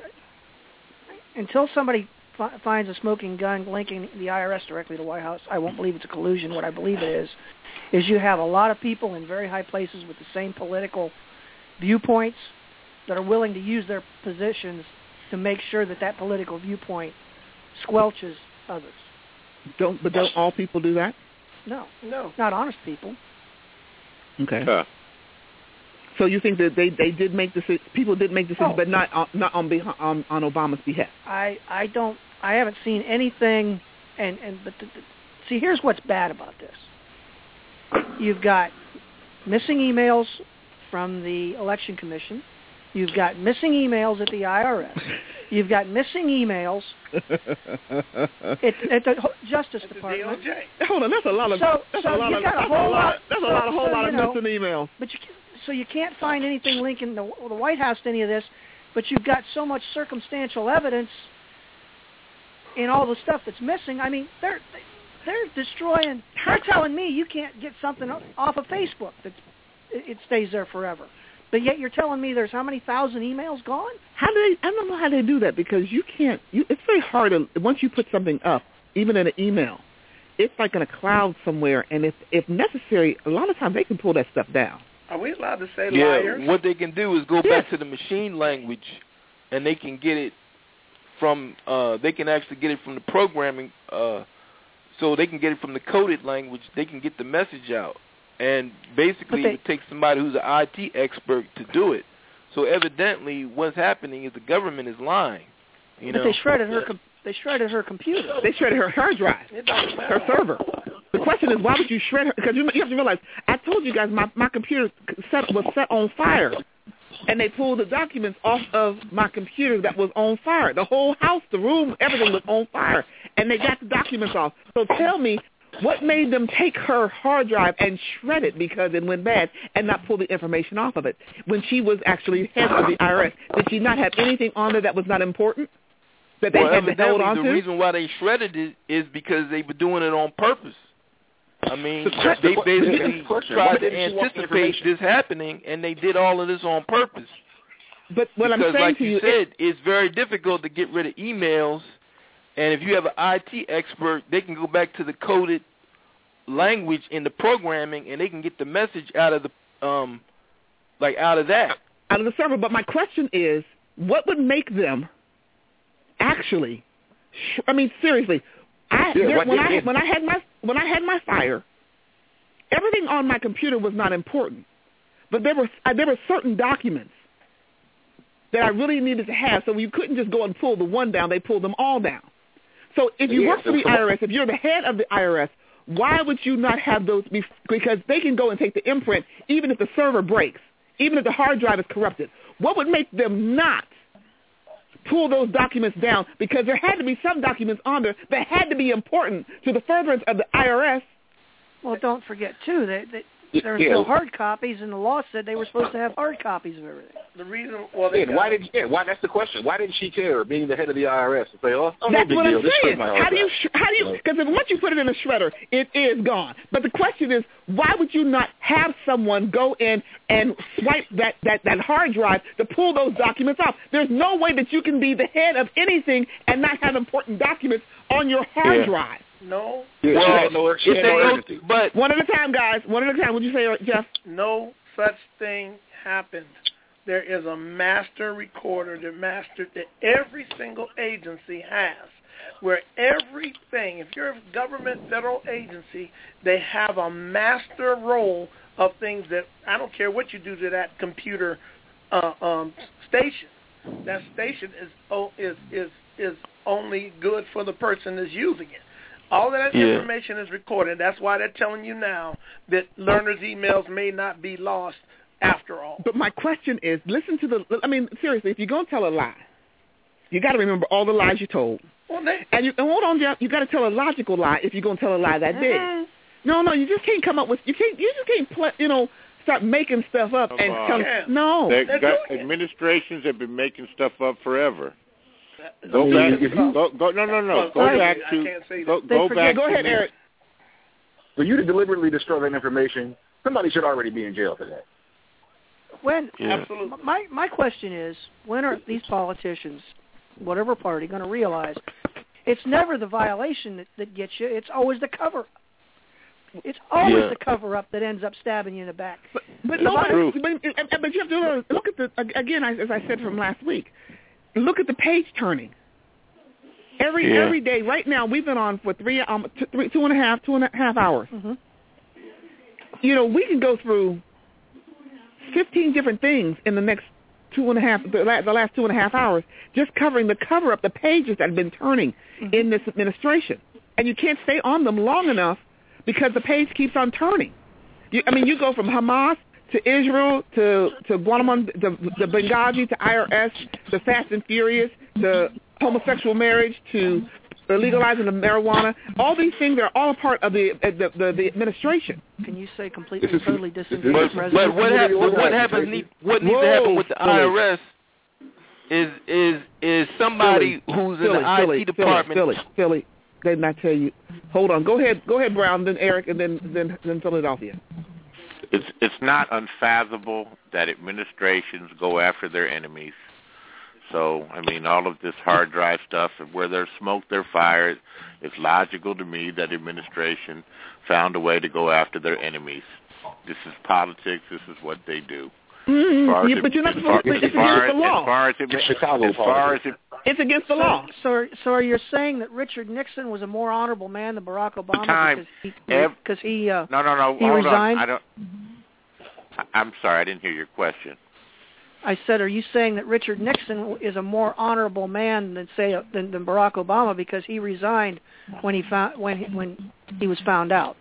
Until somebody fi- finds a smoking gun linking the I R S directly to the White House, I won't believe it's a collusion. What I believe it is, is you have a lot of people in very high places with the same political viewpoints that are willing to use their positions to make sure that that political viewpoint squelches others. Don't, but don't all people do that? No, no, not honest people. Okay. Uh. So you think that they, they did make decisions, people did make decisions, oh. but not on, not on, on on Obama's behest? I, I don't, I haven't seen anything, and, and but the, the, see, here's what's bad about this. You've got missing emails from the Election Commission. You've got missing emails at the I R S. You've got missing emails at, at the Justice Department. D O J. Hold on, that's a lot of so, that's so a lot you of got a that's whole a lot, lot. that's So, a lot of whole so, lot of know, missing emails. But you so you can't find anything linking the, the White House to any of this. But you've got so much circumstantial evidence in all the stuff that's missing. I mean, they're they're destroying. They're telling me you can't get something off of Facebook that it stays there forever. But yet you're telling me there's how many thousand emails gone? How do they? I don't know how they do that because you can't. You, it's very hard to once you put something up, even in an email, it's like in a cloud somewhere, and if if necessary, a lot of times they can pull that stuff down. Are we allowed to say yeah, liars? What they can do is go yes. back to the machine language, and they can get it from. Uh, they can actually get it from the programming. Uh, so they can get it from the coded language. They can get the message out. And basically, they, it would take somebody who's an I T expert to do it. So evidently, what's happening is the government is lying. You but know? they shredded her. Com- they shredded her computer. They shredded her hard drive, her server. The question is, why would you shred her? Because you, you have to realize, I told you guys, my my computer set, was set on fire, and they pulled the documents off of my computer that was on fire. The whole house, the room, everything was on fire, and they got the documents off. So tell me. What made them take her hard drive and shred it because it went bad and not pull the information off of it when she was actually head of the I R S? Did she not have anything on there that was not important that they well, had to hold on the to? The reason why they shredded it is because they were doing it on purpose. I mean, the they basically the tried to anticipate this happening, and they did all of this on purpose. But what because, I'm saying like to you you, said, it, it's very difficult to get rid of emails. And if you have an I T expert, they can go back to the coded language in the programming, and they can get the message out of the, um, like out of that, out of the server. But my question is, what would make them actually? Sh- I mean, seriously, I yeah, there, when I did? when I had my when I had my fire, everything on my computer was not important, but there were uh, there were certain documents that I really needed to have. So you couldn't just go and pull the one down; they pulled them all down. So if you yeah, work for the I R S, if you're the head of the I R S, why would you not have those? Be, because they can go and take the imprint even if the server breaks, even if the hard drive is corrupted. What would make them not pull those documents down? Because there had to be some documents on there that had to be important to the furtherance of the I R S. Well, don't forget, too, that, that there were yeah. still hard copies, and the law said they were supposed to have hard copies of everything. The reason, well, they yeah, why did yeah, why? That's the question. Why didn't she care, being the head of the I R S, to say, "Oh, oh that's no big what deal. I'm This saying. my How do you? Sh- how do you? Because once you put it in a shredder, it is gone. But the question is, why would you not have someone go in and swipe that that that hard drive to pull those documents off? There's no way that you can be the head of anything and not have important documents on your hard yeah. drive. No. Yeah, well, she had no, she had no urgency. But one at a time, guys. One at a time. Would you say, Jeff? No such thing happened. There is a master recorder, the master that every single agency has, where everything, if you're a government federal agency, they have a master role of things that, I don't care what you do to that computer uh, um, station. That station is oh, is is is only good for the person that's using it. All of that yeah. information is recorded. That's why they're telling you now that learners' emails may not be lost after all. But my question is, listen to the, I mean, seriously, if you're going to tell a lie, you got to remember all the lies you told. Well, they, and, you, and hold on, Jeff, you got to tell a logical lie if you're going to tell a lie that big. Mm-hmm. No, no, you just can't come up with, you can't, you just can't, pl- you know, start making stuff up and uh, tell, yeah. no. Got, administrations have been making stuff up forever. Go I back. mean, if you, Go, go, no, no, no. Go I, back I to. can't say Go, that. go forget, back. Go to ahead, me. Eric. for you to deliberately destroy that information, somebody should already be in jail for that. When Yeah. Absolutely. my my question is, when are these politicians, whatever party, going to realize it's never the violation that, that gets you? It's always the cover. It's always Yeah. the cover up that ends up stabbing you in the back. But, but That's nobody. true. But, but you have to look at the again, as I said from last week. Look at the page turning. Every Yeah. every day. Right now, we've been on for three, um, two, three, two and a half, two and a half hours. Mm-hmm. You know, we can go through fifteen different things in the next two and a half, the last, the last two and a half hours, just covering the cover up, the pages that have been turning Mm-hmm. in this administration, and you can't stay on them long enough because the page keeps on turning. You, I mean, you go from Hamas to Israel to to Guantanamo, to, to Benghazi, to I R S, to Fast and Furious, to homosexual marriage, to legalizing the marijuana. All these things are all a part of the uh, the, the, the administration. Can you say completely, totally disengage But, president? but what, hap- but what happens? Need, what needs Whoa, to happen with the Philly. I R S is is is somebody Philly, who's Philly, in the I T Philly, department. Philly, Philly, Philly. They did not tell you. Hold on. Go ahead. Go ahead, Brown. Then Eric, and then then then Philadelphia. It's it's not unfathomable that administrations go after their enemies. So, I mean, all of this hard drive stuff, where there's smoke, there's fire. It's logical to me that administration found a way to go after their enemies. This is politics. This is what they do. Mm, yeah, it, but you're not as supposed far, to. It's as far, against the law. As far as it, Chicago as far as it, It's against the so, law. So, so are you saying that Richard Nixon was a more honorable man than Barack Obama time, because he, ev- because he uh, no, no, no. he hold resigned? on. I don't. I- I'm sorry, I didn't hear your question. I said, are you saying that Richard Nixon is a more honorable man than say than, than Barack Obama because he resigned when he found when he, when he was found out?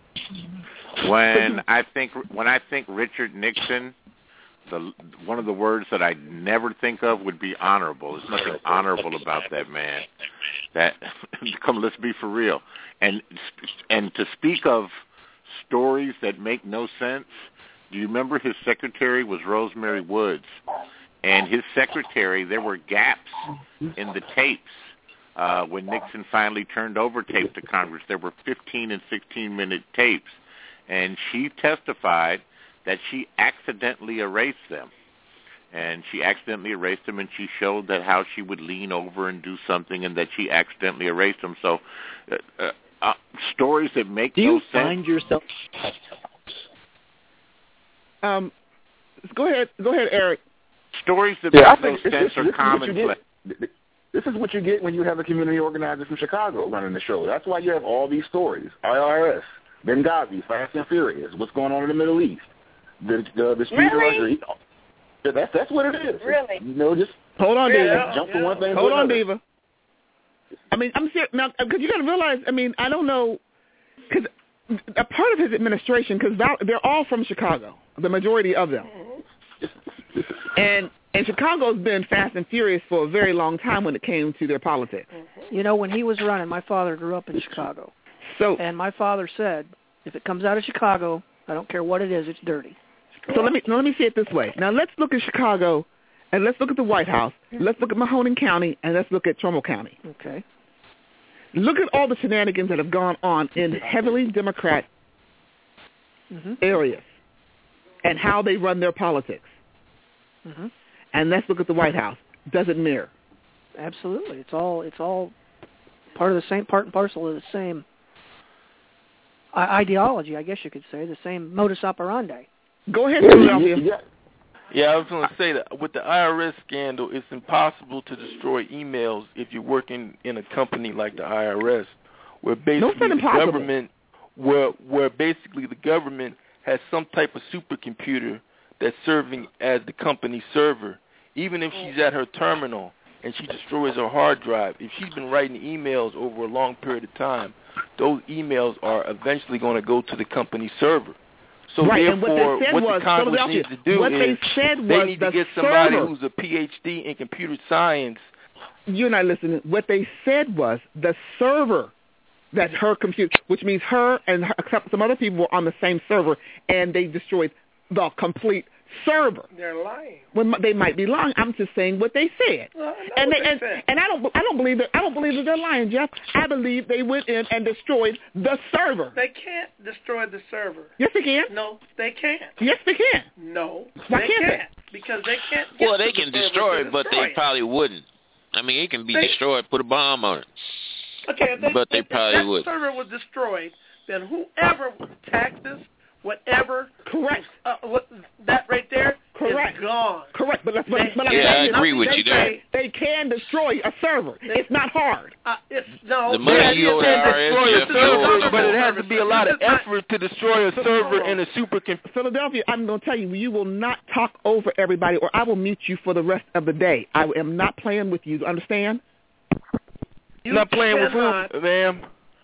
When I think when I think Richard Nixon, the one of the words that I never think of would be honorable. There's nothing honorable about that man. That come, let's be for real. And and to speak of stories that make no sense, do you remember his secretary was Rosemary Woods? And his secretary, there were gaps in the tapes. Uh, when Nixon finally turned over tapes to Congress, there were fifteen and sixteen-minute tapes. And she testified that she accidentally erased them. And she accidentally erased them, and she showed that how she would lean over and do something and that she accidentally erased them. So uh, uh, uh, stories that make Do no you sense. find yourself... Um, go ahead. Go ahead, Eric. Stories that Yeah, I make no think this, sense this, are this, is what you commonplace. get. This is what you get when you have a community organizer from Chicago running the show. That's why you have all these stories. I R S, Benghazi, Fast and Furious, what's going on in the Middle East, the the, the speed Really? of yeah, that's that's what it is. Really? You know, just Hold on, yeah, Diva. jump from one thing Hold to on, another. Diva. I mean, I'm serious now because you got to realize. I mean, I don't know because a part of his administration because they're all from Chicago, the majority of them, and and Chicago's been fast and furious for a very long time when it came to their politics. You know, when he was running, my father grew up in Chicago. So, and my father said, if it comes out of Chicago, I don't care what it is, it's dirty. So let me now let me say it this way. Now let's look at Chicago, and let's look at the White House. Let's look at Mahoning County, and let's look at Trumbull County. Okay. Look at all the shenanigans that have gone on in heavily Democrat mm-hmm. areas, and how they run their politics. Mm-hmm. And let's look at the White House. Does it mirror? Absolutely. It's all it's all part of the same part and parcel of the same ideology, I guess you could say, the same modus operandi. Go ahead, Philadelphia. Yeah. Yeah, I was going to say that with the I R S scandal, it's impossible to destroy emails if you're working in a company like the I R S, where basically the impossible. government, where where basically the government has some type of supercomputer that's serving as the company server. Even if she's at her terminal and she destroys her hard drive, if she's been writing emails over a long period of time, those emails are eventually going to go to the company server. So right, therefore, and what, they said what was, the Congress needs to do what is they, said was they need the to get somebody server. who's a P H D in computer science. You're not listening. What they said was the server that her computer, which means her and her, some other people were on the same server, and they destroyed the complete server. They're lying. Well, they might be lying. I'm just saying what they said. Well, and they, they, and, said. and I don't I don't believe that I don't believe that they're lying, Jeff. I believe they went in and destroyed the server. They can't destroy the server. Yes, they can. No, they can't. Yes, they can. No, Why they can't can't. they? Because they can't. Get well, they to can the destroy it, it, but destroy they it. probably wouldn't. I mean, it can be they, destroyed. Put a bomb on it. Okay, if they, but they if, probably if that would. server was destroyed, then whoever taxes, whatever, correct, uh, what, that right there correct. is gone. Correct, but, but, they, but I'm yeah, saying I agree with they, you they, there. They can destroy a server. They, it's not hard. Uh, it's no. The money you owe the I R S, destroy a Jeff, server, but it has to be a lot of not, effort to destroy a server in a supercomputer. Philadelphia, I'm going to tell you, you will not talk over everybody, or I will mute you for the rest of the day. I am not playing with you. Understand? You not playing cannot, with who, ma'am?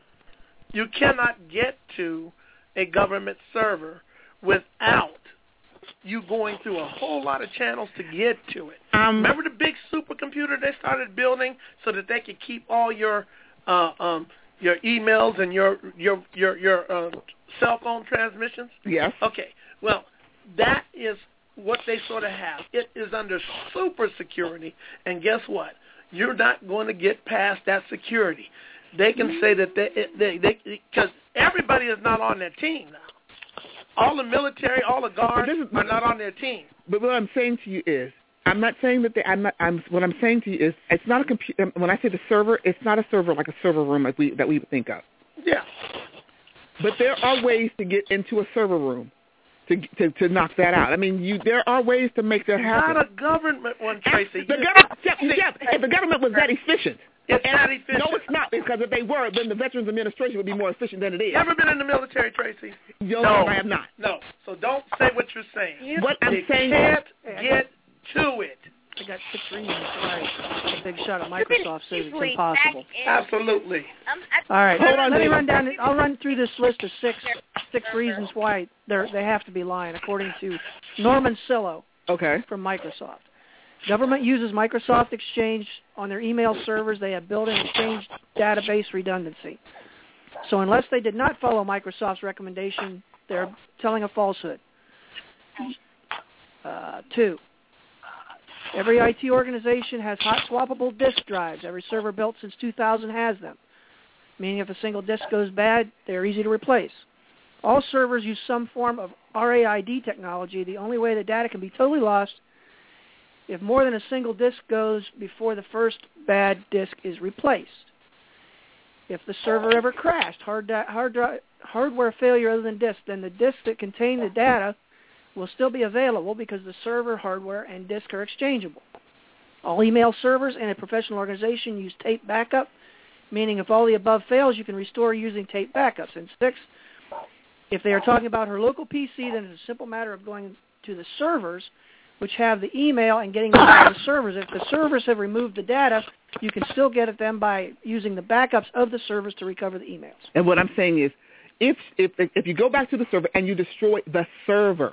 You cannot get to a government server without you going through a whole lot of channels to get to it. Um, Remember the big supercomputer they started building so that they could keep all your uh, um, your emails and your your your your uh, cell phone transmissions? Yes. Okay. Well, that is what they sort of have. It is under super security, and guess what? You're not going to get past that security. They can say that they they they because everybody is not on their team now. All the military, all the guards is, are not on their team. But what I'm saying to you is, I'm not saying that they. I'm not. I'm. What I'm saying to you is, it's not a computer. When I say the server, it's not a server like a server room like we that we would think of. Yeah. But there are ways to get into a server room, to to to knock that out. I mean, you there are ways to make that happen. Not a government one, Tracy. The government, Jeff, Jeff, if the government was that efficient. It's and, not efficient. No, it's not, because if they were, then the Veterans Administration would be more efficient than it is. You ever been in the military, Tracy? No, no, I have not. No. So don't say what you're saying. What I'm you saying can't is, get to it. I got six reasons why a big shot at Microsoft says it's impossible. Absolutely. All right, hold on. Let me run down. I'll run through this list of six six reasons why they they have to be lying, according to Norman Sillo. Okay. From Microsoft. Government uses Microsoft Exchange on their email servers. They have built-in Exchange database redundancy. So unless they did not follow Microsoft's recommendation, they're telling a falsehood. Uh, two, every I T organization has hot swappable disk drives. Every server built since two thousand has them, meaning if a single disk goes bad, they're easy to replace. All servers use some form of R A I D technology. The only way the data can be totally lost if more than a single disk goes before the first bad disk is replaced. If the server ever crashed, hard di- hard dri- hardware failure other than disk, then the disk that contain the data will still be available because the server, hardware, and disk are exchangeable. All email servers in a professional organization use tape backup, meaning if all the above fails, you can restore using tape backups. And six, if they are talking about her local P C, then it's a simple matter of going to the servers, which have the email, and getting them out of the servers. If the servers have removed the data, you can still get at them by using the backups of the servers to recover the emails. And what I'm saying is, if if if you go back to the server and you destroy the server,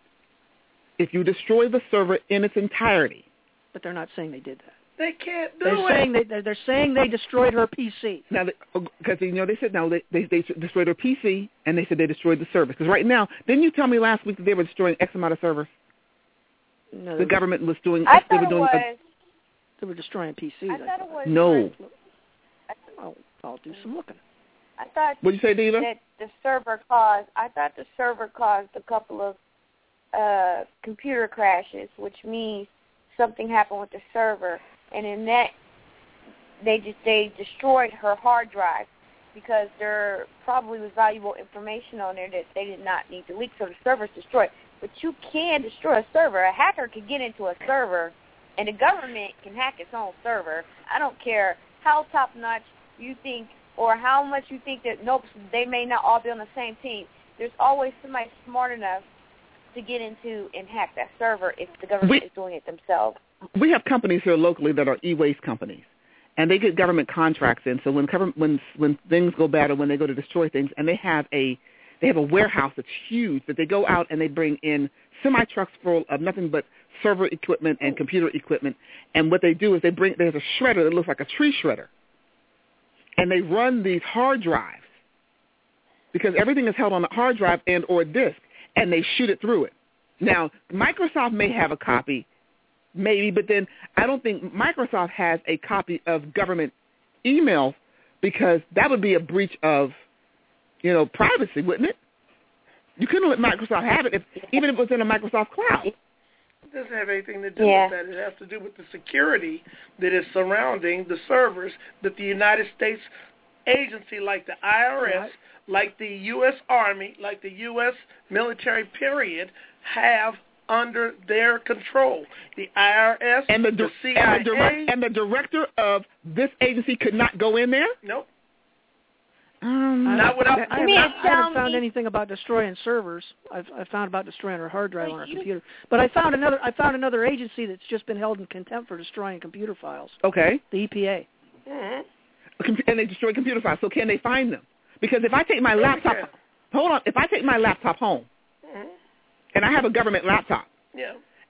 if you destroy the server in its entirety. But they're not saying they did that. They can't do they're it. Saying they, they're, they're saying they destroyed her P C. Now, because you know they said no, they, they they destroyed her P C, and they said they destroyed the server. Because right now, didn't you tell me last week that they were destroying X amount of servers? No, the government was doing. I they thought were doing. it was. A, they were destroying P Cs. I thought it was. No. Oh, I'll do some looking. I thought. What'd you say, Diva? That the server caused. I thought the server caused a couple of uh, computer crashes, which means something happened with the server, and in that they just they destroyed her hard drive because there probably was valuable information on there that they did not need to leak, so the server's destroyed. But you can destroy a server. A hacker can get into a server, and the government can hack its own server. I don't care how top-notch you think or how much you think that, nope, they may not all be on the same team. There's always somebody smart enough to get into and hack that server if the government we, is doing it themselves. We have companies here locally that are e-waste companies, and they get government contracts in. So when when when things go bad or when they go to destroy things, and they have a They have a warehouse that's huge that they go out and they bring in semi-trucks full of nothing but server equipment and computer equipment. And what they do is they bring, there's a shredder that looks like a tree shredder. And they run these hard drives because everything is held on a hard drive and or a disk, and they shoot it through it. Now, Microsoft may have a copy, maybe, but then I don't think Microsoft has a copy of government email because that would be a breach of, you know, privacy, wouldn't it? You couldn't let Microsoft have it, if, even if it was in a Microsoft cloud. It doesn't have anything to do Yeah. with that. It has to do with the security that is surrounding the servers that the United States agency like the I R S, like the U S Army, like the U S military period have under their control. The I R S, and the, the C I A. And the, direct, and the director of this agency could not go in there? Nope. Um, Not without. I, I, haven't, I haven't found anything about destroying servers. I've I found about destroying our hard drive on our computer. But I found another. I found another agency that's just been held in contempt for destroying computer files. Okay. The E P A. Mm-hmm. And they destroy computer files. So can they find them? Because if I take my laptop, hold on. If I take my laptop home, Mm-hmm. and I have a government laptop, Yeah.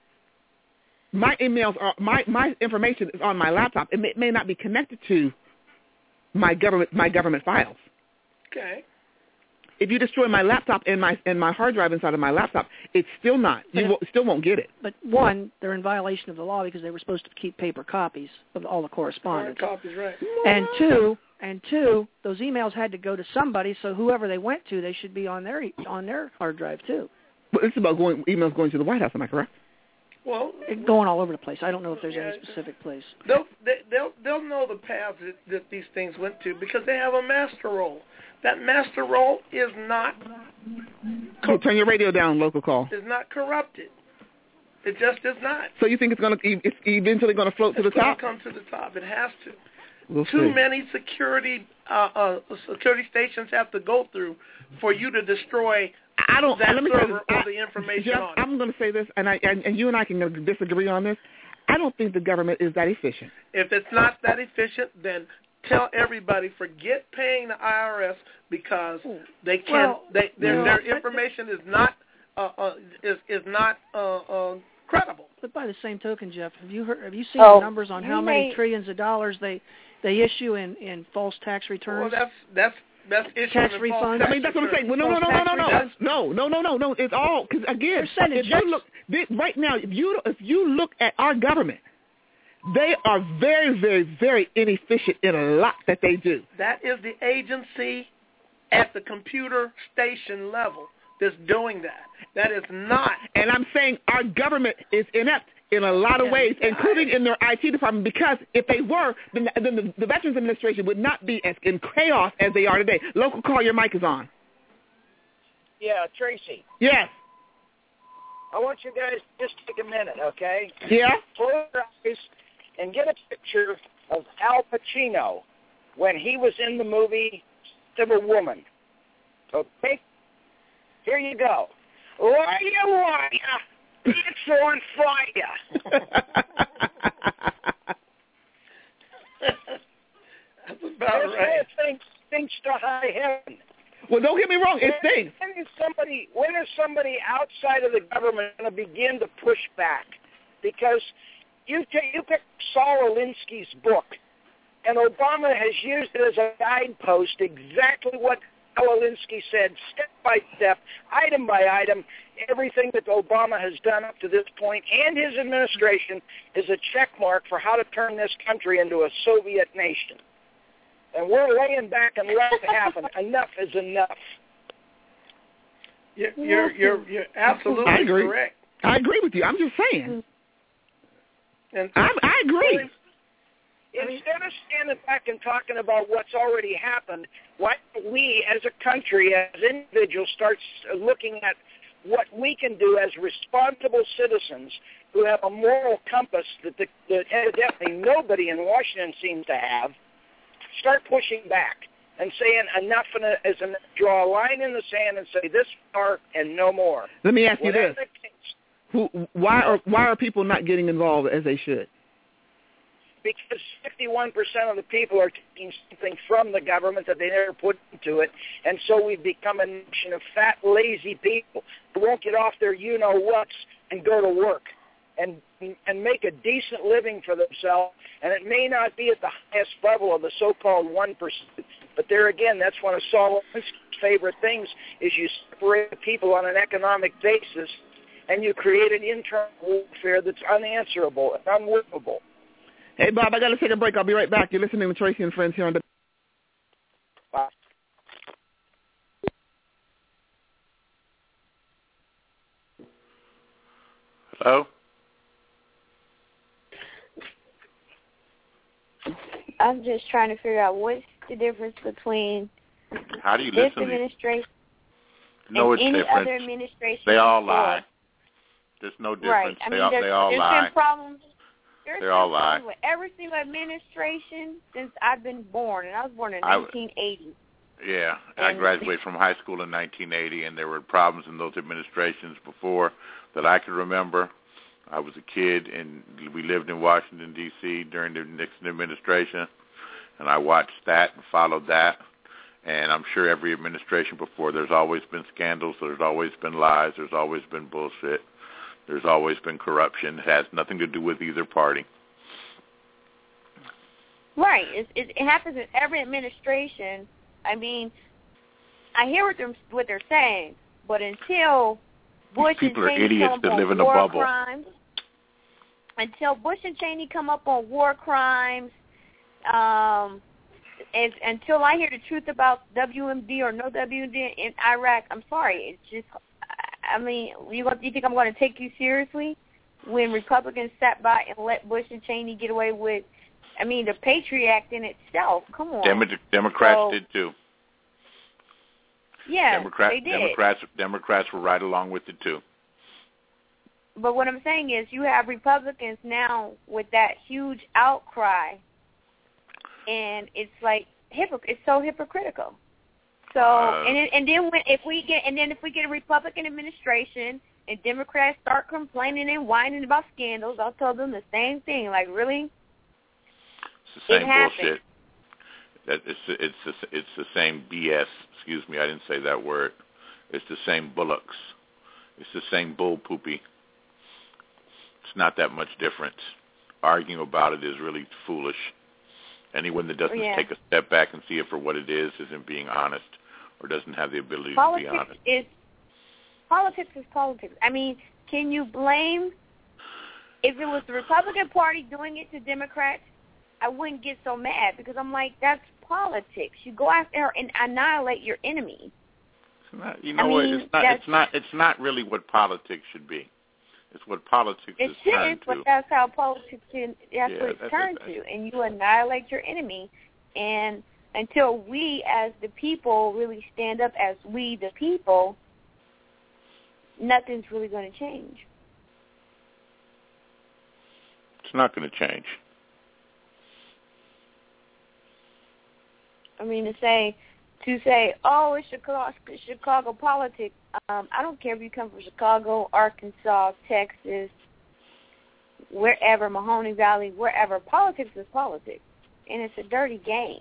my emails are my my information is on my laptop. It may, may not be connected to my government my government files. Okay. If you destroy my laptop and my and my hard drive inside of my laptop, it's still not. You But- will, still won't get it. But one, they're in violation of the law because they were supposed to keep paper copies of all the correspondence. Hard copies, right. And two, and two, those emails had to go to somebody, so whoever they went to, they should be on their on their hard drive too. But it's about going emails going to the White House. Am I correct? Well, It, going all over the place. I don't know if there's Yeah, any specific place. They'll they, they'll they'll know the paths that, that these things went to because they have a master role. That master role is not Oh, turn your radio down. Local call. is not corrupted. It just is not. So you think it's going to it's eventually going to float to the It's gonna top? come to the top. It has to. We'll Too see. many security uh, uh, security stations have to go through for you to destroy I don't. that let me say server this. or I- the information Jeff, on it. I'm going to say this, and I and, and you and I can disagree on this. I don't think the government is that efficient. If it's not that efficient, then tell everybody forget paying the I R S because they can. Well, they their, no. their information is not uh, uh, is is not uh, uh, credible. But by the same token, Jeff, have you heard? Have you seen Oh, the numbers on you how many may- trillions of dollars they they issue in in false tax returns? Well, that's that's that's issue Tax of refunds? false I mean, that's what I'm tax saying. Well, no, no, no, no, no, no, returns. no, no, no, no, no. It's all because again, They're sending if checks. you look this, right now, if you if you look at our government, they are very, very, very inefficient in a lot that they do. That is the agency at the computer station level that's doing that. That is not. And I'm saying our government is inept in a lot of Yeah. ways, including in their I T department, because if they were, then, then the, the Veterans Administration would not be as in chaos as they are today. Local call, your mic is on. Yeah, Tracy, Yes. I want you guys to just take a minute, okay? Yeah? Close your eyes and get a picture of Al Pacino when he was in the movie Civil Woman. Okay? Here you go. Liar, liar, it's on fire. That's about This right. whole thing stinks to high heaven. Well, don't get me wrong. It When- stinks. When is somebody, when is somebody outside of the government going to begin to push back? Because you take, you pick Saul Alinsky's book, and Obama has used it as a guidepost exactly what Saul Alinsky said, step by step, item by item. Everything that Obama has done up to this point and his administration is a check mark for how to turn this country into a Soviet nation. And we're laying back and letting it happen. Enough is enough. You're you're you're, you're absolutely I agree. correct. I agree with you. I'm just saying. And I, I agree. Instead of standing back and talking about what's already happened, why don't we as a country, as individuals, start s- looking at what we can do as responsible citizens who have a moral compass that, the, that evidently nobody in Washington seems to have, start pushing back and saying enough and a- is enough. Draw a line in the sand and say this far and no more. Let me ask you Whatever this. the case. Who, why are why are people not getting involved as they should? Because fifty-one percent of the people are taking something from the government that they never put into it, and so we've become a nation of fat, lazy people who won't get off their you-know-whats and go to work and and make a decent living for themselves. And it may not be at the highest level of the so-called one percent, but there again, that's one of Saul Alinsky's favorite things, is you separate the people on an economic basis and you create an internal warfare that's unanswerable and unworkable. Hey, Bob, I got to take a break. I'll be right back. You're listening to Tracy and Friends here on the... Bye. Hello? I'm just trying to figure out what's the difference between How do you this listen administration no, and it's any different. other administration. They all before. lie. There's no difference. Right. I they mean, all, there's, they all there's lie. been problems. There's They been all lie. problems with every single administration since I've been born, and I was born in I- nineteen eighty. Yeah, I And- graduated from high school in nineteen eighty, and there were problems in those administrations before that I could remember. I was a kid, and we lived in Washington, D C during the Nixon administration, and I watched that and followed that. And I'm sure every administration before, there's always been scandals, there's always been lies, there's always been bullshit, there's always been corruption. It has nothing to do with either party. Right. It, it, it happens in every administration. I mean, I hear what they're, what they're saying, but until Bush These people and are Cheney idiots come that up on live in a war bubble. crimes, until Bush and Cheney come up on war crimes, um, and, until I hear the truth about W M D or no W M D in Iraq, I'm sorry. It's just, I mean, you, you think I'm going to take you seriously when Republicans sat by and let Bush and Cheney get away with, I mean, the Patriot Act in itself? Come on. Demo- Democrats so, did too. Yeah, Democrat- they did. Democrats, Democrats were right along with it too. But what I'm saying is you have Republicans now with that huge outcry, and it's like hypocr- it's so hypocritical. So Uh, and then, and then when if we get and then if we get a Republican administration and Democrats start complaining and whining about scandals, I'll tell them the same thing. Like, really? It's the It same happened. bullshit. That it's it's the, it's the same B S. Excuse me, I didn't say that word. It's the same bullocks. It's the same bull poopy. It's not that much difference. Arguing about it is really foolish. Anyone that doesn't Yeah. take a step back and see it for what it is isn't being honest, or doesn't have the ability Politics to be honest. is politics is politics. I mean, can you blame if it was the Republican Party doing it to Democrats? I wouldn't get so mad because I'm like, that's politics. You go after her and annihilate your enemy. It's not, you know I what? mean, It's not. that's- It's not. It's not really what politics should be. It's what politics It is shouldn't, turned but to. that's how politics is. That's Yeah, what it's that's- turned that's- to, and you annihilate your enemy. And until we, as the people, really stand up as we, the people, nothing's really going to change. It's not going to change. I mean, to say, to say, oh, it's Chicago, Chicago politics. Um, I don't care if you come from Chicago, Arkansas, Texas, wherever, Mahoney Valley, wherever. Politics is politics, and it's a dirty game.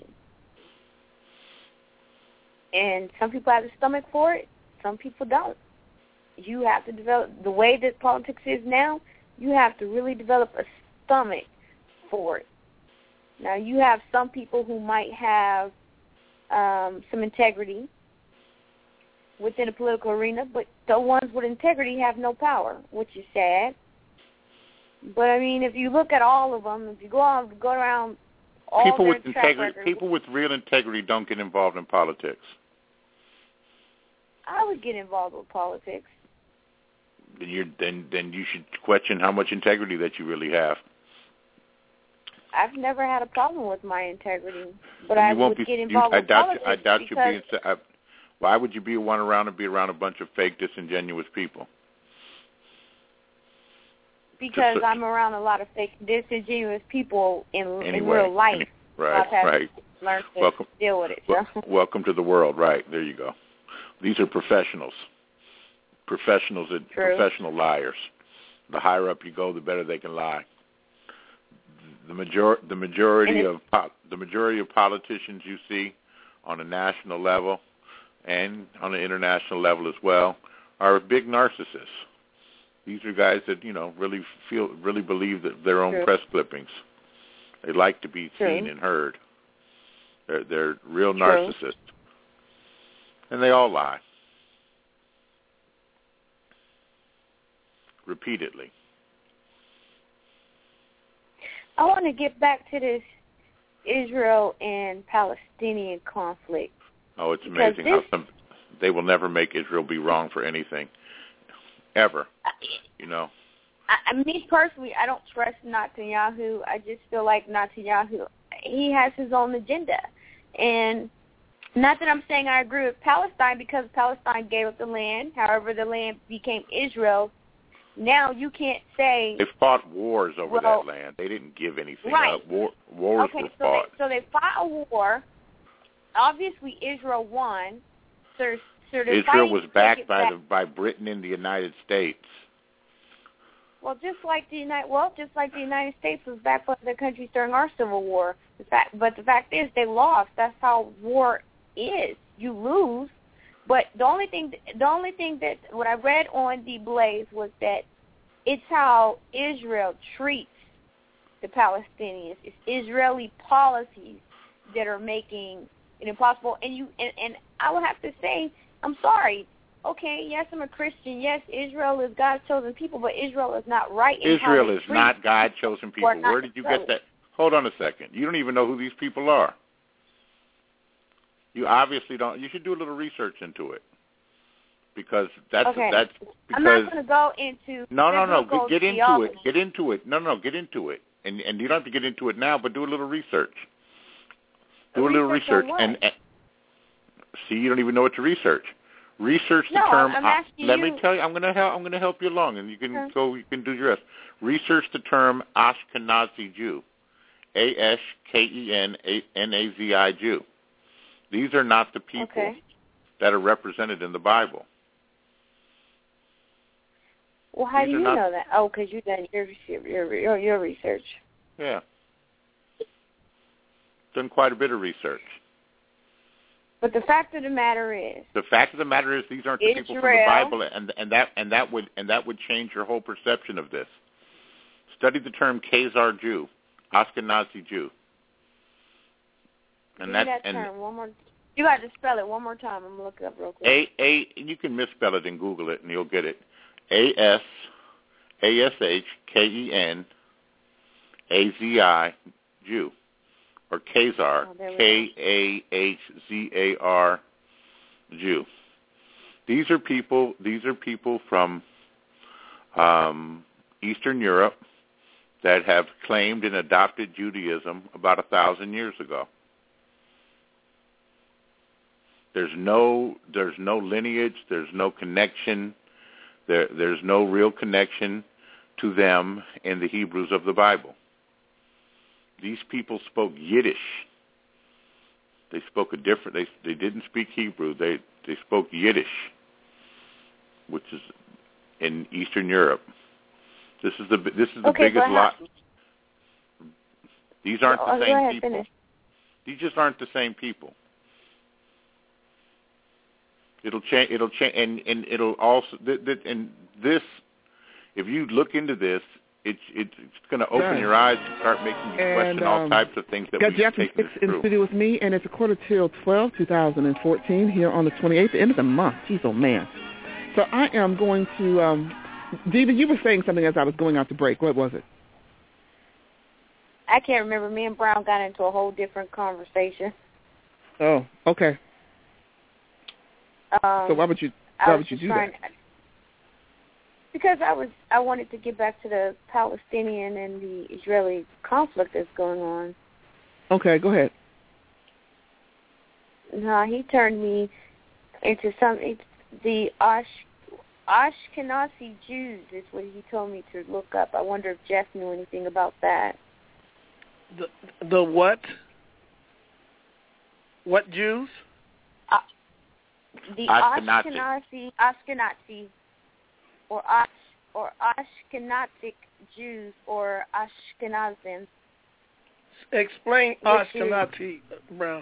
And some people have the stomach for it. Some people don't. You have to develop, the way that politics is now, you have to really develop a stomach for it. Now, you have some people who might have um, some integrity within the political arena, but the ones with integrity have no power, which is sad. But, I mean, if you look at all of them, if you go on, go around all People their with track integrity, records, people with real integrity don't get involved in politics. I would get involved with politics. Then you're then then you should question how much integrity that you really have. I've never had a problem with my integrity, but And I you won't would be, get you, involved I with doubt politics you, I doubt you because being. I, why would you be one around and be around a bunch of fake, disingenuous people? because Just- I'm around a lot of fake, disingenuous people in, in Anyway, real life. any- So right, I've had right. to learn to Welcome, deal with it. wel- So. welcome to the world. Right there, you go. These are professionals. Professionals, that, True. professional liars. The higher up you go, the better they can lie. The major, the majority And of po- the majority of politicians you see on a national level and on an international level as well are big narcissists. These are guys that you know really feel, really believe that their own True. press clippings. They like to be True. seen and heard. They're they're real True. narcissists, and they all lie. repeatedly. I want to get back to this Israel and Palestinian conflict. Oh, it's Because amazing this- how some they will never make Israel be wrong for anything, ever. You know. I, I me personally, I don't trust Netanyahu. I just feel like Netanyahu, he has his own agenda. And not that I'm saying I agree with Palestine, because Palestine gave up the land. However, the land became Israel. Now you can't say... They fought wars over Well, that land. They didn't give anything right. up. War, wars okay, were so fought. They, so they fought a war. Obviously, Israel won. So, so they're Israel fighting was to take backed it by back. the by Britain and the United States. Well, just like the United, well, just like the United States was backed by other countries during our Civil War. The fact, but the fact is, they lost. That's how war is. You lose. But the only thing, the only thing that what I read on the Blaze was that it's how Israel treats the Palestinians. It's Israeli policies that are making it impossible. And you, and, and I would have to say, I'm sorry. Okay, yes, I'm a Christian. Yes, Israel is God's chosen people, but Israel is not right. In how Israel they is treat not God's chosen people. or not Where did you Israeli. get that? Hold on a second. You don't even know who these people are. You obviously don't. You should do a little research into it, because that's Okay. that's because I'm not going to go into no no no biblical get, get into theology. it. Get into it. No no get into it. And and you don't have to get into it now, but do a little research. Do a little Research research on what? and, and see, you don't even know what to research. Research the No, term. I'm uh, asking let you- me tell you. I'm going to help. I'm going to help you along, and you can Okay. go. You can do your rest. Research the term Ashkenazi Jew, A S K E N N A Z I Jew. These are not the people Okay. that are represented in the Bible. Well, how These do are you not- know that? Oh, because you've done your, your your your research. Yeah, done quite a bit of research. But the fact of the matter is, The fact of the matter is, these aren't the people from the Israel- Bible, and and that and that would and that would change your whole perception of this. Study the term Khazar Jew, Ashkenazi Jew, and give me that's that and term one more. You got to spell it one more time. I'm gonna look it up real quick. A A. You can misspell it and Google it, and you'll get it. A S A S H K E N A Z I Jew, or Khazar, Oh, there we K A H Z A R Jew. These are people. These are people from um, Eastern Europe that have claimed and adopted Judaism about a thousand years ago. There's no there's no lineage. There's no connection. There there's no real connection to them in the Hebrews of the Bible. These people spoke Yiddish. They spoke a different. They they didn't speak Hebrew. They they spoke Yiddish, which is in Eastern Europe. This is the this is the Okay, biggest go lot. ahead. These aren't Oh, the go same ahead, people. finish. These just aren't the same people. It'll change. It'll change, and and it'll also. Th- th- and this, if you look into this, it's it's, it's going to open Right. your eyes and start making you And, question all um, types of things that got we've Jackson taken Six as in the true. studio with me, and it's a quarter till twelve, two thousand fourteen, here on the twenty-eighth, the end of the month. Jeez, oh man. So I am going to, um, Diva, you were saying something as I was going out to break. What was it? I can't remember. Me and Brown got into a whole different conversation. Oh, okay. Um, So why would you, I why was would you just do trying, that? Because I was, I wanted to get back to the Palestinian and the Israeli conflict that's going on. Okay, go ahead. No, he turned me into some. It's the Ash, Ashkenazi Jews is what he told me to look up. I wonder if Jeff knew anything about that. The the what? What Jews? Uh, the Ashkenazi. Ashkenazi, Ashkenazi, or Ash, or Ashkenazic Jews, or Ashkenazim. Explain Which is- Ashkenazi, Brown.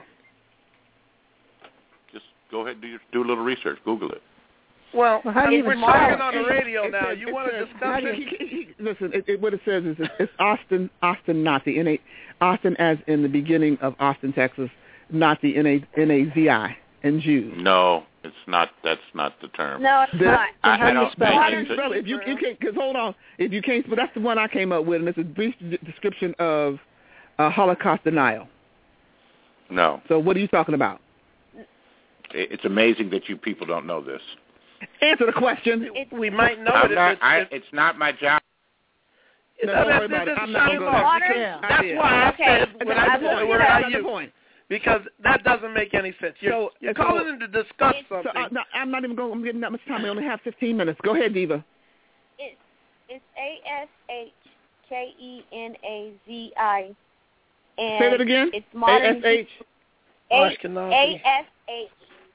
Just go ahead and do your, do a little research. Google it. Well, Well, how I do mean, you we're even talking spell on it? the radio It now. says- You it want to says- discuss how do it? you- Listen, it, it, what it says is it's, it's Austin, Austin Nazi, N A, Austin as in the beginning of Austin, Texas, Nazi, N A N A Z I, and Jews. No, It's not. That's not the term. No, it's The- not. I, How I do you don't spell think it? it's a- Spell it. If you, you can't, because hold on. If you can't spell, that's the one I came up with, and it's a brief d- description of uh, Holocaust denial. No. So what are you talking about? It- It's amazing that you people don't know this. Answer the question. We might know I'm it. not, if I, it, it's not my job. it, No, that- don't worry that- about it. that's I'm not the gonna same go law. there. Yeah. That's Yeah. why I Okay. said when I I said looked the it word up. I That's the used, point. because that doesn't make any sense. You're, So- you're so- calling in to discuss So something. uh, no, I'm not even going. I'm getting that much time. I only have fifteen minutes. Go ahead, Diva. It's it's A S H K E N A Z I. And Say that again. It's modern. A S H. A Ashkenazi. S H.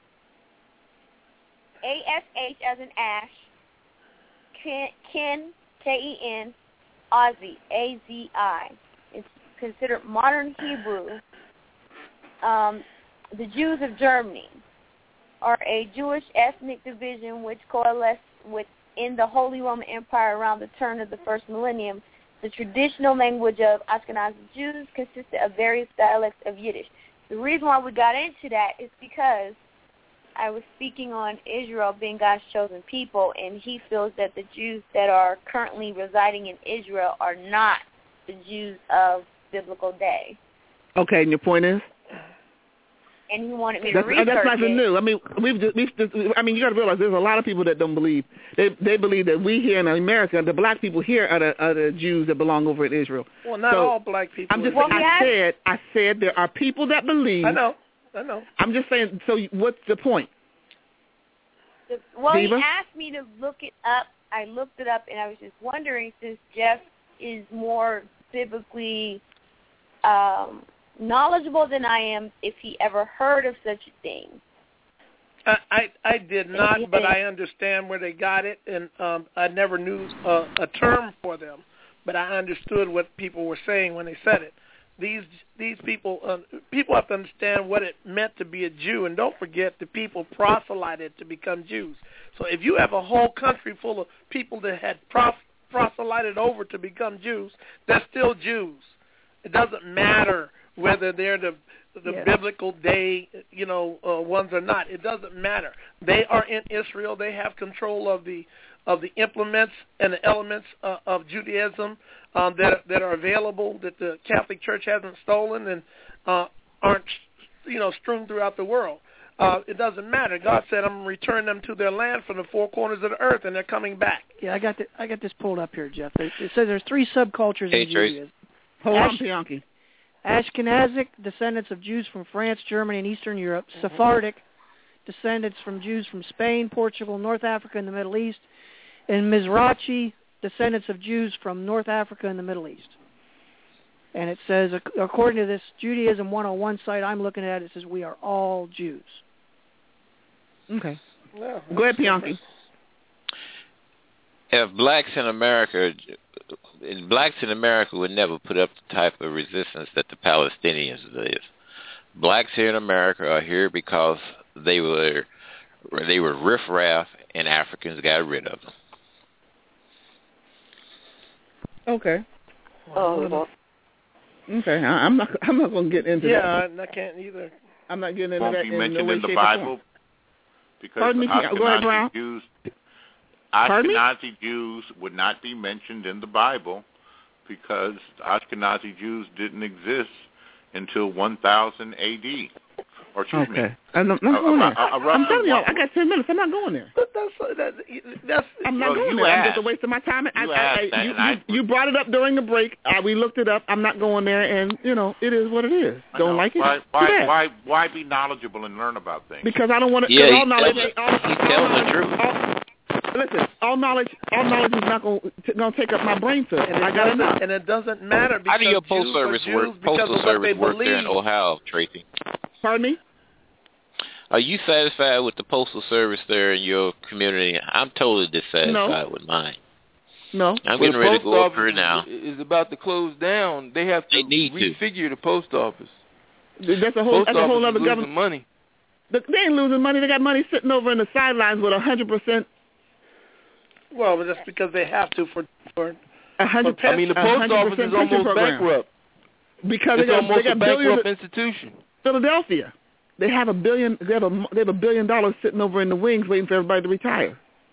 A S H as in Ash. Ken, Ken K E N, Ozzy, A Z I. It's considered modern Hebrew. Um, the Jews of Germany are a Jewish ethnic division which coalesced within the Holy Roman Empire around the turn of the first millennium. The traditional language of Ashkenazi Jews consisted of various dialects of Yiddish. The reason why we got into that is because I was speaking on Israel being God's chosen people, and he feels that the Jews that are currently residing in Israel are not the Jews of biblical day. Okay, and your point is? And he wanted me That's, to research that's nothing it. new. I mean, we've just, we've just, I mean, you got to realize there's a lot of people that don't believe. They they believe that we here in America, the black people here, are the, are the Jews that belong over in Israel. Well, not So, all black people. I'm just. Well, I yeah. said. I said there are people that believe. I know. I know. I'm just saying. So what's the point? The, well, Diva? he asked me to look it up. I looked it up, and I was just wondering, since Jeff is more biblically um, knowledgeable than I am, if he ever heard of such a thing. I, I I did not, but I understand where they got it, and um, I never knew uh, a term for them, but I understood what people were saying when they said it. These these people uh, people have to understand what it meant to be a Jew, and don't forget the people proselyted to become Jews. So if you have a whole country full of people that had pros- proselyted over to become Jews, they're still Jews. It doesn't matter whether they're the the Yes. biblical day, you know, uh, ones or not. It doesn't matter. They are in Israel. They have control of the of the implements and the elements uh, of Judaism um, that that are available that the Catholic Church hasn't stolen and uh, aren't, you know, strewn throughout the world. Uh, it doesn't matter. God said, "I'm going to return them to their land from the four corners of the earth," and they're coming back. Yeah, I got the, I got this pulled up here, Jeff. It says there's three subcultures Hey, in Trace. Judaism. Hold on, Ash- Bianchi. Ashkenazic, descendants of Jews from France, Germany, and Eastern Europe. Sephardic, descendants from Jews from Spain, Portugal, North Africa, and the Middle East. And Mizrachi, descendants of Jews from North Africa and the Middle East. And it says, ac- according to this Judaism one oh one site I'm looking at, it says we are all Jews. Okay. Yeah. Go ahead, Bianchi. If blacks in America, blacks in America would never put up the type of resistance that the Palestinians did. Blacks here in America are here because they were they were riffraff, and Africans got rid of them. Okay. Oh, Okay. I, I'm not. I'm not going to get into yeah, that. I, I can't either. I'm not getting into Won't that be in mentioned no way, in the shape, or form. Bible because Pardon me, go ahead, Ashkenazi Brown. Jews, Pardon me? Ashkenazi Jews would not be mentioned in the Bible because Ashkenazi Jews didn't exist until one thousand A D Or excuse me. Okay. I'm not, not A- going a- there. a- a I'm roughly telling y'all, one- I got ten minutes. I'm not going there. But that's that, that's. I'm not Well, going you there. I'm asked. just a waste of my time. I, You I, asked I, that, you, and I- you, you brought it up during the break. Uh, we looked it up. I'm not going there, and you know it is what it is. I Don't know. like it? Why, Too why, bad. why, why be knowledgeable and learn about things? Because I don't want to. Yeah, all he's knowledge. telling- all, he's all telling the knowledge- truth. all- listen, all knowledge. All knowledge is not going to take up my brain cells. And it I got doesn't- enough. And it doesn't matter because How do your Jews postal are service Jews work? because Postal of what service they work there in believe. Ohio, Tracy. Pardon me? Are you satisfied with the postal service there in your community? I'm totally dissatisfied No. with mine. No. I'm Well, getting the ready to post go up office here now. is is about to close down. They have to They need to. refigure the post office. That's a whole. Post That's a whole office other is losing government. money. They ain't losing money. They got money sitting over in the sidelines with a hundred percent. Well, but that's because they have to for for. A hundred. I mean, the post office is almost bankrupt. Because It's they got, almost they got a billions. bankrupt institution. Philadelphia. They have a billion. They have a they have a billion dollars sitting over in the wings, waiting for everybody to retire.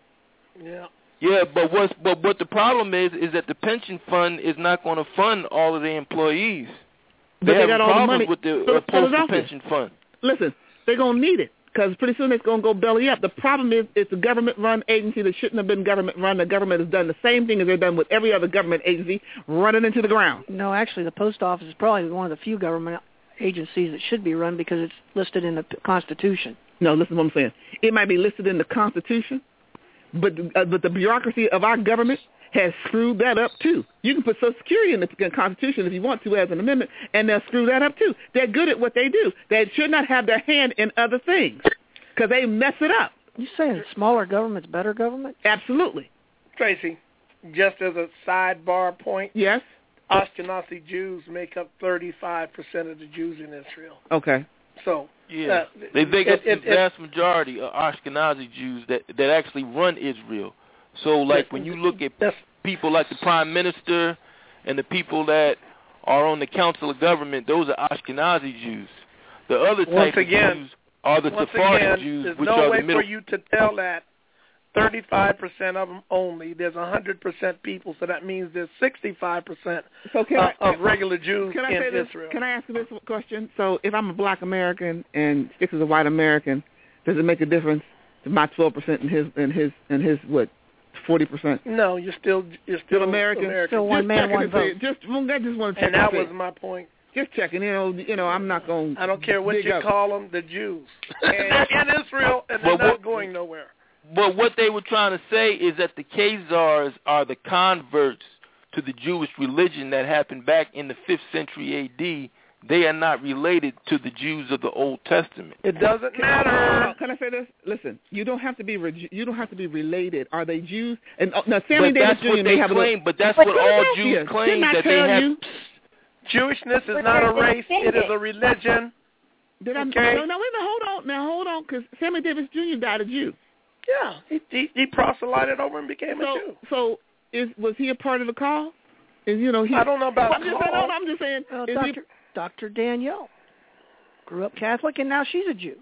Yeah. Yeah, but what's but what the problem is is that the pension fund is not going to fund all of the employees. But They, they have got all the problems money. with the Phil- uh, postal Philadelphia. pension fund. Listen, they're gonna need it because pretty soon it's gonna go belly up. The problem is it's a government-run agency that shouldn't have been government-run. The government has done the same thing as they've done with every other government agency, running into the ground. No, actually, the post office is probably one of the few government agencies that should be run because it's listed in the p- Constitution. No, listen to what I'm saying. It might be listed in the Constitution, but uh, but the bureaucracy of our government has screwed that up too. You can put Social Security in the Constitution if you want to as an amendment, and they'll screw that up too. They're good at what they do. They should not have their hand in other things because they mess it up. You saying smaller government's better government? Absolutely. Tracy, just as a sidebar point, Yes. Ashkenazi Jews make up thirty-five percent of the Jews in Israel. Okay. So Yeah, uh, they make it, up it, the vast majority of Ashkenazi Jews that that actually run Israel. So, like when you look at people like the Prime Minister and the people that are on the Council of Government, those are Ashkenazi Jews. The other Once type again, of Jews are the once Sephardic again, Jews, there's which no are way the middle. for you to tell that thirty-five percent of them only. There's one hundred percent people, so that means there's sixty-five percent So can uh, I, of regular Jews can I in say this? Israel. Can I ask you this question? So if I'm a black American and Sticks is a white American, does it make a difference to my twelve percent and his and his and his what forty percent? No, you're still you're still, Still American? American. Still one Just man, checking one to see. vote. Just well, I just want to check And that to see. was my point. Just checking. You know, you know, I'm not going. I don't care what dig you up. call them, the Jews. they're in Israel, and they're Well, not what- going nowhere. But what they were trying to say is that the Khazars are the converts to the Jewish religion that happened back in the fifth century A D. They are not related to the Jews of the Old Testament. It doesn't Can matter. I, can I say this? Listen, you don't have to be re- you don't have to be related. Are they Jews? And oh, now Sammy But Davis that's Junior what may they have claim. a But that's But what all Philadelphia, Jews claim, didn't I that tell they have. you? Jewishness is But not a they're race. It is descendants. a religion. Did I? Okay. No, no, wait a minute. Hold on. Now hold on, because Sammy Davis Junior died a Jew. Yeah, he, he, he proselyted over and became So, a Jew. so is was he a part of the call? Is you know he? I don't know about I'm just saying. call. No, I'm just saying. Uh, is Doctor he, Doctor Danielle grew up Catholic, and now she's a Jew.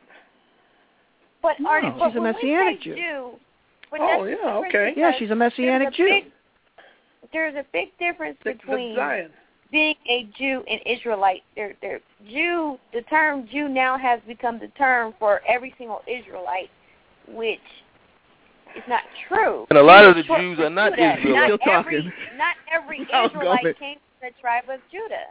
But No, Artie, she's but a when Messianic we say Jew. Jew but Oh, that's yeah, different okay. Yeah, because she's a Messianic there's a Jew. big- There's a big difference Six of between Zion. being a Jew and Israelite. They're, they're Jew. The term Jew now has become the term for every single Israelite, which is not true. And a lot of the Short Jews for are not Judah. Israelites. Not every, talking. not every I was Israelite going. came from the tribe of Judah.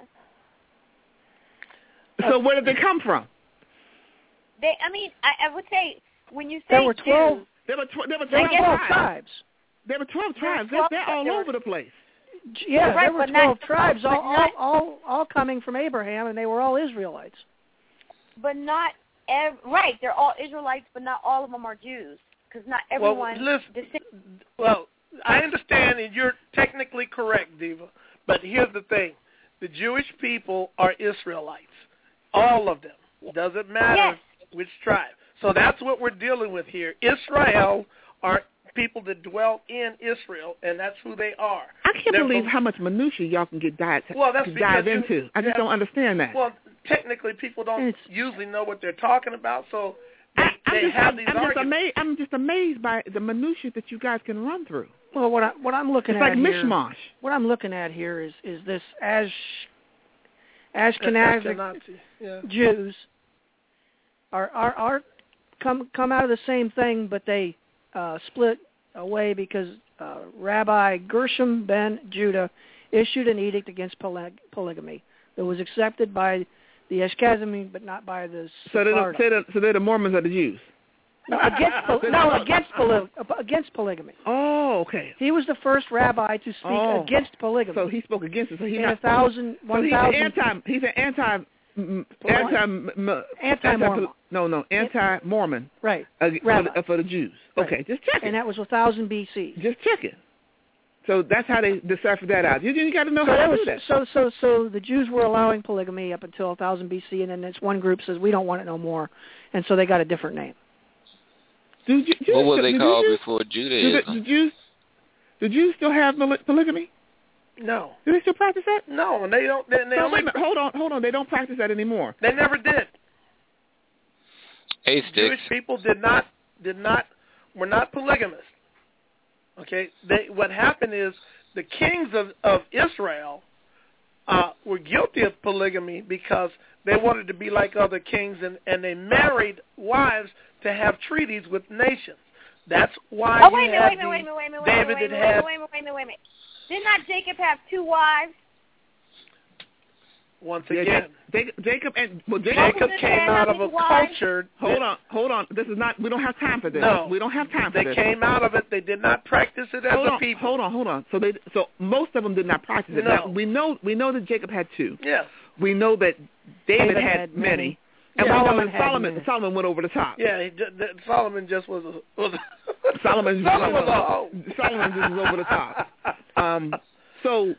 so where did they come from? They, I mean, I, I would say when you say There were twelve. Jews, There were tw- there were There were twelve twelve tribes. tribes. There were twelve There were tribes. twelve, They're, they're all there were- over the place. Yeah, Right, there were but not- twelve tribes, but all, all, not- all, all coming from Abraham, and they were all Israelites. but not ev- right. They're all Israelites, but not all of them are Jews, because not everyone. Well, listen. Well, I understand, and you're technically correct, Diva. But here's the thing: the Jewish people are Israelites, all of them. Doesn't matter Yes. which tribe. So that's what we're dealing with here. Israel are people that dwell in Israel, and that's who they are. I can't They're believe from- how much minutia y'all can get dive, Well, that's dive because you- into. I just yeah. don't understand that. Well, technically, people don't It's- usually know what they're talking about, so they, I, I'm they just, have I'm, these I'm just arguments. amazed. I'm just amazed by the minutia that you guys can run through. Well, what I what I'm looking It's at like here, mishmash. what I'm looking at here is is this Ash Ashkenazi Ashkenazi, yeah. Jews are are are come come out of the same thing, but they uh, split away because uh, Rabbi Gershom ben Judah issued an edict against poly- polygamy that was accepted by the Ashkenazim, but not by the So they're, the, Sephardim. so, they're, so they're the Mormons of the Jews. No, against poly- no against poly- against polygamy. Oh, okay. He was the first rabbi to speak Oh. against polygamy. So he spoke against it. So he in not a thousand, so one he's thousand. an anti. He's an anti. m- Poli- Anti. m- Anti-Mormon. No, no, anti-Mormon. Right. Uh, for, Rabbi. the, uh, for the Jews. Right. Okay, just check it. And that was one thousand B C. Just check it. So that's how they deciphered that out. You, you got to know So, how that to was, do that. so, so, so the Jews were allowing polygamy up until one thousand B C, and then this one group says we don't want it no more, and so they got a different name. Do Jews, What were they do called Jews, before do the, Judaism? the Jews? Do Jews still have poly- polygamy? No. Do they still practice that? No, and they don't. They, they So only, wait a minute, hold on, hold on. They don't practice that anymore. They never did. Hey, Sticks. Jewish people did not did not were not polygamists. Okay, they, what happened is the kings of, of Israel uh, were guilty of polygamy because they wanted to be like other kings, and, and they married wives to have treaties with nations. That's why oh, you wait a had minute, the wait a minute, wait a minute, wait a David minute, that wait a had. minute, wait a minute, wait a minute, wait a minute. Did not Jacob have two wives? Once Yeah, again, Jacob, Jacob and well, Jacob, Jacob came out of a culture. Hold on, hold on. This is not. We don't have time for this. No, we don't have time for they this. They came out of it. They did not practice it as hold a on, people. Hold on, hold on. So they, so most of them did not practice it. No. Now, we know, we know that Jacob had two. Yes. We know that David, David had, had many. many. And Yeah, Solomon, Solomon, Solomon, had Solomon went over the top. Yeah, he, just, Solomon just was a was a Solomon, Solomon was a Solomon, Solomon just was over the top. Um, so,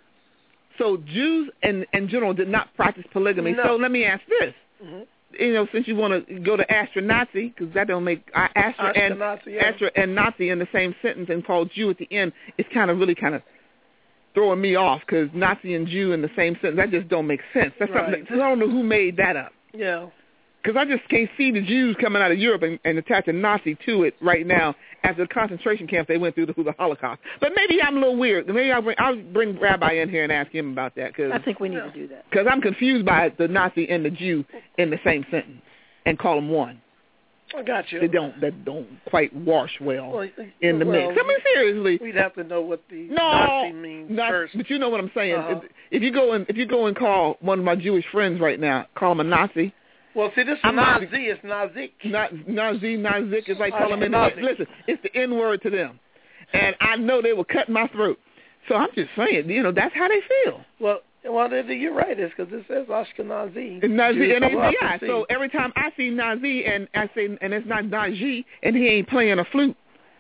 so Jews in, in general did not practice polygamy. No. So let me ask this. Mm-hmm. You know, since you want to go to Ashkenazi, because that don't make uh, Asher and yeah. Asher and Nazi in the same sentence and called Jew at the end, it's kind of really kind of throwing me off because Nazi and Jew in the same sentence, that just don't make sense. That's right. something. I don't know who made that up. Yeah. Because I just can't see the Jews coming out of Europe and, and attaching Nazi to it right now after the concentration camps they went through the, through the Holocaust. But maybe I'm a little weird. Maybe I'll bring, I'll bring Rabbi in here and ask him about that. Cause, I think we need to do that. Because I'm confused by the Nazi and the Jew in the same sentence and call them one. I got you. They don't that don't quite wash well, well in the well, mix. I mean, seriously. We'd have to know what the no, Nazi means not, first. But you know what I'm saying. Uh-huh. If, if you go and if you go and call one of my Jewish friends right now, call him a Nazi. Well, see, this is Nazi. It's Nazik. Not Nazi, Nazik is like Uh, calling him. Nazi. Listen, it's the N word to them, and I know they will cut my throat. So I'm just saying, you know, that's how they feel. Well, well, you're right. It's because it says Ashkenazi. And Nazi, and they, Jews. yeah. So every time I see Nazi and I say, and it's not Nazi, and he ain't playing a flute.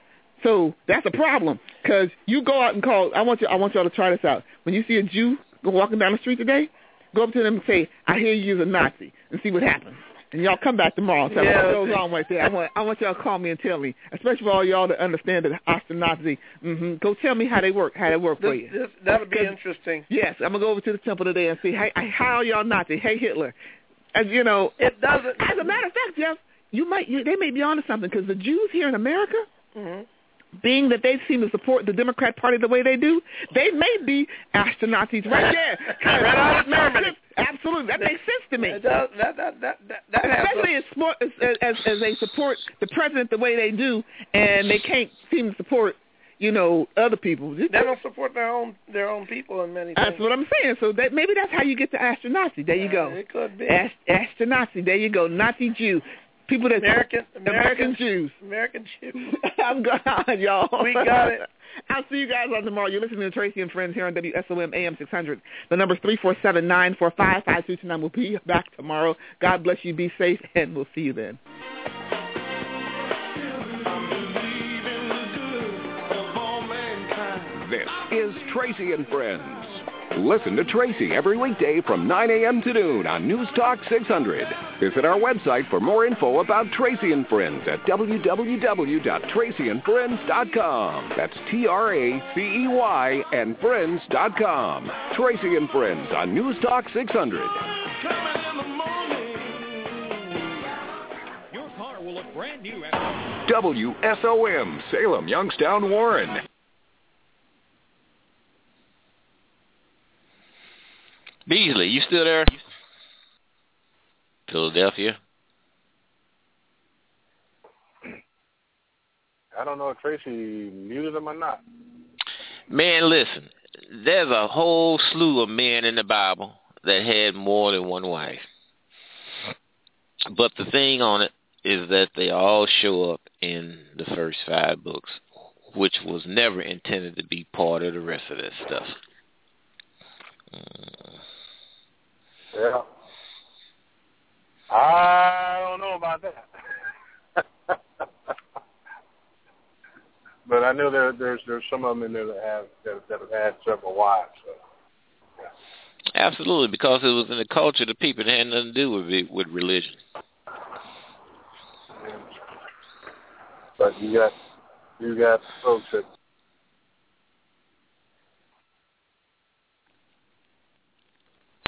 So that's a problem. Because you go out and call. I want you. I want y'all to try this out. When you see a Jew go walking down the street today, go up to them and say, "I hear you're a Nazi," and see what happens. And y'all come back tomorrow. Tell yeah, me what goes on right there. I want, I want y'all to call me and tell me, especially for all y'all that understand that Ashkenazi. Mm-hmm. Go tell me how they work, how they work this, for you. This, that'll be interesting. Yes, I'm gonna go over to the temple today and see, hey, how are y'all Nazi? Hey, Hitler. And you know, it doesn't. As a matter of fact, Jeff, you might, you, they may be onto something because the Jews here in America. Mm-hmm. Being that they seem to support the Democrat Party the way they do, they may be Ashkenazis right there. right out of Germany. Absolutely, that makes sense to me. That, that, that, that, that, that Especially as, as, as, as they support the president the way they do, and they can't seem to support, you know, other people. They don't support their own their own people in many things. That's what I'm saying. So that maybe that's how you get to Ashkenazi. There you go. Uh, it could be. Ash, Ashkenazi. There you go. Nazi Jew. People that American, American, American Jews. American Jews. I'm gone, y'all. We got it. I'll see you guys on tomorrow. You're listening to Tracy and Friends here on W S O M A M six hundred. The number's three four seven, nine four five, five two two nine. We'll be back tomorrow. God bless you. Be safe, and we'll see you then. This is Tracy and Friends. Listen to Tracy every weekday from nine a.m. to noon on News Talk six hundred. Visit our website for more info about Tracy and Friends at w w w dot tracy and friends dot com. That's T R A C E Y and friends dot com. Tracy and Friends on News Talk six hundred. Your car will look brand new at W S O M, Salem, Youngstown, Warren. Beasley, you still there? Philadelphia. I don't know if Tracy muted him or not. Man, listen, there's a whole slew of men in the Bible that had more than one wife. But the thing on it is that they all show up in the first five books, which was never intended to be part of the rest of that stuff. Mm. Yeah. I don't know about that. But I know there, there's there's some of them in there that have that, that have had several wives. So. Yeah. Absolutely, because it was in the culture of the people that had nothing to do with with religion. But you got you got folks that